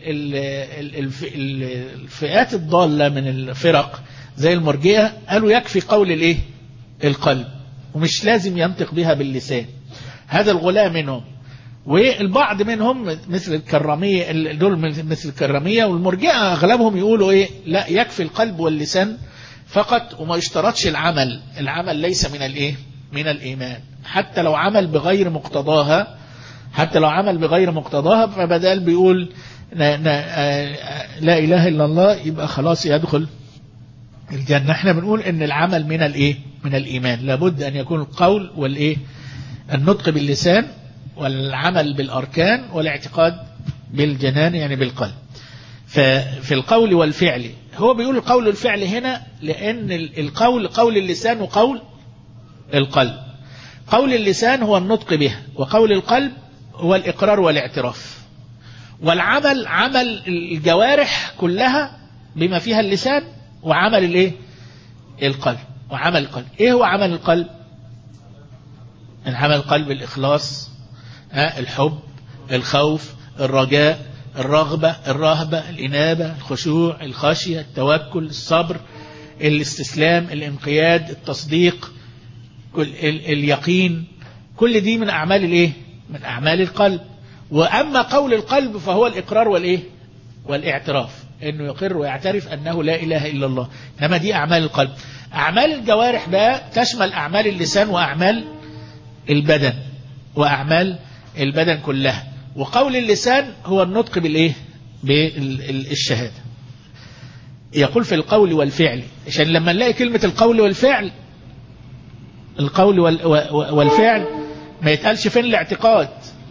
الفئات الضالة من الفرق زي المرجئة قالوا يكفي قول الإيه؟ القلب، ومش لازم ينطق بها باللسان. هذا الغلاة منهم. والبعض منهم مثل الكرامية، دول مثل الكرامية والمرجئة أغلبهم يقولوا إيه؟ لا، يكفي القلب واللسان فقط، وما يشترطش العمل. العمل ليس من الإيه؟ من الإيمان. حتى لو عمل بغير مقتضاها، فبدال بيقول لا إله إلا الله يبقى خلاص يدخل الجنة. احنا بنقول ان العمل من الايه؟ من الإيمان. لابد أن يكون القول والإيه؟ النطق باللسان، والعمل بالأركان، والاعتقاد بالجنان يعني بالقلب. ففي القول والفعل، هو بيقول القول والفعل هنا لأن القول قول اللسان وقول القلب. قول اللسان هو النطق به، وقول القلب هو الإقرار والاعتراف. والعمل عمل الجوارح كلها بما فيها اللسان، وعمل الايه؟ القلب. وعمل القلب ايه هو عمل القلب؟ العمل القلب الإخلاص، الحب، الخوف، الرجاء، الرغبة، الرهبة، الإنابة، الخشوع، الخشية، التوكل، الصبر، الاستسلام، الانقياد، التصديق، اليقين. كل دي من أعمال الايه؟ من أعمال القلب. وأما قول القلب فهو الإقرار والايه؟ والاعتراف، انه يقر ويعترف انه لا اله الا الله. انما دي اعمال القلب. اعمال الجوارح بقى تشمل اعمال اللسان واعمال البدن، واعمال البدن كلها. وقول اللسان هو النطق بالايه؟ بالشهاده. يقول في القول والفعل، عشان لما نلاقي كلمه القول والفعل، القول والفعل ما يتقالش فين الاعتقاد.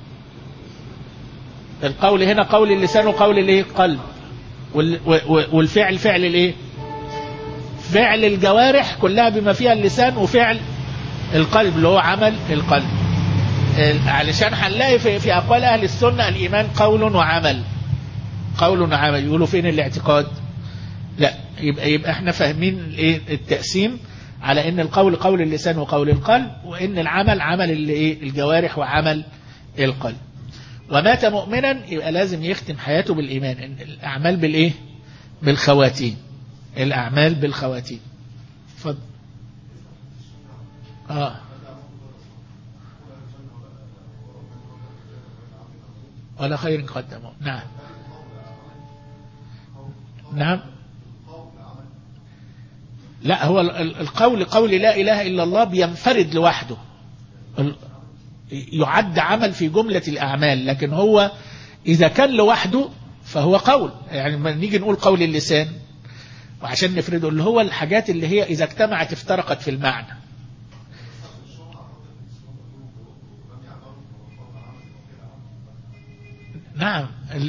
القول هنا قول اللسان وقول الايه؟ قلب. والفعل فعل الايه؟ فعل الجوارح كلها بما فيها اللسان، وفعل القلب اللي هو عمل القلب. علشان هنلاقي في اقوال اهل السنه الايمان قول وعمل. قول وعمل. يقولوا فين الاعتقاد؟ لا. يبقى احنا فاهمين الايه؟ التقسيم على ان القول قول اللسان وقول القلب، وان العمل عمل الايه؟ الجوارح وعمل القلب. ومات مؤمنا يبقى لازم يختم حياته بالإيمان. الأعمال بالإيه؟ بالخواتيم. الأعمال بالخواتيم. فضل. ولا خير قدمه. نعم. نعم. لا، هو القول قول لا إله إلا الله بينفرد لوحده، يعد عمل في جملة الأعمال. لكن هو إذا كان لوحده فهو قول. يعني لما نيجي نقول قول اللسان، وعشان نفرده اللي هو الحاجات اللي هي إذا اجتمعت افترقت في المعنى. نعم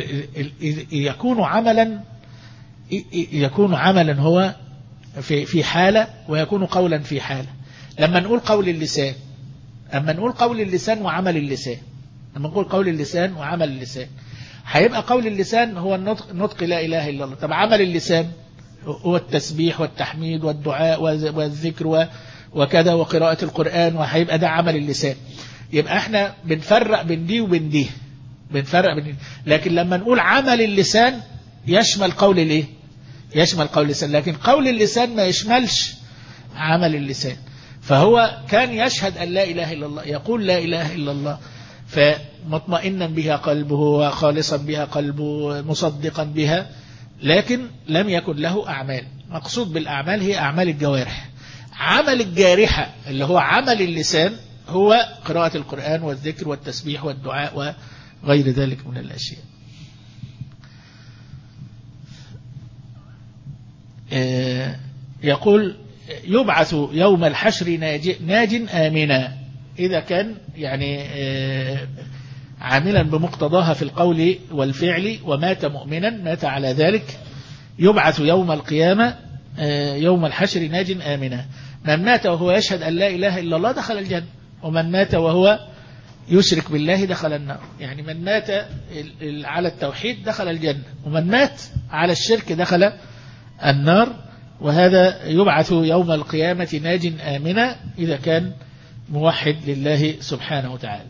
يكون عملا هو في حالة، ويكون قولا في حالة. لما نقول قول اللسان، أما نقول قول اللسان وعمل اللسان، لما نقول قول اللسان وعمل اللسان، هيبقى قول اللسان هو نطق لا إله إلا الله. طب عمل اللسان هو التسبيح والتحميد والدعاء والذكر وكذا وقراءة القرآن، وهيبقى ده عمل اللسان. يبقى احنا بنفرق بين دي وبين دي، بنفرق بين دي. لكن لما نقول عمل اللسان يشمل قول الايه؟ يشمل قول اللسان، لكن قول اللسان ما يشملش عمل اللسان. فهو كان يشهد أن لا إله إلا الله، يقول لا إله إلا الله، فمطمئنا بها قلبه وخالصا بها قلبه مصدقا بها، لكن لم يكن له أعمال. مقصود بالأعمال هي أعمال الجوارح. عمل الجارحة اللي هو عمل اللسان هو قراءة القرآن والذكر والتسبيح والدعاء وغير ذلك من الأشياء. يقول يبعث يوم الحشر ناج آمنا، إذا كان يعني عاملا بمقتضاها في القول والفعل ومات مؤمنا، مات على ذلك، يبعث يوم القيامة يوم الحشر ناج آمنا. من مات وهو يشهد أن لا إله إلا الله دخل الجنة، ومن مات وهو يشرك بالله دخل النار. يعني من مات على التوحيد دخل الجنة، ومن مات على الشرك دخل النار. وهذا يبعث يوم القيامة ناج آمنا إذا كان موحد لله سبحانه وتعالى.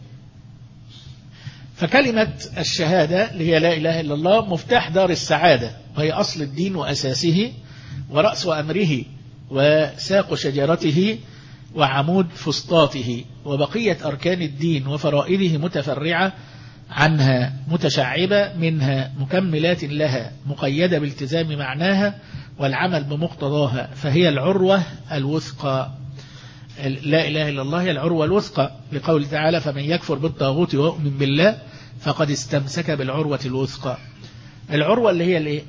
فكلمة الشهادة اللي هي لا إله إلا الله مفتاح دار السعادة، وهي أصل الدين وأساسه ورأس أمره وساق شجرته وعمود فسطاطه، وبقية أركان الدين وفرائضه متفرعة عنها متشعبة منها، مكملات لها، مقيدة بالتزام معناها والعمل بمقتضاها. فهي العروة الوثقى. لا إله إلا الله هي العروة الوثقى، لقول تعالى فمن يكفر بالطاغوت ويؤمن بالله فقد استمسك بالعروة الوثقى. العروة اللي هي الايه؟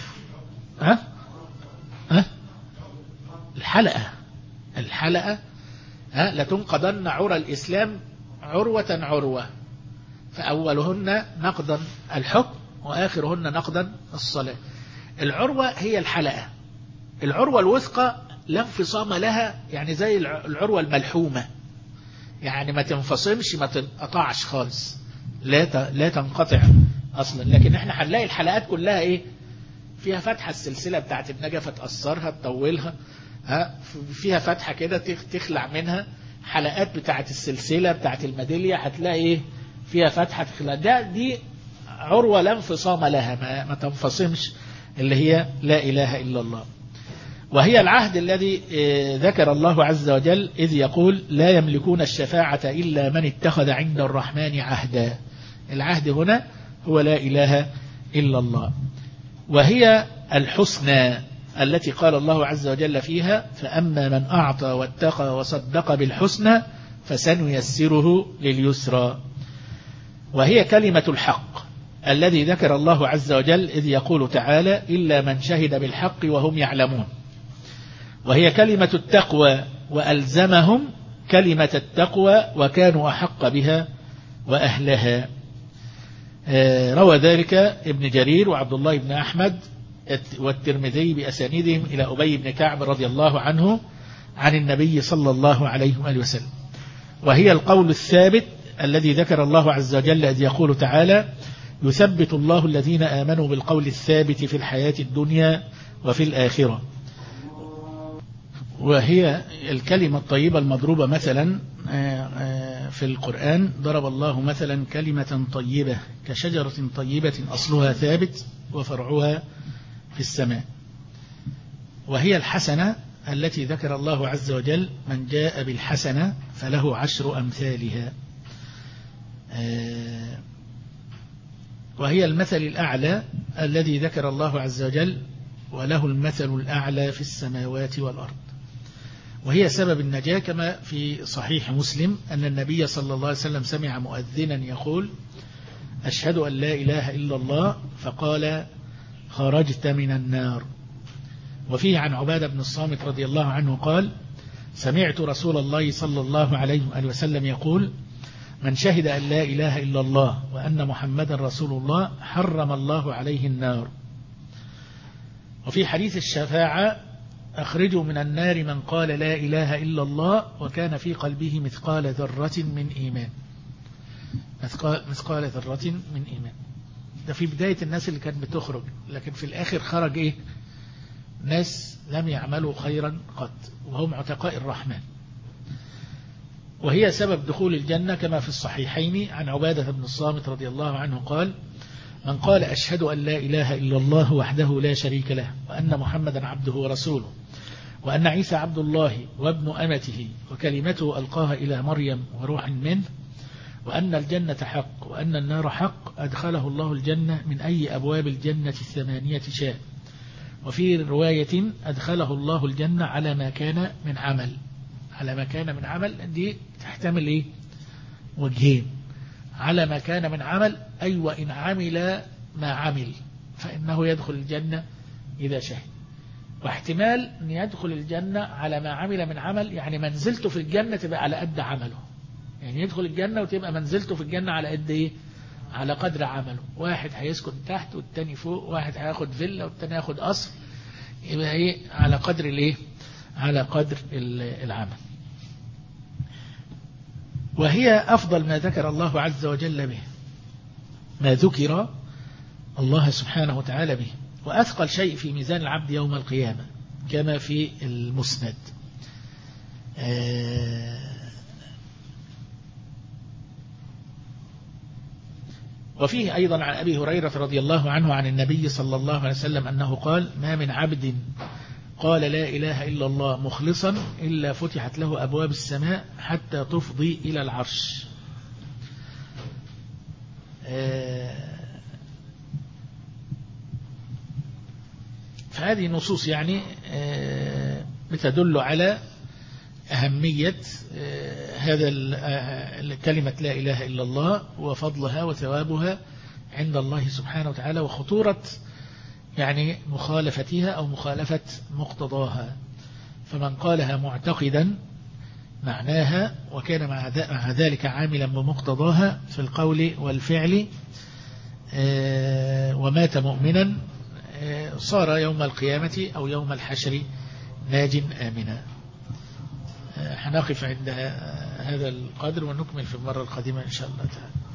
الحلقة لتنقضن عرى الإسلام عروة عروة، فأولهن نقضا الحكم وآخرهن نقضا الصلاة. العروة هي الحلقة. العروة الوثقى لا انفصام لها، يعني زي العروة الملحومة، يعني ما تنفصمش ما تنقطعش خالص، لا تنقطع أصلا. لكن احنا هنلاقي الحلقات كلها ايه؟ فيها فتحة، السلسلة بتاعت النجفة تقصرها تطولها، فيها فتحة كده تخلع منها. حلقات بتاعت السلسلة بتاعت الميدالية هتلاقي ايه؟ فيها فتحة تخلع. دي عروة لا انفصام لها، ما تنفصمش، اللي هي لا إله إلا الله. وهي العهد الذي ذكر الله عز وجل إذ يقول لا يملكون الشفاعة إلا من اتخذ عند الرحمن عهدا. العهد هنا هو لا إله إلا الله. وهي الحسنى التي قال الله عز وجل فيها فأما من أعطى واتقى وصدق بالحسنى فسنيسره لليسرى. وهي كلمة الحق الذي ذكر الله عز وجل إذ يقول تعالى إلا من شهد بالحق وهم يعلمون. وهي كلمة التقوى وألزمهم كلمة التقوى وكانوا أحق بها وأهلها. روى ذلك ابن جرير وعبد الله بن أحمد والترمذي بأسانيدهم إلى أبي بن كعب رضي الله عنه عن النبي صلى الله عليه وآله وسلم. وهي القول الثابت الذي ذكر الله عز وجل إذ يقول تعالى يثبت الله الذين آمنوا بالقول الثابت في الحياة الدنيا وفي الآخرة. وهي الكلمة الطيبة المضروبة مثلا في القرآن. ضرب الله مثلا كلمة طيبة كشجرة طيبة أصلها ثابت وفرعها في السماء. وهي الحسنة التي ذكر الله عز وجل من جاء بالحسنة فله 10 أمثالها. وهي المثل الأعلى الذي ذكر الله عز وجل وله المثل الأعلى في السماوات والأرض. وهي سبب النجاة كما في صحيح مسلم أن النبي صلى الله عليه وسلم سمع مؤذنا يقول أشهد أن لا إله إلا الله فقال خرجت من النار. وفيه عن عبادة بن الصامت رضي الله عنه قال سمعت رسول الله صلى الله عليه وسلم يقول من شهد أن لا إله إلا الله وأن محمدا رسول الله حرم الله عليه النار. وفي حديث الشفاعة أخرجوا من النار من قال لا إله إلا الله وكان في قلبه مثقال ذرة من إيمان. مثقال ذرة من إيمان. ده في بداية الناس اللي كانت بتخرج، لكن في الآخر خرج إيه؟ ناس لم يعملوا خيرا قط وهم عتقاء الرحمن. وهي سبب دخول الجنة كما في الصحيحين عن عبادة بن الصامت رضي الله عنه قال: من قال أشهد أن لا إله إلا الله وحده لا شريك له وأن محمدا عبده ورسوله وأن عيسى عبد الله وابن أمته وكلمته ألقاها إلى مريم وروح منه وأن الجنة حق وأن النار حق أدخله الله الجنة من أي أبواب الجنة 8 شاء. وفي رواية أدخله الله الجنة على ما كان من عمل. على ما كان من عمل دي تحتمل إيه؟ وجهين. على ما كان من عمل أي وإن عمل ما عمل فإنه يدخل الجنة إذا شهد. واحتمال أن يدخل الجنة على ما عمل من عمل، يعني منزلته في الجنة تبقى على قد عمله. يعني يدخل الجنة وتبقى منزلته في الجنة على قد إيه؟ على قدر عمله. واحد هيسكن تحت والتاني فوق، واحد هياخد فيلا والتاني هياخد قصر، يبقى إيه؟ على قدر الإيه؟ على قدر العمل. وهي أفضل ما ذكر الله عز وجل به، ما ذكر الله سبحانه وتعالى به، وأثقل شيء في ميزان العبد يوم القيامة كما في المسند. وفيه أيضا عن أبي هريرة رضي الله عنه عن النبي صلى الله عليه وسلم أنه قال: ما من عبد قال لا إله إلا الله مخلصا إلا فتحت له أبواب السماء حتى تفضي إلى العرش. فهذه نصوص يعني بتدل على أهمية هذا كلمة لا إله إلا الله وفضلها وثوابها عند الله سبحانه وتعالى، وخطورة يعني مخالفتها أو مخالفة مقتضاها. فمن قالها معتقدا معناها وكان مع ذلك عاملا بمقتضاها في القول والفعل ومات مؤمنا صار يوم القيامة أو يوم الحشر ناج آمنا. هنقف عند هذا القدر ونكمل في المرة القادمة إن شاء الله تعالى.